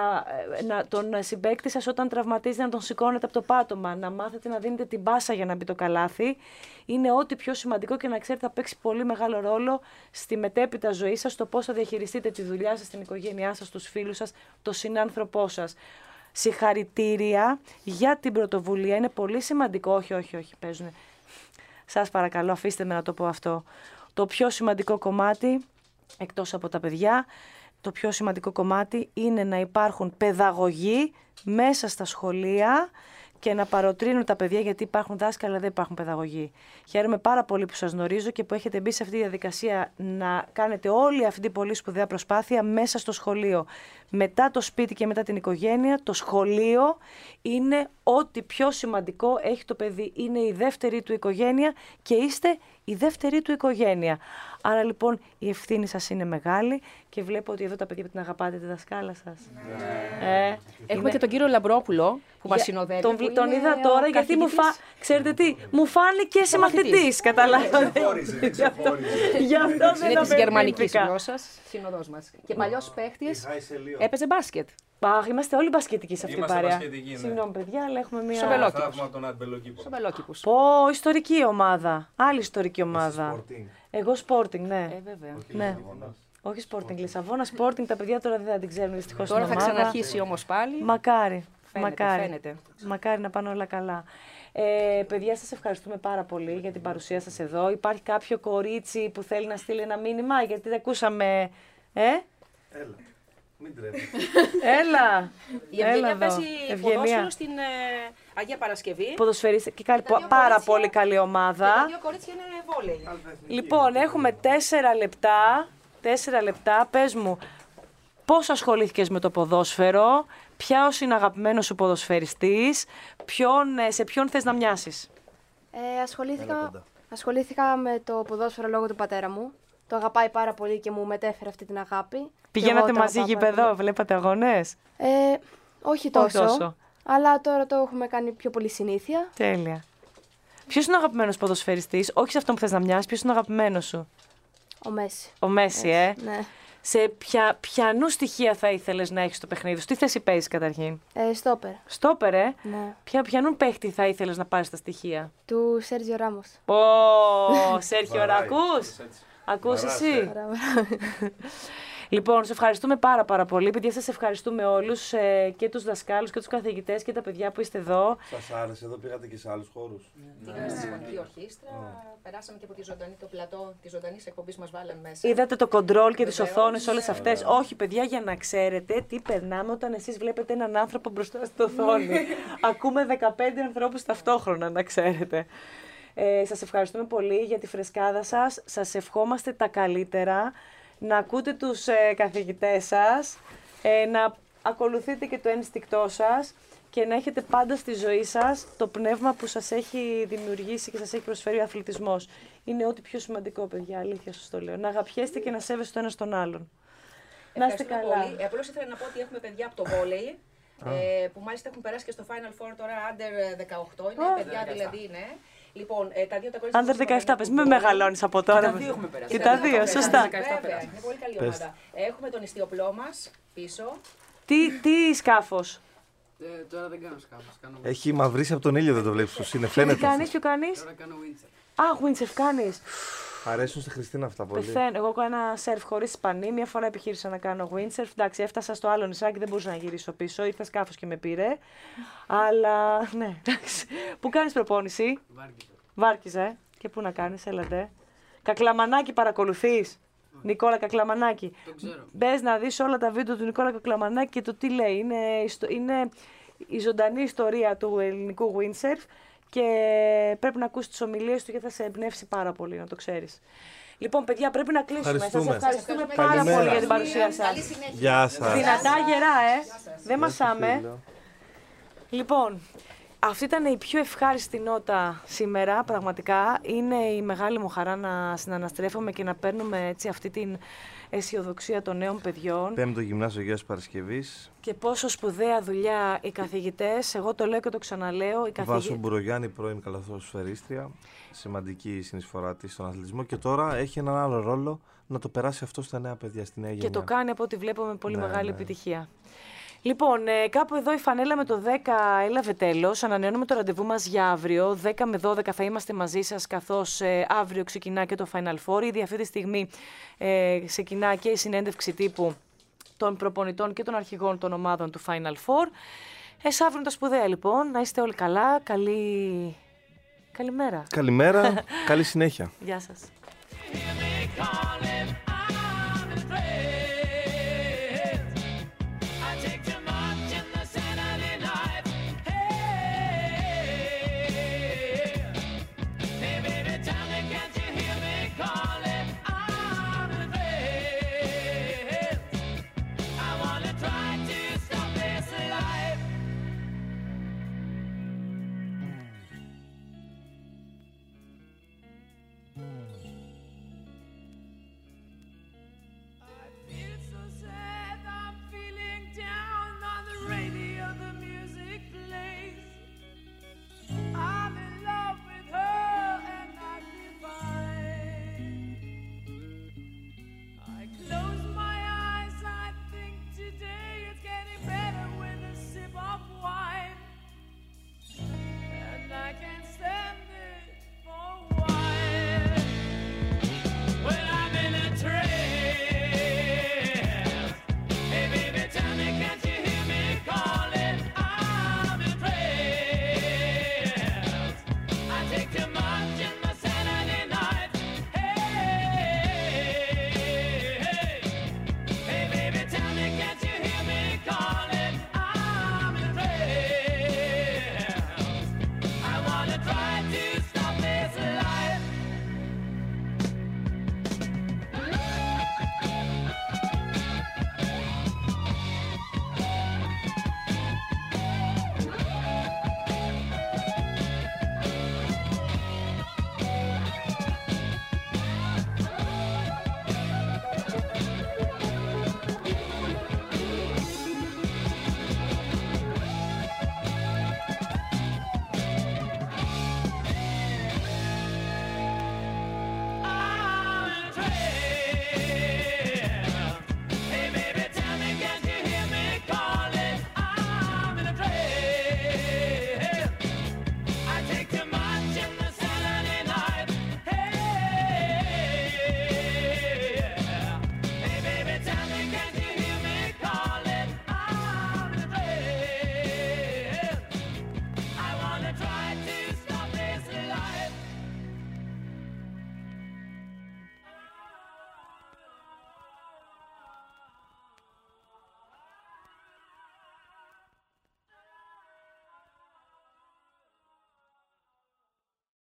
τον συμπαίκτη σας όταν τραυματίζετε να τον σηκώνετε από το πάτωμα, να μάθετε να δίνετε την πάσα για να μπει το καλάθι, είναι ό,τι πιο σημαντικό, και να ξέρετε θα παίξει πολύ μεγάλο ρόλο στη μετέπειτα ζωή σας, το πώς θα διαχειριστείτε τη δουλειά σας, την οικογένειά σας, τους φίλους σας, τον συνάνθρωπό σας. Συγχαρητήρια για την πρωτοβουλία, είναι πολύ σημαντικό, όχι, παίζουνε. Σας παρακαλώ, αφήστε με να το πω αυτό. Το πιο σημαντικό κομμάτι, εκτός από τα παιδιά, το πιο σημαντικό κομμάτι είναι να υπάρχουν παιδαγωγοί μέσα στα σχολεία και να παροτρύνουν τα παιδιά, γιατί υπάρχουν δάσκαλοι αλλά δεν υπάρχουν παιδαγωγοί. Χαίρομαι πάρα πολύ που σας γνωρίζω και που έχετε μπει σε αυτή τη διαδικασία να κάνετε όλη αυτή την πολύ σπουδαία προσπάθεια μέσα στο σχολείο. Μετά το σπίτι και μετά την οικογένεια, το σχολείο είναι ό,τι πιο σημαντικό έχει το παιδί. Είναι η δεύτερη του οικογένεια και είστε η δεύτερη του οικογένεια. Άρα λοιπόν η ευθύνη σας είναι μεγάλη και βλέπω ότι εδώ τα παιδιά την αγαπάτε τη δασκάλα σας. Ναι. Έχουμε και τον κύριο Λαμπρόπουλο που μας συνοδεύει. Τον είδα τώρα γιατί ξέρετε τι, μου φάνηκε συμμαθητής, καταλάβατε. Γι' αυτό δεν είναι της γερμανικής γλώσσας, συνοδός μας. Και παλιός παίχτης έπαιζε μπάσκετ. Είμαστε όλοι μπασκετικοί σε αυτήν την παρέα. Συγγνώμη, παιδιά, αλλά έχουμε μία. Σομπελόκηπους. Πω, ιστορική ομάδα. Άλλη ιστορική ομάδα. Εγώ Sporting, ναι. Βέβαια. Ναι. Όχι Sporting Λισαβόνα, Sporting τα παιδιά τώρα δεν θα την ξέρουν δυστυχώς. Τώρα θα ξαναρχίσει όμως πάλι. Μακάρι. Φαίνεται. Μακάρι να πάνε όλα καλά. Παιδιά, σας ευχαριστούμε πάρα πολύ για την παρουσία σας εδώ. Υπάρχει κάποιο κορίτσι που θέλει να στείλει ένα μήνυμα, γιατί δεν ακούσαμε. Έλα. Μην τρέπεις. Έλα. Η Ευγενία παίζει ποδόσφαιρο στην Αγία Παρασκευή. Ποδοσφαιρίστρια και πάρα πολύ καλή ομάδα. Και τα δύο κορίτσια είναι βόλεϊ. Λοιπόν, έχουμε 4 λεπτά. 4 λεπτά. Πες μου, πώς ασχολήθηκες με το ποδόσφαιρο, ποιος είναι αγαπημένος σου ποδοσφαιριστής, σε ποιον θες να μοιάσεις? Ασχολήθηκα με το ποδόσφαιρο λόγω του πατέρα μου. Το αγαπάει πάρα πολύ και μου μετέφερε αυτή την αγάπη. Πηγαίνατε μαζί γήπεδο, βλέπατε αγώνες? Όχι τόσο, αλλά τώρα το έχουμε κάνει πιο πολύ συνήθεια. Τέλεια. Ποιος είναι ο αγαπημένος ποδοσφαιριστής, όχι σε αυτόν που θες να μοιάσεις, ποιος είναι ο αγαπημένος σου? Ο Μέση. Ο Μέση, Ναι. Σε ποιανού στοιχεία θα ήθελες να έχεις το παιχνίδι σου, τι θέση παίζεις καταρχήν? Στόπερ. Στόπερ, Ναι. Ποιανού παίχτη θα ήθελες να πάρεις τα στοιχεία? Του Σέρτζιο Ράμος. Σέρχιο, ακούς εσύ? Λοιπόν, σε ευχαριστούμε πάρα πολύ. Παιδιά, σας ευχαριστούμε όλους, και τους δασκάλους και τους καθηγητές και τα παιδιά που είστε εδώ. Σας άρεσε, εδώ πήγατε και σε άλλους χώρους? Πήγαμε στη Συμφωνική Ορχήστρα, περάσαμε και από το πλατό της ζωντανής εκπομπής μας βάλαν μέσα. Είδατε το κοντρόλ και τις οθόνες όλες αυτές? Όχι, παιδιά, για να ξέρετε τι περνάμε όταν εσείς βλέπετε έναν άνθρωπο μπροστά στην οθόνη. Ακούμε 15 ανθρώπους ταυτόχρονα, να ξέρετε. Σας ευχαριστούμε πολύ για τη φρεσκάδα σας. Σας ευχόμαστε τα καλύτερα. Να ακούτε τους καθηγητές σας, να ακολουθείτε και το ένστικτό σας και να έχετε πάντα στη ζωή σας το πνεύμα που σας έχει δημιουργήσει και σας έχει προσφέρει ο αθλητισμός. Είναι ό,τι πιο σημαντικό, παιδιά, αλήθεια σας το λέω. Να αγαπιέστε και να σέβεστε το ένα στον άλλον. Να είστε καλά. Απλώς ήθελα να πω ότι έχουμε παιδιά από το βόλεϊ, που μάλιστα έχουν περάσει και στο Final Four τώρα, under 18, είναι παιδιά δηλαδή, ναι. Λοιπόν, τα δύο τα κορίτσια. Under 17, πες, μην με μεγαλώνεις από τώρα. Και τα δύο έχουμε περάσει. Και τα δύο, σωστά. Βέβαια, είναι πολύ καλή ομάδα. Έχουμε τον ιστιοπλό μας πίσω. Τι σκάφος? Τώρα δεν κάνω σκάφος. Έχει μαυρίσει από τον ήλιο, δεν το βλέπεις στο σύννεφ. Φαίνεται. Ποιο κάνεις? Τώρα κάνω windsurf. Windsurf κάνεις. Αρέσουν στη Χριστίνα αυτά πολύ. Πεθαίνω. Εγώ κάνω ένα σερφ χωρίς πανί. Μια φορά επιχείρησα να κάνω windsurf. Εντάξει, έφτασα στο άλλο νησάκι, δεν μπορούσα να γυρίσω πίσω. Ήρθα σκάφος και με πήρε. Αλλά ναι, εντάξει. Πού κάνεις προπόνηση? Βάρκιζα. Και πού να κάνεις, έλατε. Κακλαμανάκη παρακολουθείς? Νικόλα Κακλαμανάκη. Μπες να δεις όλα τα βίντεο του Νικόλα Κακλαμανάκη και το τι λέει. Είναι η ζωντανή ιστορία του ελληνικού windsurf. Και πρέπει να ακούσει τις ομιλίες του και θα σε εμπνεύσει πάρα πολύ, να το ξέρεις. Λοιπόν, παιδιά, πρέπει να κλείσουμε. Σας ευχαριστούμε πάρα πολύ για την παρουσία σας. Γεια σας. Δυνατά γερά, δεν μασάμε. Λοιπόν, αυτή ήταν η πιο ευχάριστη νότα σήμερα, πραγματικά. Είναι η μεγάλη μου χαρά να συναναστρέφομαι και να παίρνουμε έτσι αυτή την αισιοδοξία των νέων παιδιών. Πέμπτο Γυμνάσιο Αγίας Παρασκευής. Και πόσο σπουδαία δουλειά οι καθηγητές. Εγώ το λέω και το ξαναλέω. Βάσο Μπουρογιάννη, πρώην καλαθοσφαιρίστρια. Σημαντική συνεισφορά της στον αθλητισμό και τώρα έχει έναν άλλο ρόλο να το περάσει αυτό στα νέα παιδιά, στη νέα γενιά. Και το κάνει από ό,τι βλέπω με πολύ μεγάλη επιτυχία. Λοιπόν, κάπου εδώ η φανέλα με το 10 έλαβε τέλος. Ανανεώνουμε το ραντεβού μας για αύριο. 10 με 12 θα είμαστε μαζί σας, καθώς αύριο ξεκινά και το Final Four. Ήδη αυτή τη στιγμή ξεκινά και η συνέντευξη τύπου των προπονητών και των αρχηγών των ομάδων του Final Four. Αύριο τα σπουδαία λοιπόν. Να είστε όλοι καλά. Καλημέρα. Καλημέρα. Καλή συνέχεια. Γεια σας. Train.